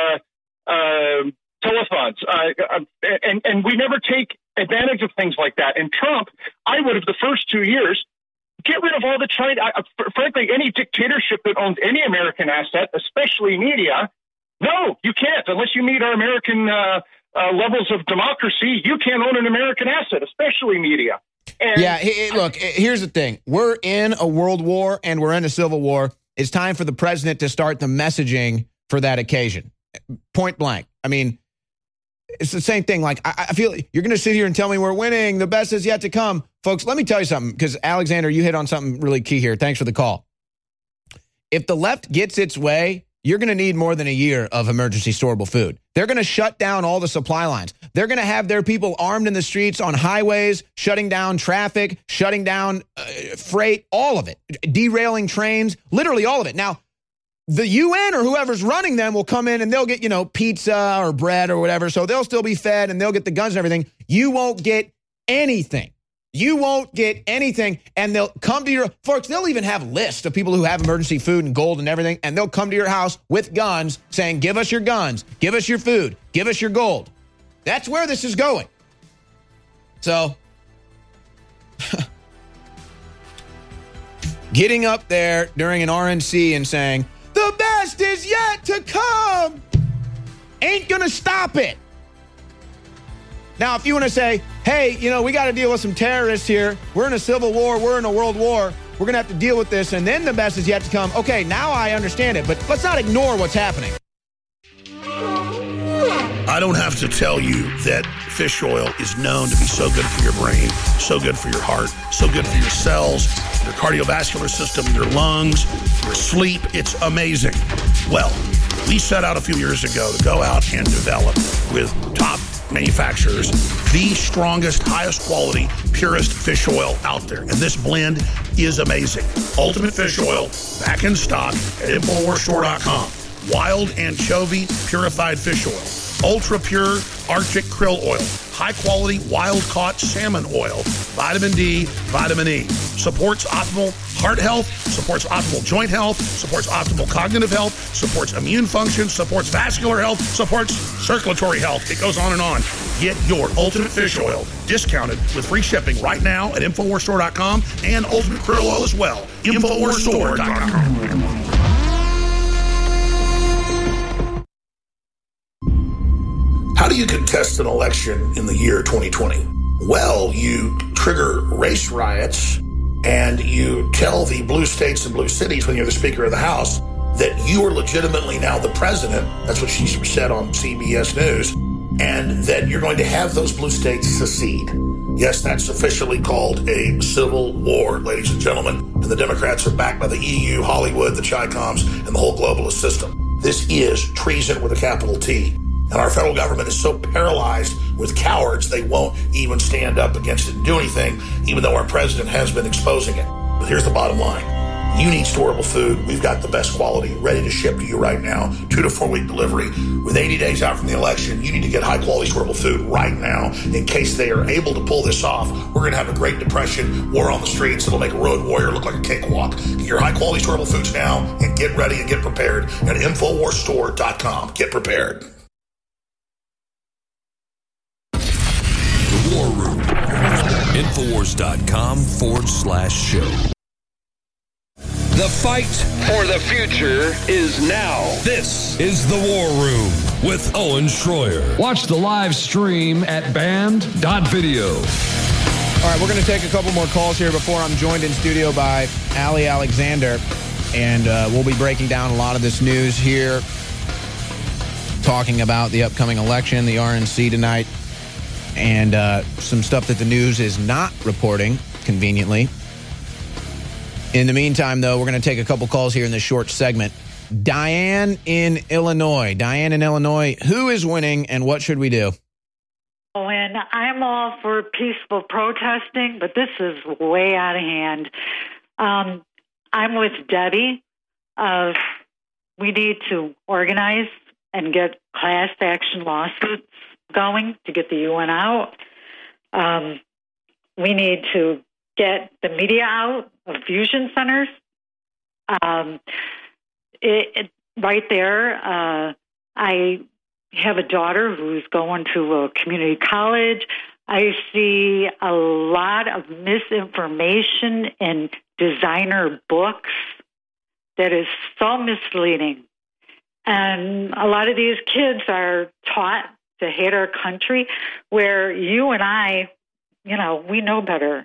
telethons. And we never take advantage of things like that. And Trump, I would have the first 2 years get rid of all the China. Frankly, any dictatorship that owns any American asset, especially media. No, you can't unless you meet our American levels of democracy. You can't own an American asset, especially media. And look, here's the thing. We're in a world war and we're in a civil war. It's time for the president to start the messaging for that occasion. Point blank. I mean, it's the same thing. Like, I feel you're going to sit here and tell me we're winning. The best is yet to come. Folks, let me tell you something, because Alexander, you hit on something really key here. Thanks for the call. If the left gets its way, you're going to need more than a year of emergency storable food. They're going to shut down all the supply lines. They're going to have their people armed in the streets on highways, shutting down traffic, shutting down freight, all of it, derailing trains, literally all of it. Now, the UN or whoever's running them will come in and they'll get, pizza or bread or whatever. So they'll still be fed and they'll get the guns and everything. You won't get anything. You won't get anything. And they'll come to your, folks, they'll even have lists of people who have emergency food and gold and everything. And they'll come to your house with guns saying, give us your guns, give us your food, give us your gold. That's where this is going. So getting up there during an RNC and saying, the best is yet to come, ain't going to stop it. Now, if you want to say, hey, we got to deal with some terrorists here. We're in a civil war. We're in a world war. We're going to have to deal with this. And then the best is yet to come. Okay, now I understand it. But let's not ignore what's happening. I don't have to tell you that fish oil is known to be so good for your brain, so good for your heart, so good for your cells, your cardiovascular system, your lungs, your sleep. It's amazing. Well, we set out a few years ago to go out and develop with top manufacturers the strongest, highest quality, purest fish oil out there. And this blend is amazing. Ultimate Fish Oil, back in stock at InfoWarsStore.com. wild anchovy purified fish oil, ultra pure Arctic krill oil, high quality wild caught salmon oil, vitamin D, vitamin E. Supports optimal heart health, supports optimal joint health, supports optimal cognitive health, supports immune function, supports vascular health, supports circulatory health. It goes on and on. Get your Ultimate Fish Oil discounted with free shipping right now at InfoWarsStore.com and Ultimate Krill Oil as well. InfoWarsStore.com. How do you contest an election in the year 2020? Well, you trigger race riots and you tell the blue states and blue cities when you're the Speaker of the House that you are legitimately now the president. That's what she said on CBS News. And that you're going to have those blue states secede. Yes, that's officially called a civil war, ladies and gentlemen. And the Democrats are backed by the EU, Hollywood, the Chi-Coms, and the whole globalist system. This is treason with a capital T. And our federal government is so paralyzed with cowards, they won't even stand up against it and do anything, even though our president has been exposing it. But here's the bottom line. You need storable food. We've got the best quality ready to ship to you right now. 2 to 4 week delivery. With 80 days out from the election, you need to get high quality storable food right now in case they are able to pull this off. We're going to have a Great Depression, war on the streets. It'll make a road warrior look like a cakewalk. Get your high quality storable foods now and get ready and get prepared at InfoWarsStore.com. Get prepared. War Room. Infowars.com/show. The fight for the future is now. This is the War Room with Owen Schroyer. Watch the live stream at band.video. All right, we're going to take a couple more calls here before I'm joined in studio by Ali Alexander. And we'll be breaking down a lot of this news here, talking about the upcoming election, the RNC tonight, and some stuff that the news is not reporting, conveniently. In the meantime, though, we're going to take a couple calls here in this short segment. Diane in Illinois. Diane in Illinois, who is winning and what should we do? Oh, and I'm all for peaceful protesting, but this is way out of hand. I'm with Debbie. We need to organize and get class action lawsuits going to get the UN out. We need to get the media out of fusion centers. Right there, I have a daughter who's going to a community college. I see a lot of misinformation in designer books that is so misleading. And a lot of these kids are taught to hate our country, where you and I, we know better.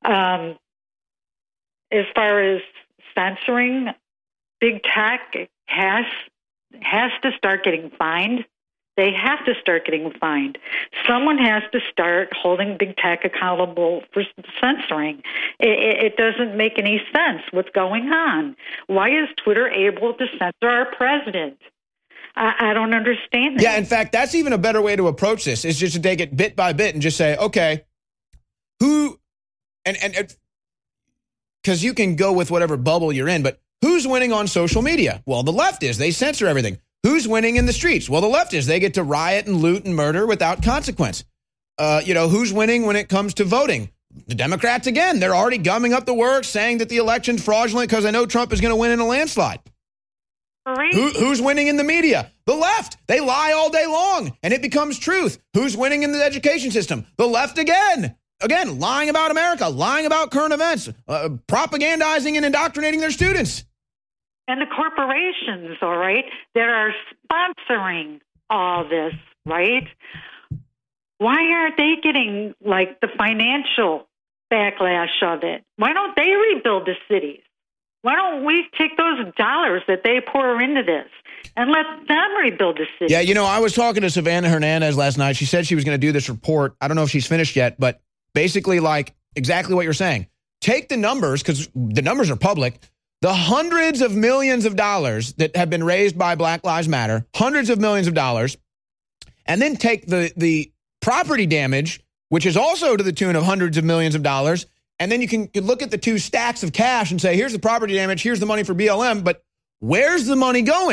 As far as censoring, big tech has to start getting fined. They have to start getting fined. Someone has to start holding big tech accountable for censoring. It doesn't make any sense what's going on. Why is Twitter able to censor our president? I don't understand that. Yeah, in fact, that's even a better way to approach this, is just to take it bit by bit and just say, okay, who, and because you can go with whatever bubble you're in, but who's winning on social media? Well, the left is. They censor everything. Who's winning in the streets? Well, the left is. They get to riot and loot and murder without consequence. Who's winning when it comes to voting? The Democrats, again, they're already gumming up the works, saying that the election's fraudulent because I know Trump is going to win in a landslide. Who's winning in the media? The left. They lie all day long, and it becomes truth. Who's winning in the education system? The left again. Again, lying about America, lying about current events, propagandizing and indoctrinating their students. And the corporations, all right, that are sponsoring all this, right? Why aren't they getting, the financial backlash of it? Why don't they rebuild the cities? Why don't we take those dollars that they pour into this and let them rebuild the city? Yeah, I was talking to Savannah Hernandez last night. She said she was going to do this report. I don't know if she's finished yet, but basically exactly what you're saying. Take the numbers, because the numbers are public, the hundreds of millions of dollars that have been raised by Black Lives Matter, hundreds of millions of dollars, and then take the property damage, which is also to the tune of hundreds of millions of dollars, and then you can look at the two stacks of cash and say, here's the property damage, here's the money for BLM, but where's the money going?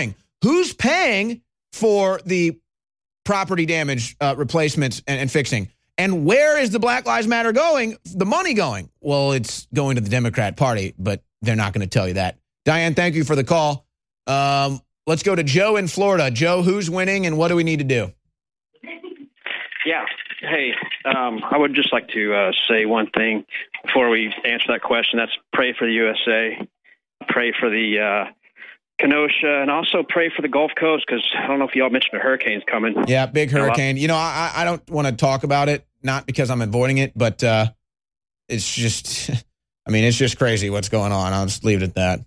who's paying for the property damage replacements and fixing? And where is the Black Lives Matter going, the money going? Well, it's going to the Democrat Party, but they're not going to tell you that. Diane, thank you for the call. Let's go to Joe in Florida. Joe, who's winning and what do we need to do? Yeah. Hey, I would just like to say one thing before we answer that question. That's pray for the USA, pray for the Kenosha, and also pray for the Gulf Coast, because I don't know if y'all mentioned a hurricane's coming. Yeah, big hurricane. You know, I don't want to talk about it, not because I'm avoiding it, but it's just, I mean, it's just crazy what's going on. I'll just leave it at that.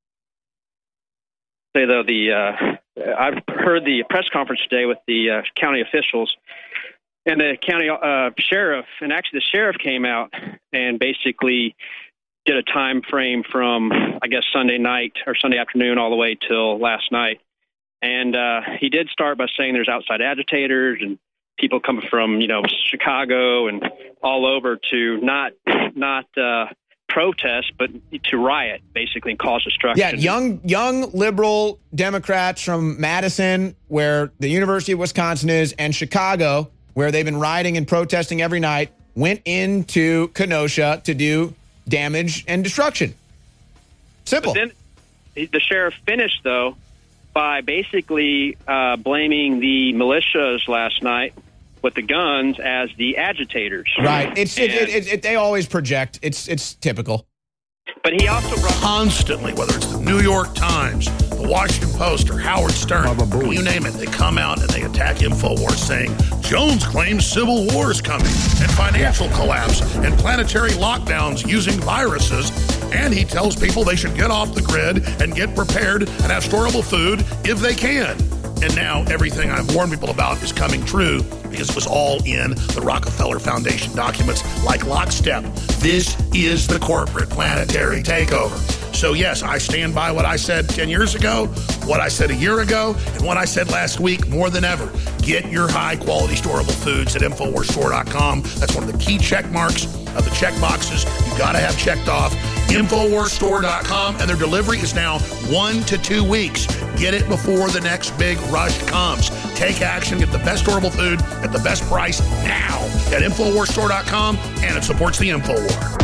Say, though, I've heard the press conference today with the county officials and the county sheriff, and actually the sheriff came out and basically did a time frame from, I guess, Sunday night or Sunday afternoon all the way till last night. And he did start by saying there's outside agitators and people coming from, Chicago and all over to not protest, but to riot, basically, and cause destruction. Yeah, young liberal Democrats from Madison, where the University of Wisconsin is, and Chicago, where they've been rioting and protesting every night, went into Kenosha to do damage and destruction. Simple. But then the sheriff finished, though, by basically blaming the militias last night with the guns as the agitators. Right. They always project. It's typical. But he also brought constantly, whether it's the New York Times, the Washington Post, or Howard Stern, you name it, they come out and they attack InfoWars saying Jones claims civil war is coming and financial collapse and planetary lockdowns using viruses. And he tells people they should get off the grid and get prepared and have storable food if they can. And now everything I've warned people about is coming true because it was all in the Rockefeller Foundation documents like lockstep. This is the corporate planetary takeover. So yes, I stand by what I said 10 years ago, what I said a year ago, and what I said last week more than ever. Get your high-quality storable foods at InfoWarsStore.com. That's one of the key check marks of the check boxes you got to have checked off. InfoWarsStore.com, and their delivery is now 1 to 2 weeks. Get it before the next big rush comes. Take action, get the best storable food at the best price now at InfoWarsStore.com, and it supports the InfoWar.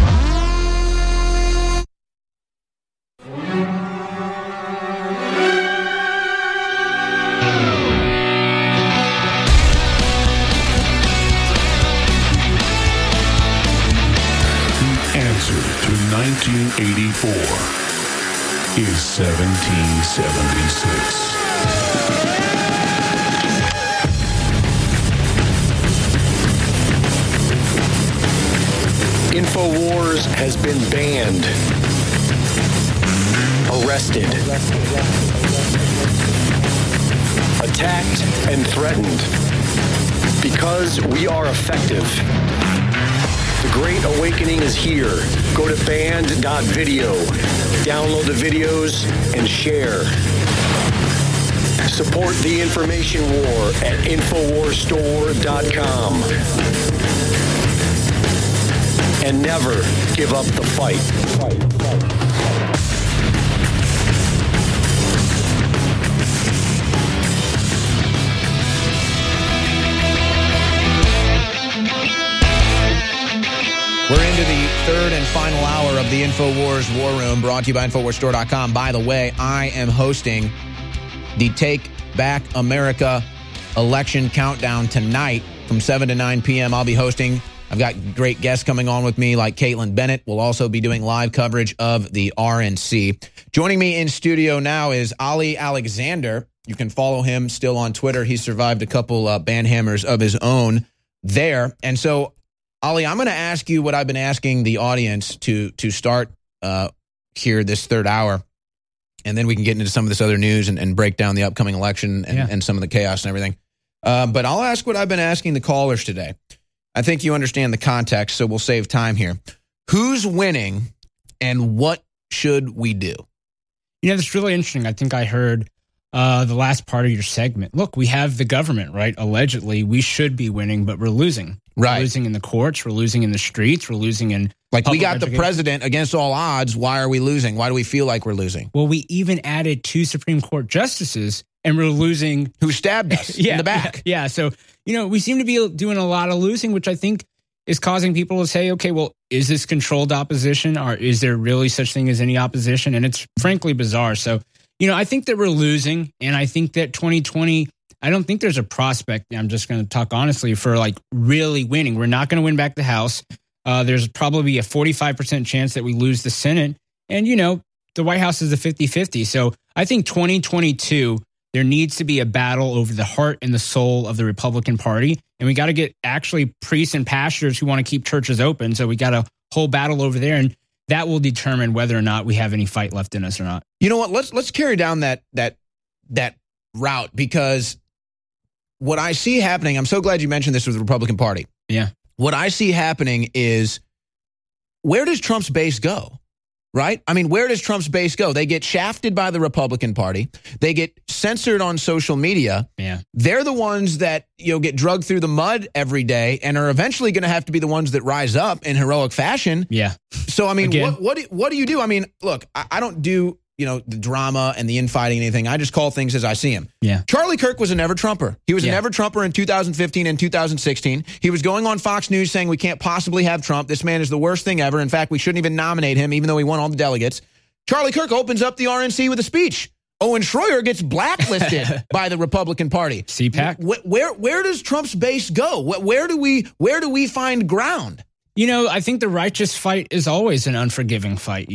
The answer to 1984 is 1776. InfoWars has been banned, arrested, attacked, and threatened because we are effective. The Great Awakening is here. Go to band.video, download the videos, and share. Support the information war at InfoWarsStore.com. And never give up the fight. We're into the third and final hour of the InfoWars War Room, brought to you by InfoWarsStore.com. By the way, I am hosting the Take Back America election countdown tonight from 7 to 9 p.m. I'll be hosting. I've got great guests coming on with me like Caitlin Bennett. We'll also be doing live coverage of the RNC. Joining me in studio now is Ali Alexander. You can follow him still on Twitter. He survived a couple banhammers of his own there. And so, Ali, I'm going to ask you what I've been asking the audience to start here this third hour. And then we can get into some of this other news and break down the upcoming election and some of the chaos and everything. But I'll ask what I've been asking the callers today. I think you understand the context, so we'll save time here. Who's winning and what should we do? You know, that's really interesting. I think I heard the last part of your segment. Look, we have the government, right? Allegedly, we should be winning, but we're losing. Right. We're losing in the courts. We're losing in the streets. We're losing in Like, we got education. the president against all odds. Why are we losing? Why do we feel like we're losing? Well, we even added 2 Supreme Court justices, and we're losing. Who stabbed us in the back. Yeah. So, we seem to be doing a lot of losing, which I think is causing people to say, okay, well, is this controlled opposition, or is there really such thing as any opposition? And it's frankly bizarre. So, I think that we're losing, and I think that 2020, I don't think there's a prospect, I'm just going to talk honestly, for like really winning. We're not going to win back the House. There's probably a 45% chance that we lose the Senate. And, the White House is a 50-50. So I think 2022, there needs to be a battle over the heart and the soul of the Republican Party. And we got to get actually priests and pastors who want to keep churches open. So we got a whole battle over there. And that will determine whether or not we have any fight left in us or not. You know what? Let's carry down that route, because what I see happening, I'm so glad you mentioned this with the Republican Party. Yeah. What I see happening is, where does Trump's base go? Right? I mean, where does Trump's base go? They get shafted by the Republican Party. They get censored on social media. Yeah. They're the ones that, get drugged through the mud every day and are eventually going to have to be the ones that rise up in heroic fashion. Yeah. So, I mean, what do you do? I mean, look, I don't do, the drama and the infighting and anything. I just call things as I see them. Yeah. Charlie Kirk was a never-Trumper. He was a never-Trumper in 2015 and 2016. He was going on Fox News saying we can't possibly have Trump. This man is the worst thing ever. In fact, we shouldn't even nominate him, even though he won all the delegates. Charlie Kirk opens up the RNC with a speech. Owen Schroyer gets blacklisted by the Republican Party. CPAC. Where does Trump's base go? Where do we find ground? I think the righteous fight is always an unforgiving fight.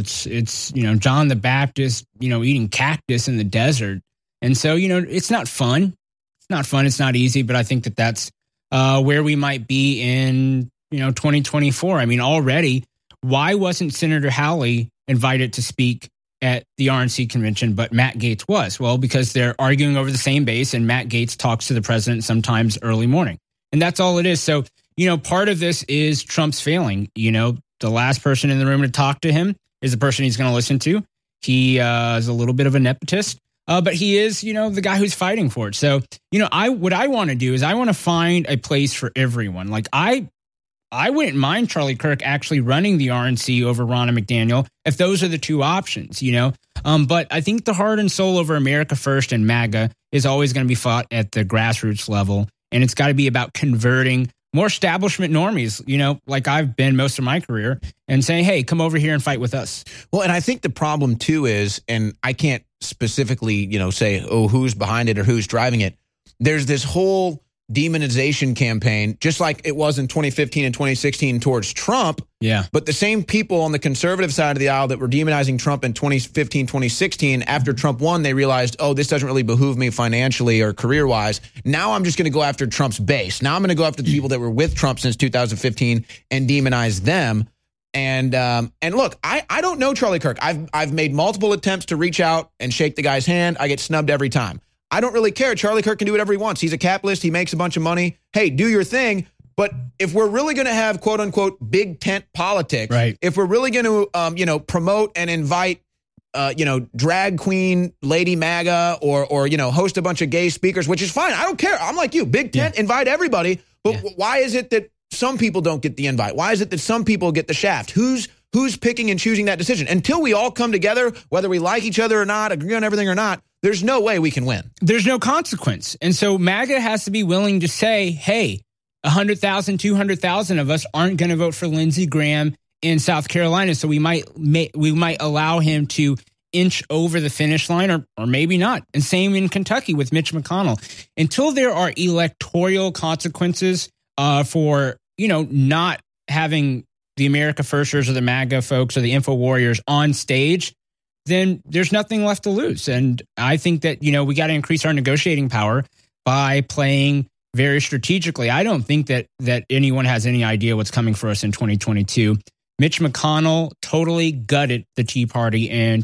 It's John the Baptist, eating cactus in the desert. And so, it's not fun. It's not fun. It's not easy. But I think that that's where we might be in, 2024. I mean, already, why wasn't Senator Hawley invited to speak at the RNC convention, but Matt Gaetz was? Well, because they're arguing over the same base, and Matt Gaetz talks to the president sometimes early morning. And that's all it is. So, part of this is Trump's failing. The last person in the room to talk to him is the person he's going to listen to. He is a little bit of a nepotist, but he is, the guy who's fighting for it. So, what I want to do is I want to find a place for everyone. Like, I wouldn't mind Charlie Kirk actually running the RNC over Ronna McDaniel if those are the two options, But I think the heart and soul over America First and MAGA is always going to be fought at the grassroots level. And it's got to be about converting more establishment normies, like I've been most of my career, and saying, hey, come over here and fight with us. Well, and I think the problem, too, is, and I can't specifically, say, oh, who's behind it or who's driving it. There's this whole demonization campaign, just like it was in 2015 and 2016 towards Trump. Yeah. But the same people on the conservative side of the aisle that were demonizing Trump in 2015, 2016, after Trump won, they realized, oh, this doesn't really behoove me financially or career-wise. Now I'm just going to go after Trump's base. Now I'm going to go after the people that were with Trump since 2015 and demonize them. And look, I don't know Charlie Kirk. I've made multiple attempts to reach out and shake the guy's hand. I get snubbed every time. I don't really care. Charlie Kirk can do whatever he wants. He's a capitalist. He makes a bunch of money. Hey, do your thing. But if we're really going to have, quote unquote, big tent politics, right, if we're really going to, promote and invite, drag queen Lady MAGA or host a bunch of gay speakers, which is fine. I don't care. I'm like you. Big tent, invite everybody. But why is it that some people don't get the invite? Why is it that some people get the shaft? Who's picking and choosing that decision? Until we all come together, whether we like each other or not, agree on everything or not, there's no way we can win. There's no consequence. And so MAGA has to be willing to say, hey, 100,000, 200,000 of us aren't going to vote for Lindsey Graham in South Carolina. So we might allow him to inch over the finish line or maybe not. And same in Kentucky with Mitch McConnell. Until there are electoral consequences for, not having the America Firsters or the MAGA folks or the Info Warriors on stage, then there's nothing left to lose. And I think that, we got to increase our negotiating power by playing very strategically. I don't think that anyone has any idea what's coming for us in 2022. Mitch McConnell totally gutted the Tea Party in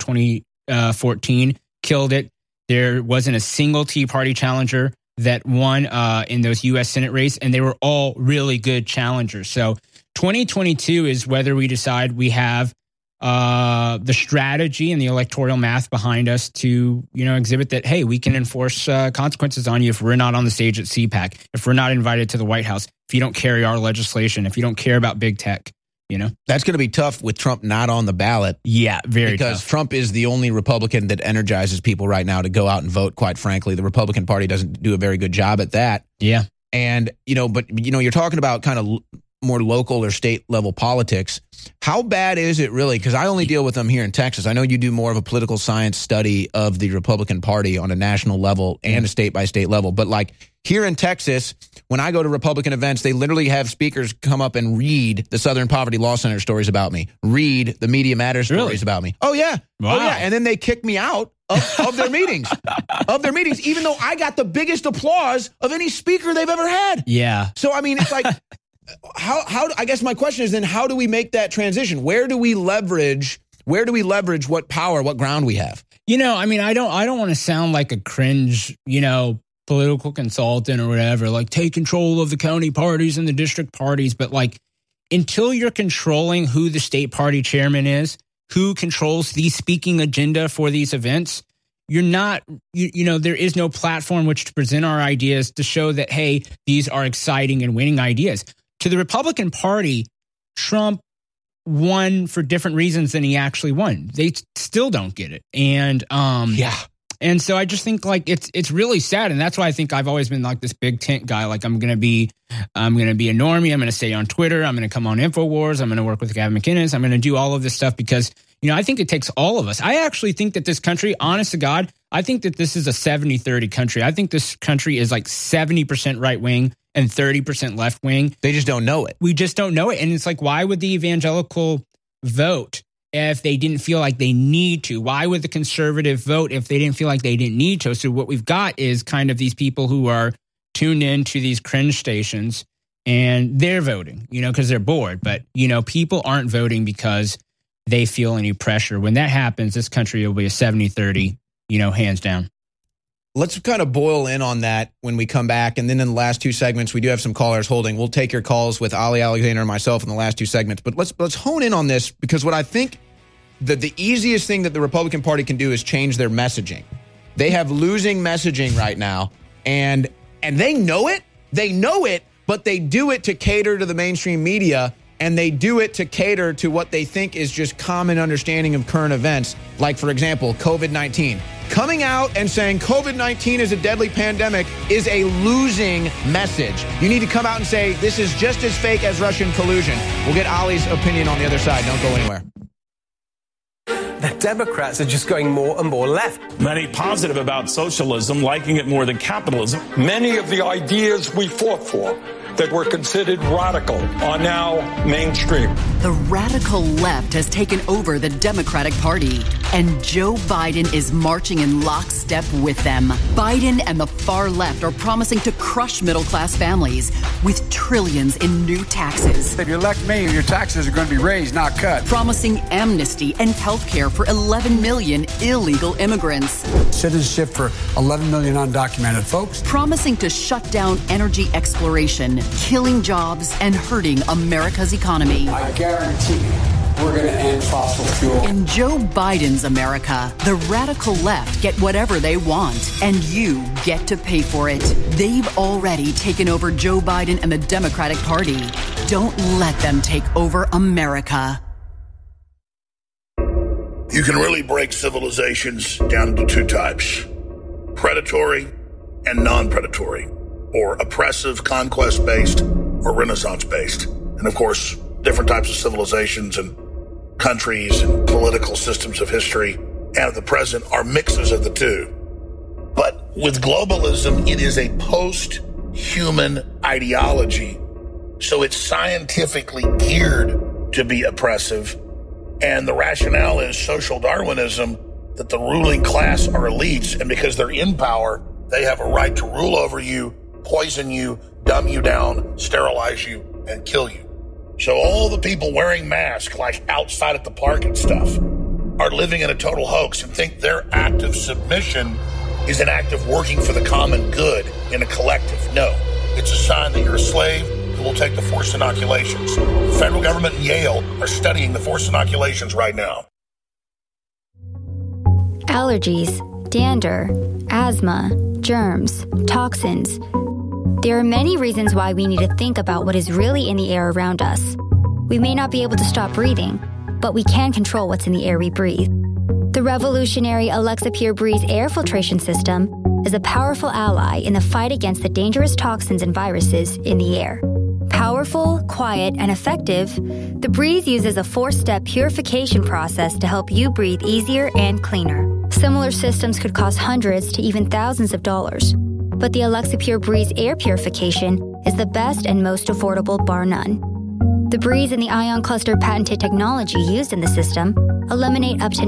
2014, killed it. There wasn't a single Tea Party challenger that won in those U.S. Senate race, and they were all really good challengers. So 2022 is whether we decide we have the strategy and the electoral math behind us to, exhibit that, hey, we can enforce consequences on you if we're not on the stage at CPAC, if we're not invited to the White House, if you don't carry our legislation, if you don't care about big tech, That's going to be tough with Trump not on the ballot. Yeah, because tough. Trump is the only Republican that energizes people right now to go out and vote, quite frankly. The Republican Party doesn't do a very good job at that. Yeah. And, you're talking about kind of more local or state level politics. How bad is it really? Because I only deal with them here in Texas. I know you do more of a political science study of the Republican Party on a national level and a state by state level. But like here in Texas, when I go to Republican events, they literally have speakers come up and read the Southern Poverty Law Center stories about me, read the Media Matters stories about me. Oh, yeah. Wow. Oh, yeah. And then they kick me out of their meetings, even though I got the biggest applause of any speaker they've ever had. Yeah. So, I mean, it's like, how I guess my question is then, how do we make that transition? Where do we leverage what power, what ground we have? I don't want to sound like a cringe, political consultant or whatever, like take control of the county parties and the district parties. But like, until you're controlling who the state party chairman is, who controls the speaking agenda for these events, you're not, there is no platform which to present our ideas to show that, hey, these are exciting and winning ideas. To the Republican Party, Trump won for different reasons than he actually won. They still don't get it. And and so I just think like it's really sad, and that's why I think I've always been like this big tent guy. Like I'm gonna be a normie. I'm gonna stay on Twitter. I'm gonna come on InfoWars. I'm gonna work with Gavin McInnes. I'm gonna do all of this stuff because I think it takes all of us. I actually think that this country, honest to God, I think that this is a 70-30 country. I think this country is like 70% right wing and 30% left wing. They just don't know it. We just don't know it. And it's like, why would the evangelical vote if they didn't feel like they need to? Why would the conservative vote if they didn't feel like they didn't need to? So what we've got is kind of these people who are tuned into these cringe stations and they're voting, because they're bored. But, people aren't voting because they feel any pressure. When that happens, this country will be a 70-30, hands down. Let's kind of boil in on that when we come back. And then in the last two segments, we do have some callers holding. We'll take your calls with Ali Alexander and myself in the last two segments. But let's hone in on this, because what I think that the easiest thing that the Republican Party can do is change their messaging. They have losing messaging right now, and they know it. They know it, but they do it to cater to the mainstream media, and they do it to cater to what they think is just common understanding of current events. Like, for example, COVID-19. Coming out and saying COVID-19 is a deadly pandemic is a losing message. You need to come out and say this is just as fake as Russian collusion. We'll get Ali's opinion on the other side. Don't go anywhere. The Democrats are just going more and more left. Many positive about socialism, liking it more than capitalism. Many of the ideas we fought for that were considered radical are now mainstream. The radical left has taken over the Democratic Party, and Joe Biden is marching in lockstep with them. Biden and the far left are promising to crush middle-class families with trillions in new taxes. If you elect me, your taxes are going to be raised, not cut. Promising amnesty and health care for 11 million illegal immigrants. Citizenship for 11 million undocumented folks. Promising to shut down energy exploration, killing jobs, and hurting America's economy. I guarantee we're going to end fossil fuel. In Joe Biden's America, the radical left get whatever they want, and you get to pay for it. They've already taken over Joe Biden and the Democratic Party. Don't let them take over America. You can really break civilizations down into two types: predatory and non-predatory, or oppressive, conquest-based, or Renaissance-based. And of course, different types of civilizations and countries and political systems of history and of the present are mixes of the two. But with globalism, it is a post-human ideology, so it's scientifically geared to be oppressive. And the rationale is social Darwinism, that the ruling class are elites, and because they're in power, they have a right to rule over you, poison you, dumb you down, sterilize you, and kill you. So all the people wearing masks, like outside at the park and stuff, are living in a total hoax and think their act of submission is an act of working for the common good in a collective. No, it's a sign that you're a slave who will take the forced inoculations. The federal government and Yale are studying the forced inoculations right now. Allergies, dander, asthma, germs, toxins. There are many reasons why we need to think about what is really in the air around us. We may not be able to stop breathing, but we can control what's in the air we breathe. The revolutionary Alexa Pure Breeze air filtration system is a powerful ally in the fight against the dangerous toxins and viruses in the air. Powerful, quiet, and effective, the Breeze uses a 4-step purification process to help you breathe easier and cleaner. Similar systems could cost hundreds to even thousands of dollars, but the Alexa Pure Breeze air purification is the best and most affordable, bar none. The Breeze and the Ion Cluster patented technology used in the system eliminate up to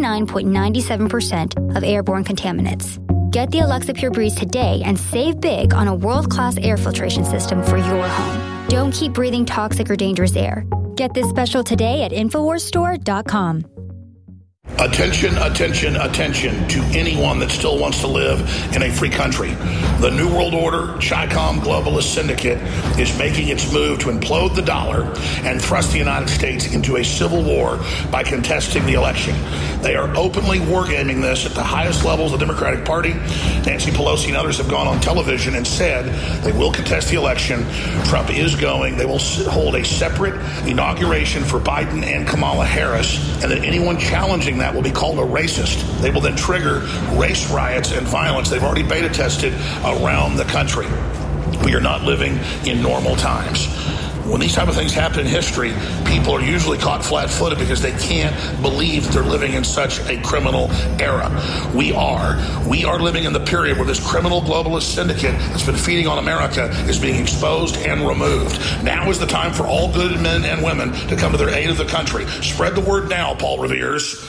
99.97% of airborne contaminants. Get the Alexa Pure Breeze today and save big on a world-class air filtration system for your home. Don't keep breathing toxic or dangerous air. Get this special today at InfoWarsStore.com. Attention, attention, attention to anyone that still wants to live in a free country. The New World Order, Chi-Com globalist syndicate is making its move to implode the dollar and thrust the United States into a civil war by contesting the election. They are openly wargaming this at the highest levels of the Democratic Party. Nancy Pelosi and others have gone on television and said they will contest the election. Trump is going. They will hold a separate inauguration for Biden and Kamala Harris, and that anyone challenging that will be called a racist. They will then trigger race riots and violence. They've already beta tested around the country. We are not living in normal times. When these type of things happen in history, people are usually caught flat-footed because they can't believe they're living in such a criminal era. We are living in the period where this criminal globalist syndicate that's been feeding on America is being exposed and removed. Now is the time for all good men and women to come to their aid of the country. Spread the word now, Paul Revere's.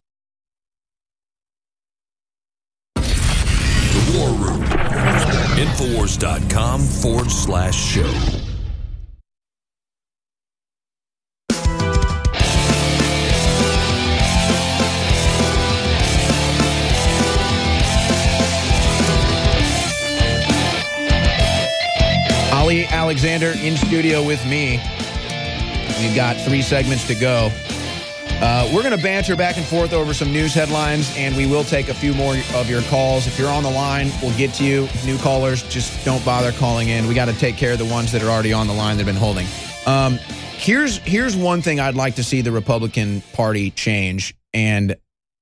The War Room. Infowars.com/show. Ali Alexander in studio with me. We've got 3 segments to go. We're going to banter back and forth over some news headlines, and we will take a few more of your calls. If you're on the line, we'll get to you. New callers, just don't bother calling in. We got to take care of the ones that are already on the line that have been holding. Here's one thing I'd like to see the Republican Party change, and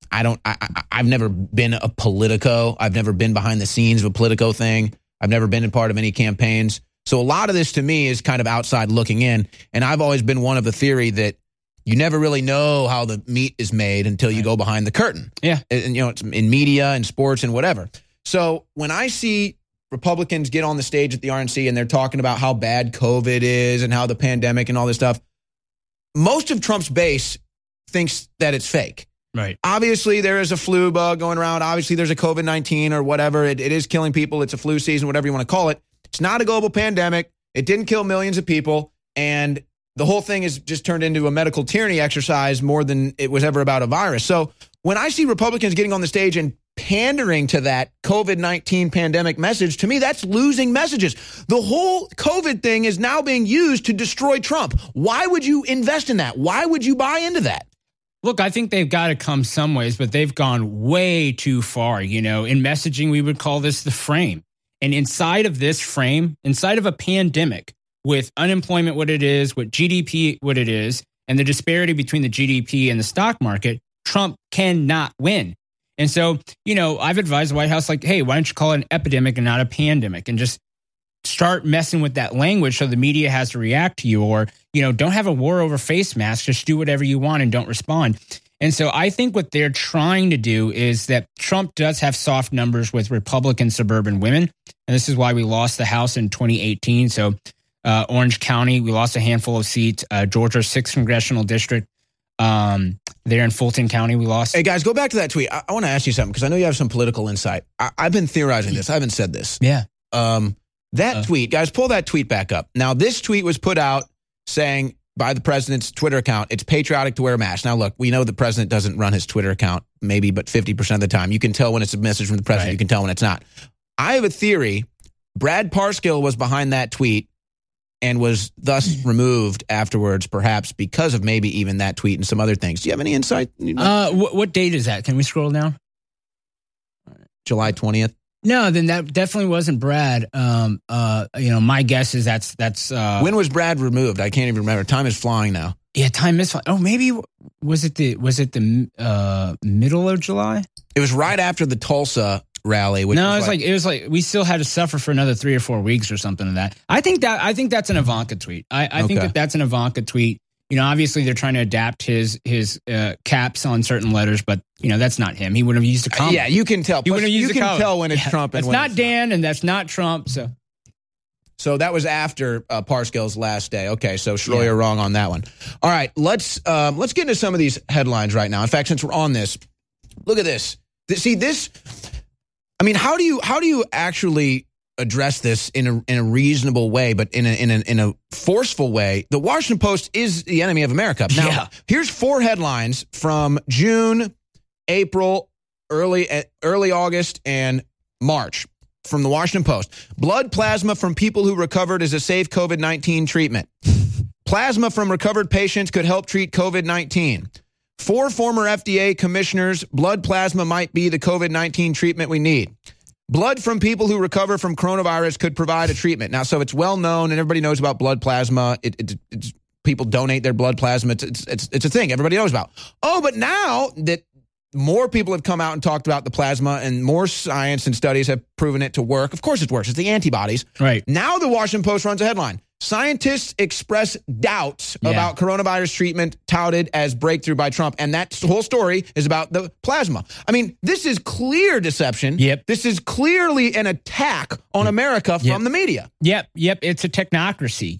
I've never been a Politico. I've never been behind the scenes of a Politico thing. I've never been a part of any campaigns. So a lot of this to me is kind of outside looking in, and I've always been one of the theory that you never really know how the meat is made until you go behind the curtain. Yeah. And, you know, it's in media and sports and whatever. So when I see Republicans get on the stage at the RNC and they're talking about how bad COVID is and how the pandemic and all this stuff, most of Trump's base thinks that it's fake. Right. Obviously, there is a flu bug going around. Obviously, there's a COVID-19 or whatever. It is killing people. It's a flu season, whatever you want to call it. It's not a global pandemic. It didn't kill millions of people. And the whole thing has just turned into a medical tyranny exercise more than it was ever about a virus. So when I see Republicans getting on the stage and pandering to that COVID-19 pandemic message, to me, that's losing messages. The whole COVID thing is now being used to destroy Trump. Why would you invest in that? Why would you buy into that? Look, I think they've got to come some ways, but they've gone way too far. You know, in messaging, we would call this the frame. And inside of this frame, inside of a pandemic, with unemployment what it is, with GDP what it is, and the disparity between the GDP and the stock market, Trump cannot win. And so, you know, I've advised the White House, like, hey, why don't you call it an epidemic and not a pandemic? And just start messing with that language so the media has to react to you. Or, you know, don't have a war over face masks. Just do whatever you want and don't respond. And so I think what they're trying to do is that Trump does have soft numbers with Republican suburban women. And this is why we lost the House in 2018. So Orange County, we lost a handful of seats. Georgia's 6th congressional district. There in Fulton County, we lost. Hey, guys, go back to that tweet. I want to ask you something because I know you have some political insight. I've been theorizing this. I haven't said this. Yeah. That tweet, guys, pull that tweet back up. Now, this tweet was put out saying by the president's Twitter account, it's patriotic to wear a mask. Now, look, we know the president doesn't run his Twitter account, maybe, but 50% of the time. You can tell when it's a message from the president. Right. You can tell when it's not. I have a theory. Brad Parscale was behind that tweet and was thus removed afterwards, perhaps because of maybe even that tweet and some other things. Do you have any insight? What date is that? Can we scroll down? July 20th. No, then that definitely wasn't Brad. My guess is that's. When was Brad removed? I can't even remember. Time is flying now. Yeah, time is flying. Oh, maybe was it the middle of July? It was right after the Tulsa rally. Which it was like we still had to suffer for another 3 or 4 weeks or something like that. I think that's an Ivanka tweet. I think that's an Ivanka tweet. Obviously they're trying to adapt his caps on certain letters, but that's not him. He wouldn't have used a comma. Yeah, you can tell. You can tell when it's Trump and it's when not it's Dan, and that's not Trump. So that was after Parscale's last day. Okay, so Schroyer wrong on that one. All right, let's get into some of these headlines right now. In fact, since we're on this, look at this. See this. I mean, how do you actually address this in a reasonable way, but in a forceful way? The Washington Post is the enemy of America. Now, here's 4 headlines from June, April, early August, and March from the Washington Post. Blood plasma from people who recovered is a safe COVID-19 treatment. Plasma from recovered patients could help treat COVID-19. 4 former FDA commissioners, blood plasma might be the COVID-19 treatment we need. Blood from people who recover from coronavirus could provide a treatment. Now, so it's well known and everybody knows about blood plasma. It's people donate their blood plasma. It's a thing everybody knows about. Oh, but now that more people have come out and talked about the plasma and more science and studies have proven it to work. Of course it works. It's the antibodies. Right. Now the Washington Post runs a headline. Scientists express doubts about coronavirus treatment touted as breakthrough by Trump. And that whole story is about the plasma. I mean, this is clear deception. Yep. This is clearly an attack on America from the media. Yep. It's a technocracy,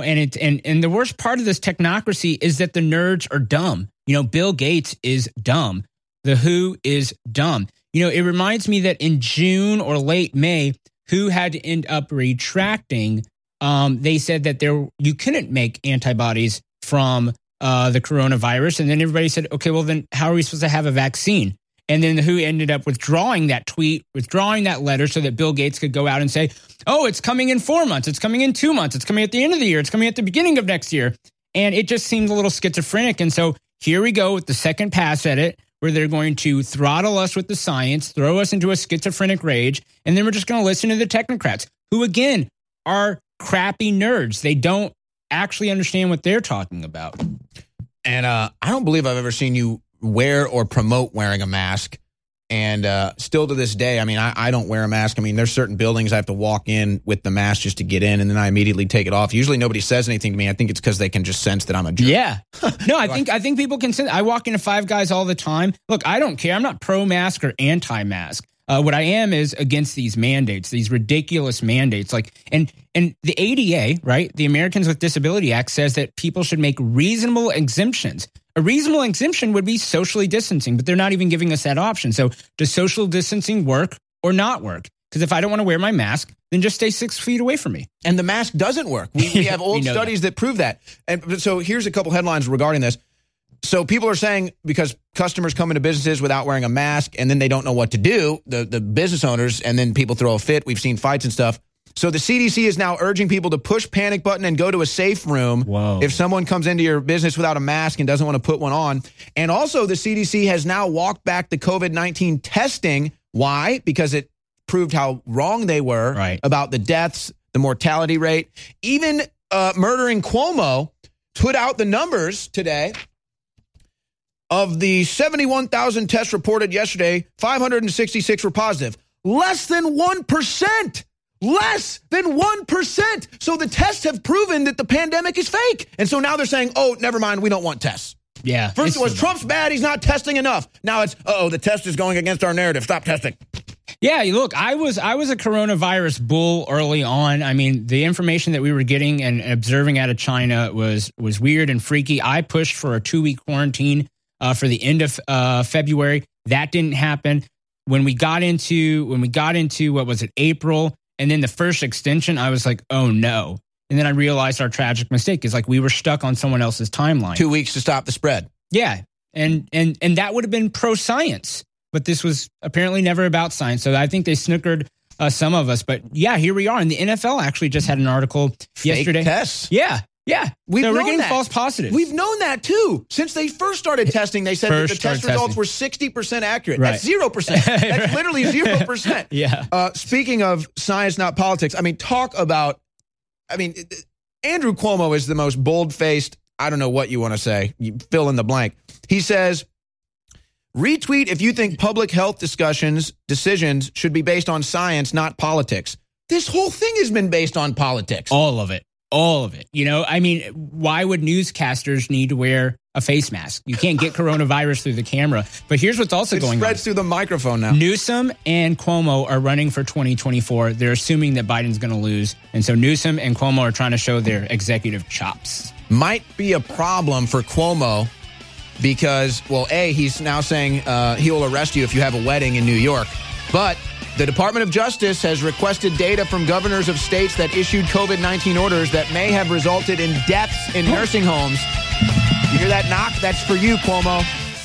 and the worst part of this technocracy is that the nerds are dumb. Bill Gates is dumb. The WHO is dumb. It reminds me that in June or late May, WHO had to end up retracting. They said that you couldn't make antibodies from the coronavirus. And then everybody said, okay, well, then how are we supposed to have a vaccine? And then the WHO ended up withdrawing that tweet, withdrawing that letter so that Bill Gates could go out and say, oh, it's coming in 4 months. It's coming in 2 months. It's coming at the end of the year. It's coming at the beginning of next year. And it just seemed a little schizophrenic. And so here we go with the second pass at it, where they're going to throttle us with the science, throw us into a schizophrenic rage, and then we're just going to listen to the technocrats, who, again, are crappy nerds. They don't actually understand what they're talking about. And I don't believe I've ever seen you wear or promote wearing a mask. And still to this day, I mean, I don't wear a mask. I mean, there's certain buildings I have to walk in with the mask just to get in, and then I immediately take it off. Usually nobody says anything to me. I think it's because they can just sense that I'm a jerk. Yeah. No, I think people can sense. I walk into Five Guys all the time. Look, I don't care. I'm not pro-mask or anti-mask. What I am is against these mandates, these ridiculous mandates. And the ADA, right, the Americans with Disability Act, says that people should make reasonable exemptions. A reasonable exemption would be socially distancing, but they're not even giving us that option. So does social distancing work or not work? Because if I don't want to wear my mask, then just stay 6 feet away from me. And the mask doesn't work. We have old studies that prove that. And so here's a couple headlines regarding this. So people are saying because customers come into businesses without wearing a mask and then they don't know what to do, the business owners, and then people throw a fit. We've seen fights and stuff. So the CDC is now urging people to push panic button and go to a safe room if someone comes into your business without a mask and doesn't want to put one on. And also the CDC has now walked back the COVID-19 testing. Why? Because it proved how wrong they were about the deaths, the mortality rate. Even Murdering Cuomo put out the numbers today. Of the 71,000 tests reported yesterday, 566 were positive. Less than 1%. Less than 1%. So the tests have proven that the pandemic is fake. And so now they're saying, oh, never mind, we don't want tests. Yeah. First it was Trump's bad, he's not testing enough. Now it's, the test is going against our narrative. Stop testing. Yeah, look, I was a coronavirus bull early on. I mean, the information that we were getting and observing out of China was weird and freaky. I pushed for a 2-week quarantine for the end of February. That didn't happen. When we got into what was it, April, and then the first extension, I was like, oh no. And then I realized our tragic mistake is we were stuck on someone else's timeline. 2 weeks to stop the spread. Yeah. And that would have been pro-science. But this was apparently never about science. So I think they snookered some of us. But yeah, here we are. And the NFL actually just had an article yesterday. Tests. Yeah. We're getting false positives. We've known that too. Since they first started testing, they said that the test results were 60% accurate. Right. That's 0%. That's literally 0%. Yeah. Speaking of science, not politics, talk about, Andrew Cuomo is the most bold-faced, I don't know what you want to say, you fill in the blank. He says, retweet if you think public health decisions should be based on science, not politics. This whole thing has been based on politics. All of it. Why would newscasters need to wear a face mask? You can't get coronavirus through the camera. But here's what's also going on. It spreads through the microphone now. Newsom and Cuomo are running for 2024. They're assuming that Biden's going to lose. And so Newsom and Cuomo are trying to show their executive chops. Might be a problem for Cuomo because, he's now saying he will arrest you if you have a wedding in New York. But the Department of Justice has requested data from governors of states that issued COVID-19 orders that may have resulted in deaths in nursing homes. You hear that knock? That's for you, Cuomo.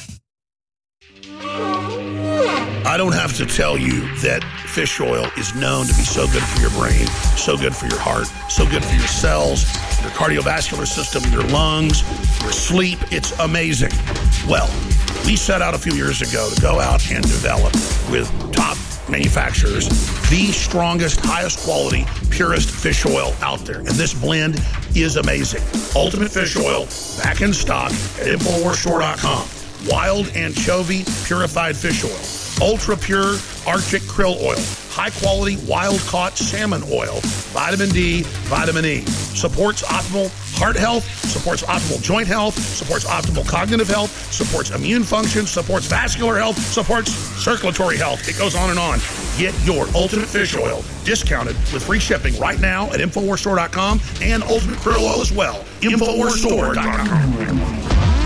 I don't have to tell you that fish oil is known to be so good for your brain, so good for your heart, so good for your cells, your cardiovascular system, your lungs, your sleep. It's amazing. Well, we set out a few years ago to go out and develop with top manufacturers the strongest, highest quality, purest fish oil out there. And this blend is amazing. Ultimate Fish Oil, back in stock at InfoWarsStore.com. Wild anchovy purified fish oil. Ultra pure Arctic krill oil. High quality wild caught salmon oil. Vitamin D, vitamin E. Supports optimal heart health, supports optimal joint health, supports optimal cognitive health, supports immune function, supports vascular health, supports circulatory health. It goes on and on. Get your Ultimate Fish Oil discounted with free shipping right now at InfoWarsStore.com and Ultimate Krill Oil as well. InfoWarsStore.com.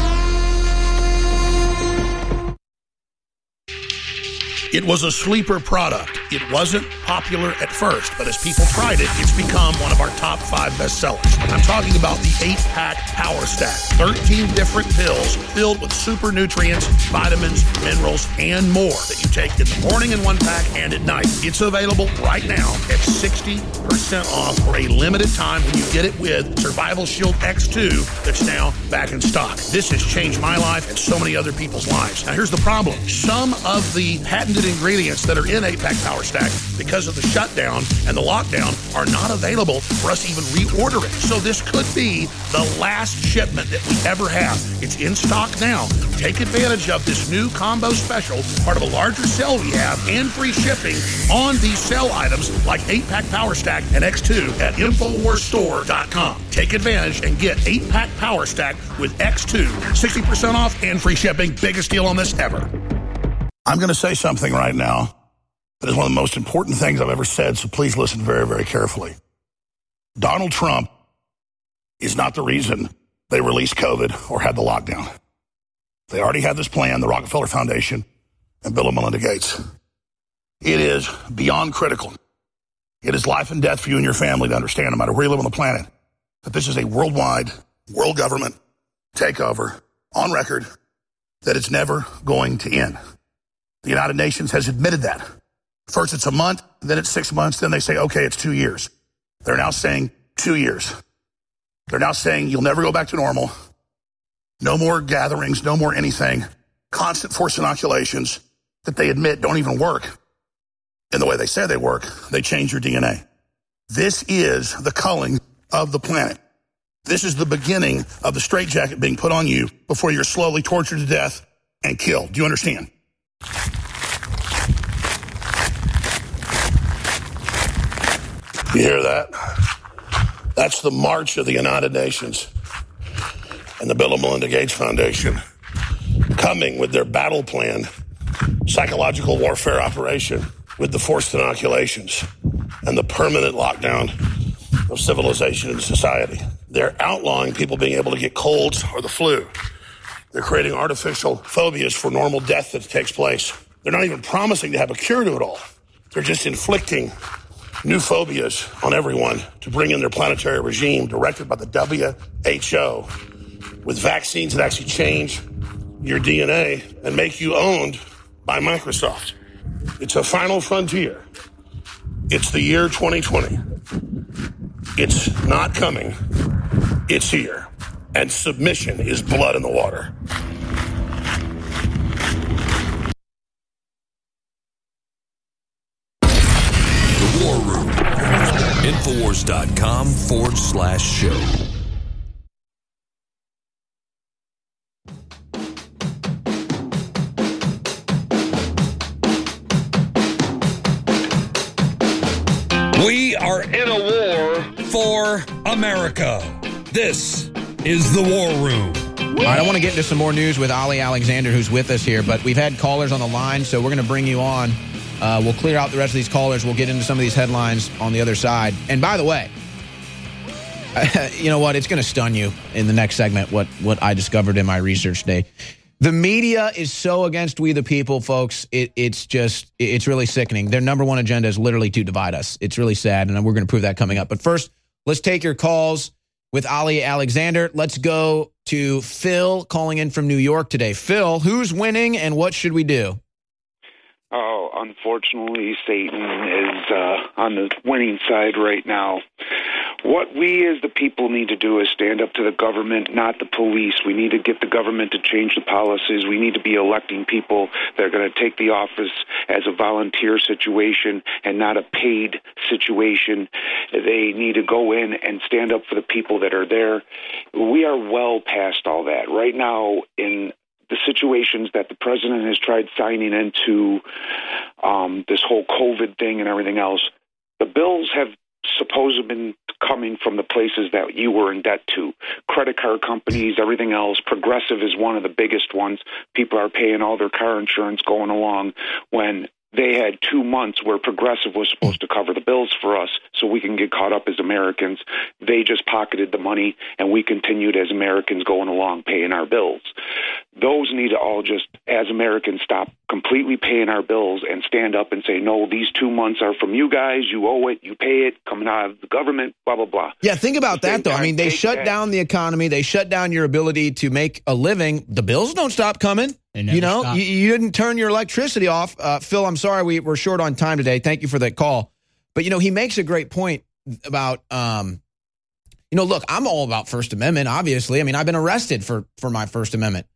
It was a sleeper product. It wasn't popular at first, but as people tried it, it's become one of our top 5 bestsellers. I'm talking about the 8-pack Power Stack. 13 different pills filled with super nutrients, vitamins, minerals, and more that you take in the morning in 1 pack and at night. It's available right now at 60% off for a limited time when you get it with Survival Shield X2 that's now back in stock. This has changed my life and so many other people's lives. Now here's the problem. Some of the patented ingredients that are in 8-pack Power Stack, because of the shutdown and the lockdown, are not available for us to even reorder it. So this could be the last shipment that we ever have. It's in stock now. Take advantage of this new combo special, part of a larger sale we have, and free shipping on these sale items like 8-pack Power Stack and X2 at InfoWarsStore.com. Take advantage and get 8-pack Power Stack with X2, 60% off and free shipping. Biggest deal on this ever. I'm going to say something right now that is one of the most important things I've ever said, so please listen very, very carefully. Donald Trump is not the reason they released COVID or had the lockdown. They already had this plan, the Rockefeller Foundation and Bill and Melinda Gates. It is beyond critical. It is life and death for you and your family to understand, no matter where you live on the planet, that this is a worldwide, world government takeover on record, that it's never going to end. The United Nations has admitted that. First it's a month, then it's 6 months, then they say, okay, it's 2 years. They're now saying 2 years. They're now saying you'll never go back to normal. No more gatherings, no more anything. Constant forced inoculations that they admit don't even work in the way they say they work. They change your DNA. This is the culling of the planet. This is the beginning of the straitjacket being put on you before you're slowly tortured to death and killed. Do you understand? You hear that? That's the march of the United Nations and the Bill and Melinda Gates Foundation coming with their battle plan, psychological warfare operation with the forced inoculations and the permanent lockdown of civilization and society. They're outlawing people being able to get colds or the flu. They're creating artificial phobias for normal death that takes place. They're not even promising to have a cure to it all. They're just inflicting new phobias on everyone to bring in their planetary regime directed by the WHO with vaccines that actually change your DNA and make you owned by Microsoft. It's a final frontier. It's the year 2020. It's not coming. It's here. And submission is blood in the water. The War Room. Infowars.com/show. We are in a war for America. This is the War Room. All right, I want to get into some more news with Ali Alexander, who's with us here, but we've had callers on the line, so we're going to bring you on. We'll clear out the rest of these callers. We'll get into some of these headlines on the other side. And by the way, you know what? It's going to stun you in the next segment, what I discovered in my research today. The media is so against we the people, folks. It's really sickening. Their number one agenda is literally to divide us. It's really sad, and we're going to prove that coming up. But first, let's take your calls with Ali Alexander. Let's go to Phil calling in from New York today. Phil, who's winning and what should we do? Oh, unfortunately, Satan is on the winning side right now. What we as the people need to do is stand up to the government, not the police. We need to get the government to change the policies. We need to be electing people that are going to take the office as a volunteer situation and not a paid situation. They need to go in and stand up for the people that are there. We are well past all that. Right now, in the situations that the president has tried signing into this whole COVID thing and everything else, the bills have supposedly been coming from the places that you were in debt to. Credit card companies, everything else. Progressive is one of the biggest ones. People are paying all their car insurance going along when they had 2 months where Progressive was supposed to cover the bills for us so we can get caught up as Americans. They just pocketed the money, and we continued as Americans going along paying our bills. Those need to all just, as Americans, stop completely paying our bills and stand up and say, no, these 2 months are from you guys. You owe it. You pay it. Coming out of the government, blah, blah, blah. Yeah, think about that, though. I mean, they shut down the economy. They shut down your ability to make a living. The bills don't stop coming. You know, you didn't turn your electricity off. Phil, I'm sorry we're short on time today. Thank you for that call. But, you know, he makes a great point about, you know, look, I'm all about First Amendment, obviously. I mean, I've been arrested for my First Amendment.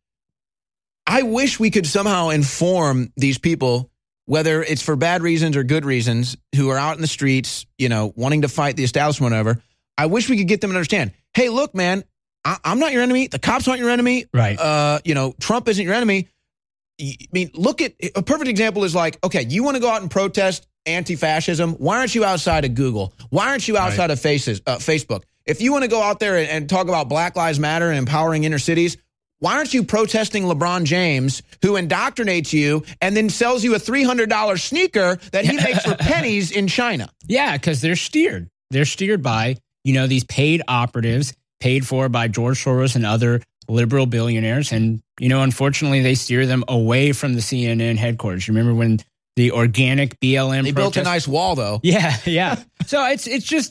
I wish we could somehow inform these people, whether it's for bad reasons or good reasons, who are out in the streets, you know, wanting to fight the establishment, whatever. I wish we could get them to understand, hey, look, man, I'm not your enemy. The cops aren't your enemy. Right. You know, Trump isn't your enemy. I mean, look at a perfect example is like, okay, you want to go out and protest anti-fascism. Why aren't you outside of Google? Why aren't you outside of Facebook? If you want to go out there and talk about Black Lives Matter and empowering inner cities, why aren't you protesting LeBron James, who indoctrinates you and then sells you a $300 sneaker that he makes for pennies in China? Yeah, because they're steered. They're steered by, you know, these paid operatives paid for by George Soros and other liberal billionaires. And, you know, unfortunately, they steer them away from the CNN headquarters. You remember when the organic BLM They built a nice wall, though. Yeah, yeah. So it's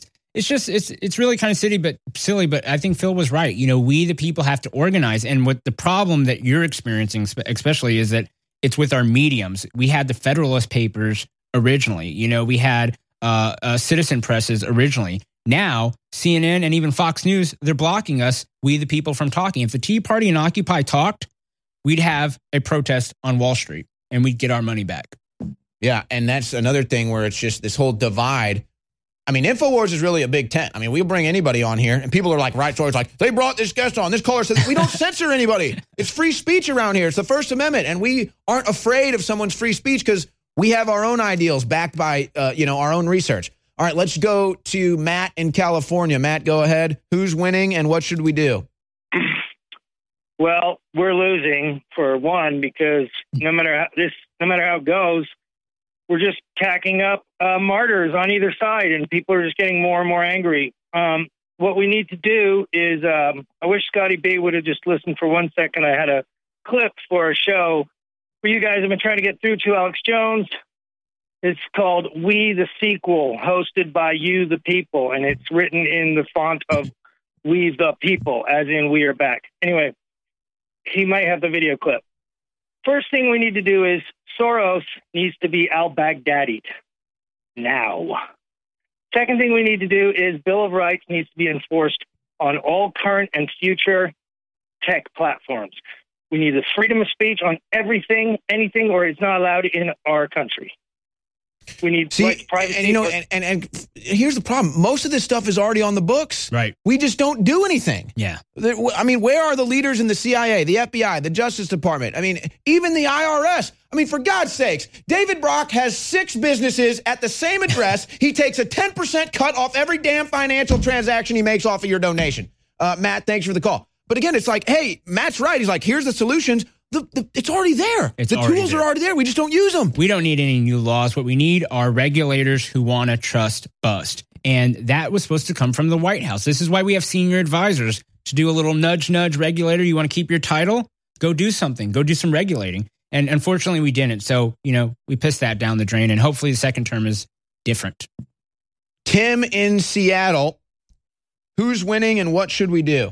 really kind of silly, but I think Phil was right. You know, we the people have to organize. And what the problem that you're experiencing especially is that it's with our mediums. We had the Federalist Papers originally. You know, we had citizen presses originally. Now, CNN and even Fox News, they're blocking us, we the people, from talking. If the Tea Party and Occupy talked, we'd have a protest on Wall Street and we'd get our money back. Yeah, and that's another thing where it's just this whole divide. I mean, InfoWars is really a big tent. I mean, we'll bring anybody on here, and people are like, right, George, like, they brought this guest on. This caller said, we don't censor anybody. It's free speech around here. It's the First Amendment, and we aren't afraid of someone's free speech because we have our own ideals backed by, you know, our own research. All right, let's go to Matt in California. Matt, go ahead. Who's winning, and what should we do? Well, we're losing, for one, because no matter how it goes, we're just tacking up martyrs on either side, and people are just getting more and more angry. What we need to do is, I wish Scotty B would have just listened for 1 second. I had a clip for a show where you guys have been trying to get through to Alex Jones. It's called We the Sequel, hosted by You the People, and it's written in the font of We the People, as in we are back. Anyway, he might have the video clip. First thing we need to do is Soros needs to be al-Baghdadi'd. now. Second thing we need to do is Bill of Rights needs to be enforced on all current and future tech platforms. We need the freedom of speech on everything, anything, or it's not allowed in our country. We need privacy. And here's the problem. Most of this stuff is already on the books. Right. We just don't do anything. Yeah. I mean, where are the leaders in the CIA, the FBI, the Justice Department? I mean, even the IRS. I mean, for God's sakes, David Brock has 6 businesses at the same address. He takes a 10% cut off every damn financial transaction he makes off of your donation. Matt, thanks for the call. But again, it's like, hey, Matt's right. He's like, here's the solutions. It's already there. The tools are already there. We just don't use them. We don't need any new laws. What we need are regulators who want to trust bust. And that was supposed to come from the White House. This is why we have senior advisors to do a little nudge, regulator. You want to keep your title? Go do something. Go do some regulating. And unfortunately, we didn't. So, we pissed that down the drain. And hopefully the second term is different. Tim in Seattle. Who's winning and what should we do?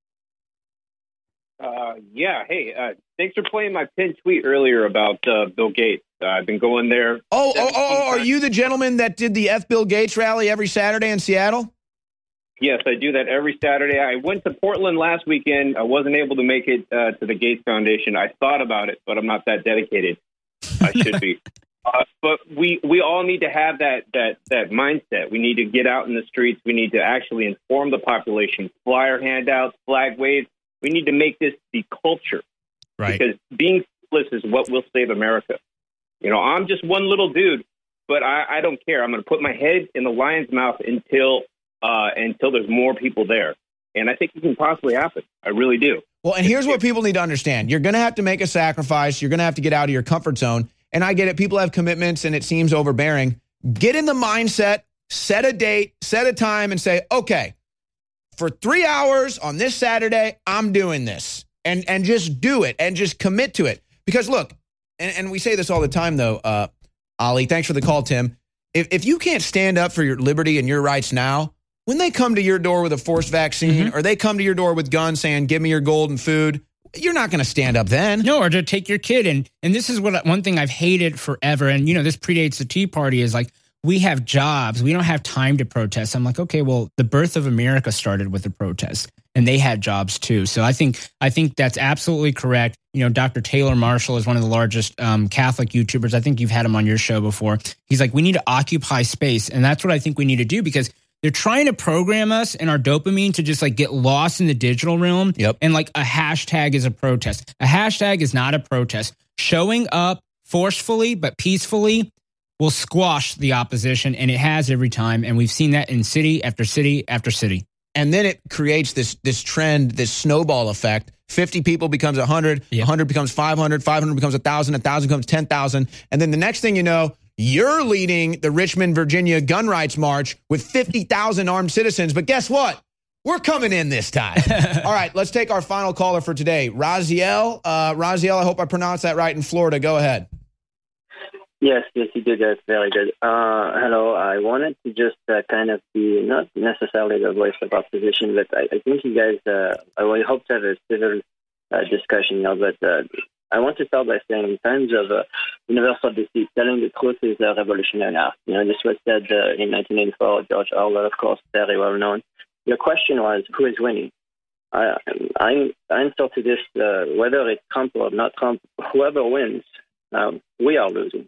Hey, thanks for playing my pinned tweet earlier about Bill Gates. I've been going there. Are you the gentleman that did the F. Bill Gates rally every Saturday in Seattle? Yes, I do that every Saturday. I went to Portland last weekend. I wasn't able to make it to the Gates Foundation. I thought about it, but I'm not that dedicated. I should be. But we all need to have that mindset. We need to get out in the streets. We need to actually inform the population. Flyer handouts, flag waves. We need to make this the culture. Right. Because being fearless is what will save America. I'm just one little dude, but I don't care. I'm going to put my head in the lion's mouth until there's more people there. And I think it can possibly happen. I really do. Well, and here's what people need to understand. You're going to have to make a sacrifice. You're going to have to get out of your comfort zone. And I get it. People have commitments and it seems overbearing. Get in the mindset, set a date, set a time and say, okay, for 3 hours on this Saturday, I'm doing this. And just do it and just commit to it. Because look, and we say this all the time, though, Ali, thanks for the call, Tim. If you can't stand up for your liberty and your rights now, when they come to your door with a forced vaccine or they come to your door with guns saying, give me your gold and food, you're not going to stand up then. No, or to take your kid. And this is one thing I've hated forever. And, this predates the Tea Party is like, we have jobs. We don't have time to protest. I'm like, okay, well, the birth of America started with a protest. And they had jobs too. So I think that's absolutely correct. Dr. Taylor Marshall is one of the largest Catholic YouTubers. I think you've had him on your show before. He's like, we need to occupy space. And that's what I think we need to do because they're trying to program us and our dopamine to just like get lost in the digital realm. Yep. And like a hashtag is a protest. A hashtag is not a protest. Showing up forcefully but peacefully will squash the opposition. And it has every time. And we've seen that in city after city after city. And then it creates this trend, this snowball effect. 50 people becomes 100, 100 becomes 500, 500 becomes 1,000, 1,000 becomes 10,000. And then the next thing you know, you're leading the Richmond, Virginia gun rights march with 50,000 armed citizens. But guess what? We're coming in this time. All right, let's take our final caller for today. Raziel. Raziel, I hope I pronounced that right in Florida. Go ahead. Yes, you did. That's very good. Hello. I wanted to just kind of be not necessarily the voice of opposition, but I think you guys, I hope to have a civil discussion now, but I want to start by saying in times of universal deceit, telling the truth is a revolutionary art. This was said in 1984, George Orwell, of course, very well known. Your question was, who is winning? I answer to this, whether it's Trump or not Trump, whoever wins, we are losing.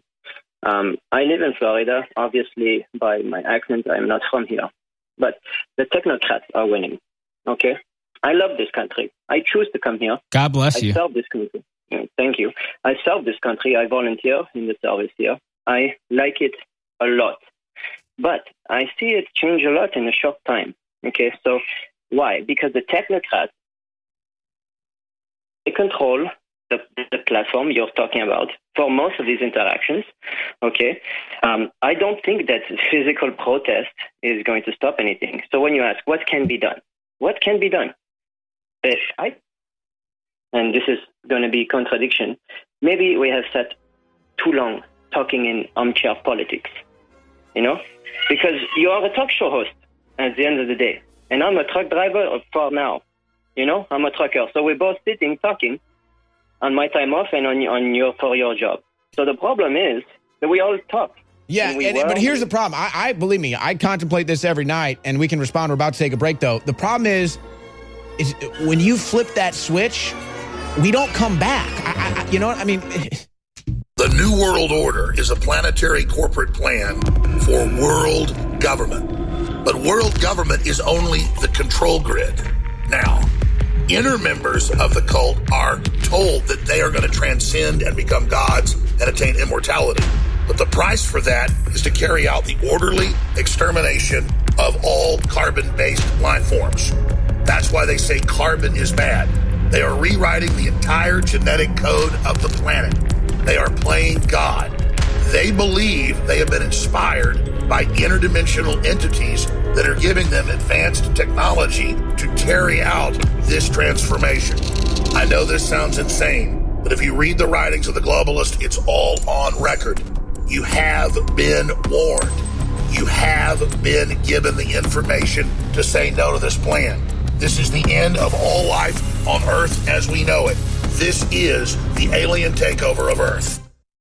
I live in Florida. Obviously, by my accent, I'm not from here. But the technocrats are winning. Okay? I love this country. I choose to come here. God bless you. I serve this country. Thank you. I serve this country. I volunteer in the service here. I like it a lot. But I see it change a lot in a short time. Okay? So why? Because the technocrats, they control the platform you're talking about for most of these interactions, okay? I don't think that physical protest is going to stop anything. So when you ask, what can be done? What can be done? And this is going to be contradiction. Maybe we have sat too long talking in armchair politics, Because you are a talk show host at the end of the day. And I'm a truck driver for now. I'm a trucker. So we're both sitting, talking, on my time off and on for your job. So the problem is that we all talk. Yeah, but here's the problem. I believe me, I contemplate this every night, and we can respond. We're about to take a break, though. The problem is when you flip that switch, we don't come back. You know what I mean? The New World Order is a planetary corporate plan for world government. But world government is only the control grid. Now, inner members of the cult are told that they are going to transcend and become gods and attain immortality. But the price for that is to carry out the orderly extermination of all carbon-based life forms. That's why they say carbon is bad. They are rewriting the entire genetic code of the planet. They are playing God. They believe they have been inspired by interdimensional entities that are giving them advanced technology to carry out this transformation. I know this sounds insane, but if you read the writings of the globalists, it's all on record. You have been warned. You have been given the information to say no to this plan. This is the end of all life on Earth as we know it. This is the alien takeover of Earth.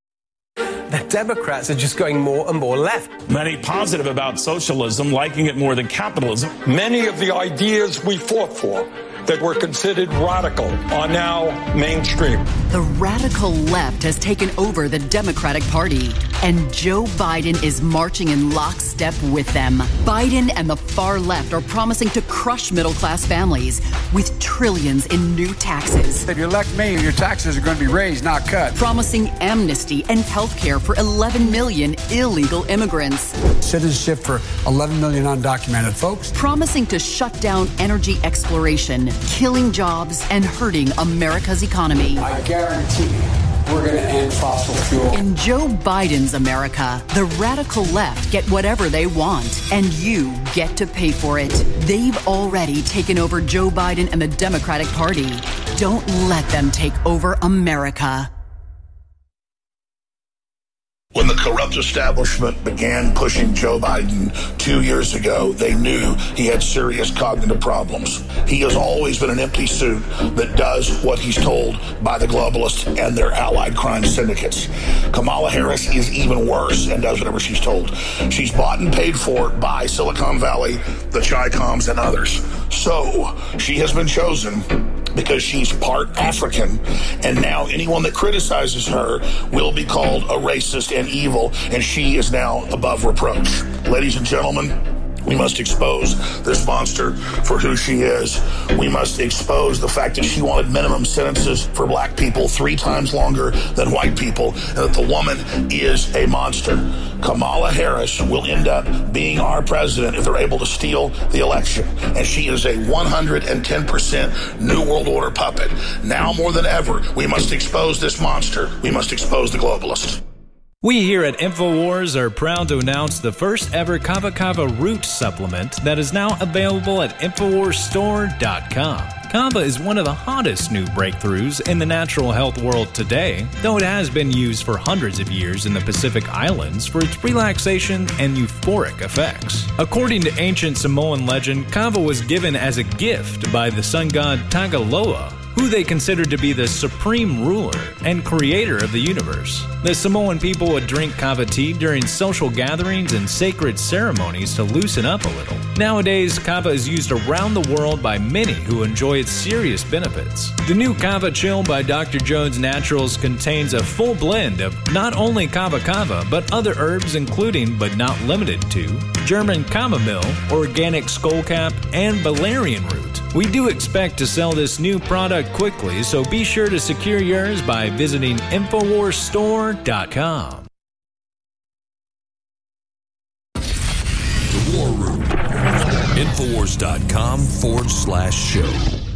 The Democrats are just going more and more left. Many positive about socialism, liking it more than capitalism. Many of the ideas we fought for that were considered radical are now mainstream. The radical left has taken over the Democratic Party, and Joe Biden is marching in lockstep with them. Biden and the far left are promising to crush middle-class families with trillions in new taxes. If you elect me, your taxes are going to be raised, not cut. Promising amnesty and health care for 11 million illegal immigrants. Citizenship for 11 million undocumented folks. Promising to shut down energy exploration, killing jobs, and hurting America's economy. I guarantee we're going to end fossil fuel. In Joe Biden's America, the radical left get whatever they want, and you get to pay for it. They've already taken over Joe Biden and the Democratic Party. Don't let them take over America. When the corrupt establishment began pushing Joe Biden 2 years ago, they knew he had serious cognitive problems. He has always been an empty suit that does what he's told by the globalists and their allied crime syndicates. Kamala Harris is even worse and does whatever she's told. She's bought and paid for by Silicon Valley, the Chi-Coms, and others. So she has been chosen because she's part African, and now anyone that criticizes her will be called a racist and evil, and she is now above reproach. Ladies and gentlemen, we must expose this monster for who she is. We must expose the fact that she wanted minimum sentences for black people 3 times longer than white people, and that the woman is a monster. Kamala Harris will end up being our president if they're able to steal the election. And she is a 110% New World Order puppet. Now more than ever, we must expose this monster. We must expose the globalists. We here at InfoWars are proud to announce the first ever Kava Kava root supplement that is now available at InfoWarsStore.com. Kava is one of the hottest new breakthroughs in the natural health world today, though it has been used for hundreds of years in the Pacific Islands for its relaxation and euphoric effects. According to ancient Samoan legend, Kava was given as a gift by the sun god Tagaloa, who they considered to be the supreme ruler and creator of the universe. The Samoan people would drink kava tea during social gatherings and sacred ceremonies to loosen up a little. Nowadays, kava is used around the world by many who enjoy its serious benefits. The new Kava Chill by Dr. Jones Naturals contains a full blend of not only kava kava, but other herbs including, but not limited to, German chamomile, organic skullcap, and valerian root. We do expect to sell this new product quickly, so be sure to secure yours by visiting InfoWarsStore.com. The War Room. InfoWars.com/show.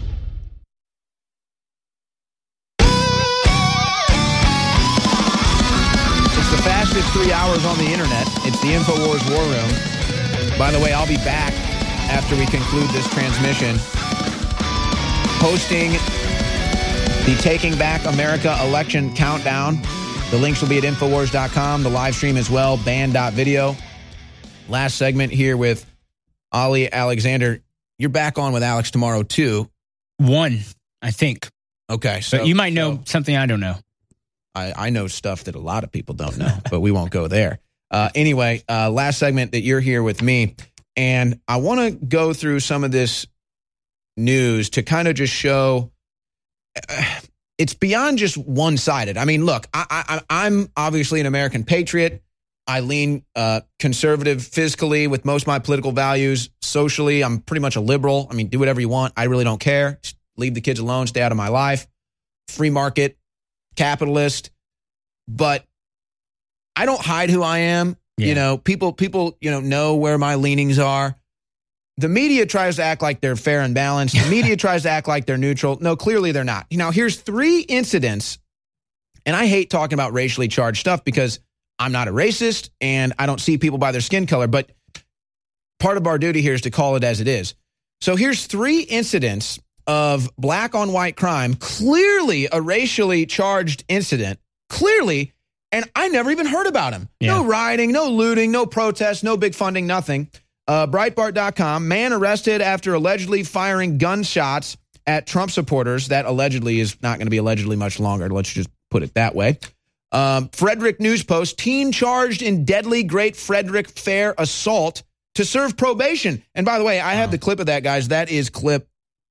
It's the fastest 3 hours on the internet. It's the InfoWars War Room. By the way, I'll be back after we conclude this transmission, posting the Taking Back America election countdown. The links will be at Infowars.com, the live stream as well, band.video. Last segment here with Ali Alexander. You're back on with Alex tomorrow, too. 1, I think. Okay. So but you might know something I don't know. I know stuff that a lot of people don't know, but we won't go there. Anyway, last segment that you're here with me, and I want to go through some of this news to kind of just show it's beyond just one-sided. I mean, look, I'm obviously an American patriot. I lean conservative fiscally with most of my political values. Socially, I'm pretty much a liberal. I mean, do whatever you want. I really don't care. Just leave the kids alone. Stay out of my life. Free market, capitalist. But I don't hide who I am. Yeah. You know, people, know where my leanings are. The media tries to act like they're fair and balanced. The media tries to act like they're neutral. No, clearly they're not. Now, here's 3 incidents, and I hate talking about racially charged stuff because I'm not a racist and I don't see people by their skin color, but part of our duty here is to call it as it is. So here's 3 incidents of black on white crime, clearly a racially charged incident, clearly, and I never even heard about them. Yeah. No rioting, no looting, no protests, no big funding, nothing. Breitbart.com, man arrested after allegedly firing gunshots at Trump supporters. That allegedly is not going to be allegedly much longer. Let's just put it that way. Frederick News Post, teen charged in deadly Great Frederick Fair assault to serve probation. And by the way, I have the clip of that, guys. That is clip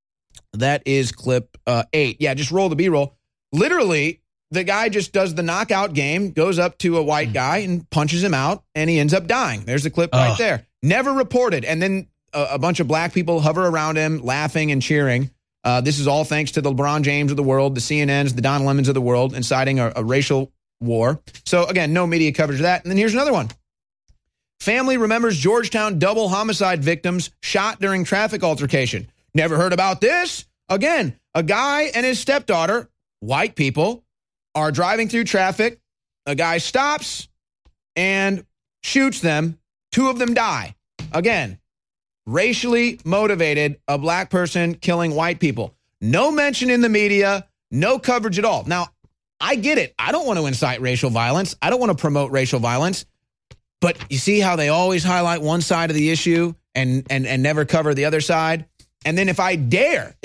8. Yeah, just roll the B-roll. Literally, the guy just does the knockout game, goes up to a white guy and punches him out, and he ends up dying. There's the clip right there. Never reported. And then a bunch of black people hover around him, laughing and cheering. This is all thanks to the LeBron James of the world, the CNNs, the Don Lemons of the world, inciting a racial war. So, again, no media coverage of that. And then here's another one. Family remembers Georgetown double homicide victims shot during traffic altercation. Never heard about this? Again, a guy and his stepdaughter, white people, are driving through traffic. A guy stops and shoots them. 2 of them die. Again, racially motivated, a black person killing white people. No mention in the media, no coverage at all. Now, I get it. I don't want to incite racial violence. I don't want to promote racial violence. But you see how they always highlight one side of the issue and never cover the other side? And then if I dared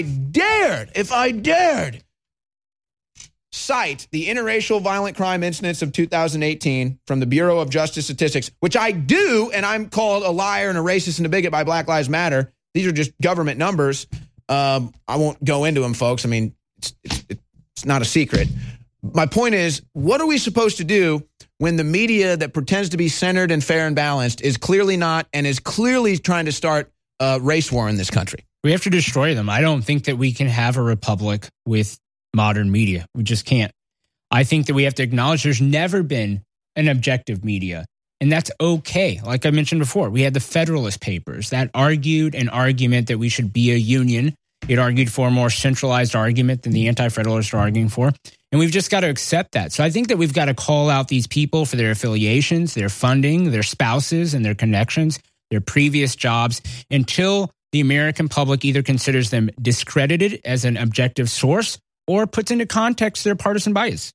cite the interracial violent crime incidents of 2018 from the Bureau of Justice Statistics, which I do, and I'm called a liar and a racist and a bigot by Black Lives Matter. These are just government numbers. I won't go into them, folks. I mean, it's not a secret. My point is, what are we supposed to do when the media that pretends to be centered and fair and balanced is clearly not and is clearly trying to start a race war in this country? We have to destroy them. I don't think that we can have a republic with modern media. We just can't. I think that we have to acknowledge there's never been an objective media, and that's okay. Like I mentioned before, we had the Federalist Papers that argued an argument that we should be a union. It argued for a more centralized argument than the anti-federalists are arguing for, and we've just got to accept that. So I think that we've got to call out these people for their affiliations, their funding, their spouses and their connections, their previous jobs, until the American public either considers them discredited as an objective source or puts into context their partisan bias.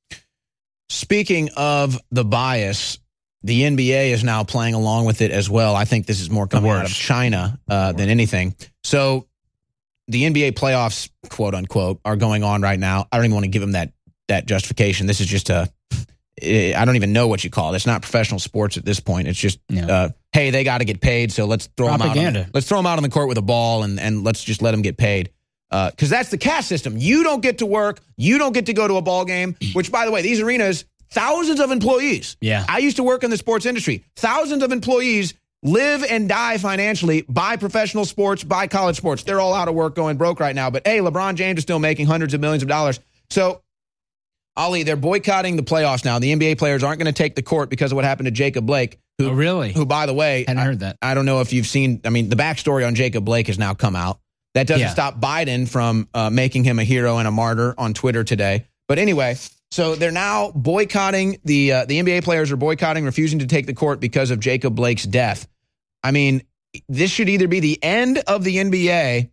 Speaking of the bias, the NBA is now playing along with it as well. I think this is more coming out of China than anything. So the NBA playoffs, quote unquote, are going on right now. I don't even want to give them that justification. This is just I don't even know what you call it. It's not professional sports at this point. It's just, hey, they got to get paid, so let's throw them out. Let's throw them out on the court with a ball and let's just let them get paid. Because that's the caste system. You don't get to work. You don't get to go to a ball game, which, by the way, these arenas, thousands of employees. Yeah. I used to work in the sports industry. Thousands of employees live and die financially by professional sports, by college sports. They're all out of work, going broke right now. But, hey, LeBron James is still making hundreds of millions of dollars. So, Ali, they're boycotting the playoffs now. The NBA players aren't going to take the court because of what happened to Jacob Blake. Who, by the way, hadn't heard that. I don't know if you've seen, the backstory on Jacob Blake has now come out. That doesn't stop Biden from making him a hero and a martyr on Twitter today. But anyway, so they're now boycotting, the NBA players are boycotting, refusing to take the court because of Jacob Blake's death. I mean, this should either be the end of the NBA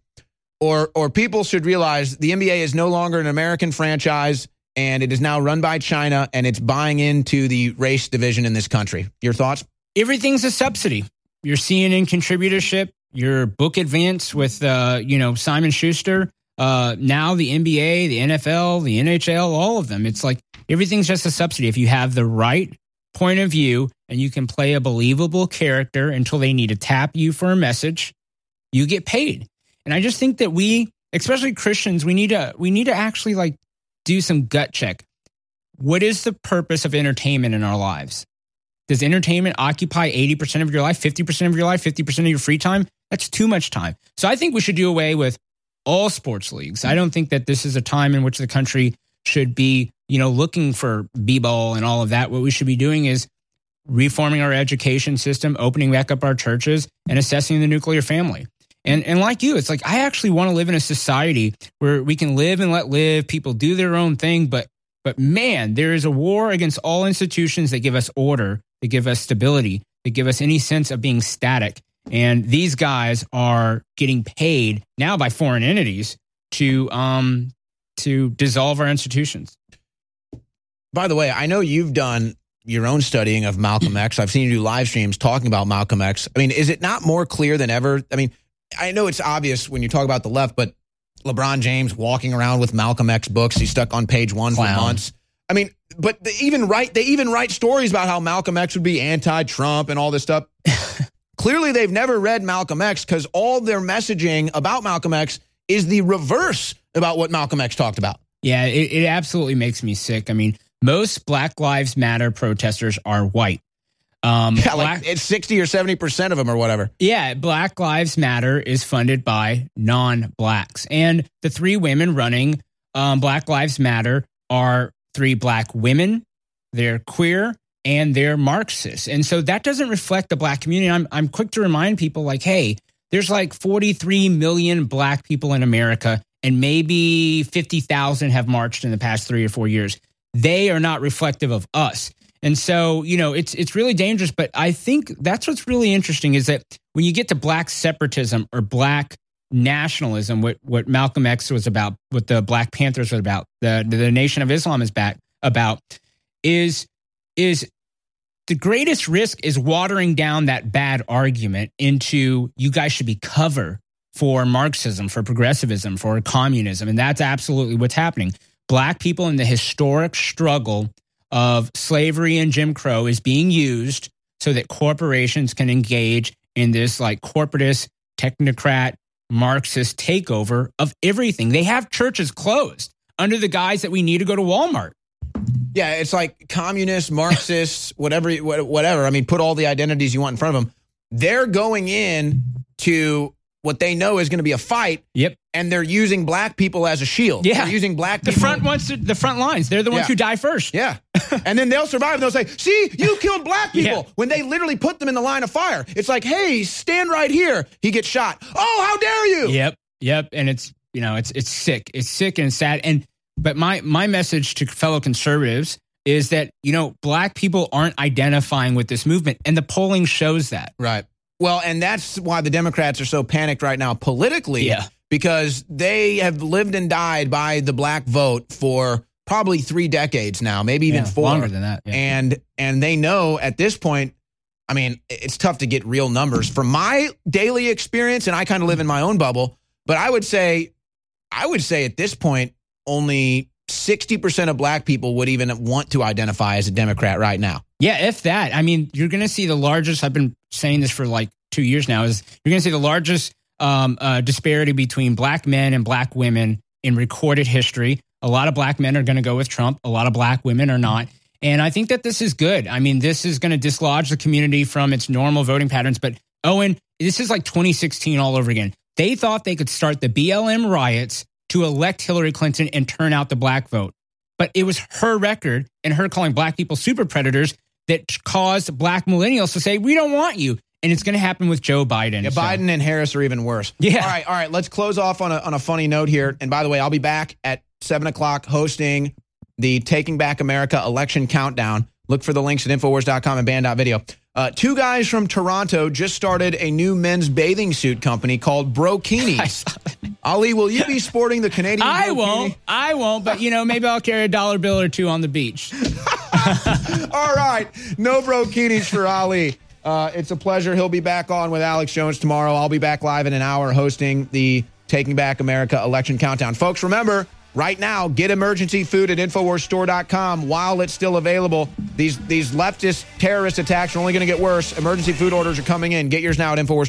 or people should realize the NBA is no longer an American franchise and it is now run by China and it's buying into the race division in this country. Your thoughts? Everything's a subsidy. Your CNN contributorship, your book advance with, Simon Schuster, now the NBA, the NFL, the NHL, all of them. It's like everything's just a subsidy. If you have the right point of view and you can play a believable character until they need to tap you for a message, you get paid. And I just think that we, especially Christians, we need to actually like do some gut check. What is the purpose of entertainment in our lives? Does entertainment occupy 80% of your life, 50% of your life, 50% of your free time? That's too much time. So I think we should do away with all sports leagues. I don't think that this is a time in which the country should be, looking for b-ball and all of that. What we should be doing is reforming our education system, opening back up our churches, and assessing the nuclear family. And like you, it's like, I actually want to live in a society where we can live and let live. People do their own thing. But man, there is a war against all institutions that give us order, that give us stability, that give us any sense of being static. And these guys are getting paid now by foreign entities to dissolve our institutions. By the way, I know you've done your own studying of Malcolm X. I've seen you do live streams talking about Malcolm X. I mean, is it not more clear than ever? I mean, I know it's obvious when you talk about the left, but LeBron James walking around with Malcolm X books, he's stuck on page 1 for months. I mean, but they even write stories about how Malcolm X would be anti-Trump and all this stuff. Clearly, they've never read Malcolm X because all their messaging about Malcolm X is the reverse about what Malcolm X talked about. Yeah, it absolutely makes me sick. I mean, most Black Lives Matter protesters are white. It's 60 or 70% of them or whatever. Yeah, Black Lives Matter is funded by non-blacks. And the 3 women running Black Lives Matter are 3 black women, they're queer, and they're Marxists. And so that doesn't reflect the black community. I'm quick to remind people like, hey, there's like 43 million black people in America, and maybe 50,000 have marched in the past 3 or 4 years. They are not reflective of us. And so, it's really dangerous. But I think that's what's really interesting is that when you get to black separatism or black nationalism, what Malcolm X was about, what the Black Panthers were about, the Nation of Islam is about, is the greatest risk is watering down that bad argument into you guys should be cover for Marxism, for progressivism, for communism. And that's absolutely what's happening. Black people in the historic struggle of slavery and Jim Crow is being used so that corporations can engage in this like corporatist, technocrat, Marxist takeover of everything. They have churches closed under the guise that we need to go to Walmart. Yeah, it's like communists, Marxists, whatever. I mean, put all the identities you want in front of them. They're going in to what they know is going to be a fight. Yep. And they're using black people as a shield. Yeah. They're using black people. The front lines. They're the ones who die first. Yeah. And then they'll survive and they'll say, see, you killed black people. Yeah. When they literally put them in the line of fire. It's like, hey, stand right here. He gets shot. Oh, how dare you? Yep. And it's sick. It's sick and sad. But my message to fellow conservatives is that, black people aren't identifying with this movement. And the polling shows that. Right. Well, and that's why the Democrats are so panicked right now politically. Yeah. Because they have lived and died by the black vote for probably 3 decades now, maybe even 4. Longer than that. Yeah. And they know at this point, I mean, it's tough to get real numbers. From my daily experience, and I kind of live in my own bubble, but I would say at this point, only 60% of black people would even want to identify as a Democrat right now. Yeah, if that. I mean, you're going to see the largest, I've been saying this for like 2 years now, is you're going to see the largest disparity between black men and black women in recorded history. A lot of black men are going to go with Trump. A lot of black women are not. And I think that this is good. I mean, this is going to dislodge the community from its normal voting patterns. But Owen, this is like 2016 all over again. They thought they could start the BLM riots to elect Hillary Clinton and turn out the black vote. But it was her record and her calling black people super predators that caused black millennials to say, we don't want you. And it's going to happen with Joe Biden. Yeah, Biden and Harris are even worse. Yeah. All right. Let's close off on a funny note here. And by the way, I'll be back at 7 o'clock hosting the Taking Back America election countdown. Look for the links at Infowars.com and Band.video. 2 guys from Toronto just started a new men's bathing suit company called Brokini. Ali, will you be sporting the Canadian Brokini? I won't, but maybe I'll carry a $1 bill or 2 on the beach. All right. No Brokinis for Ali. It's a pleasure. He'll be back on with Alex Jones tomorrow. I'll be back live in an hour hosting the Taking Back America election countdown. Folks, remember, right now, get emergency food at InfoWarsStore.com while it's still available. These leftist terrorist attacks are only going to get worse. Emergency food orders are coming in. Get yours now at InfoWars.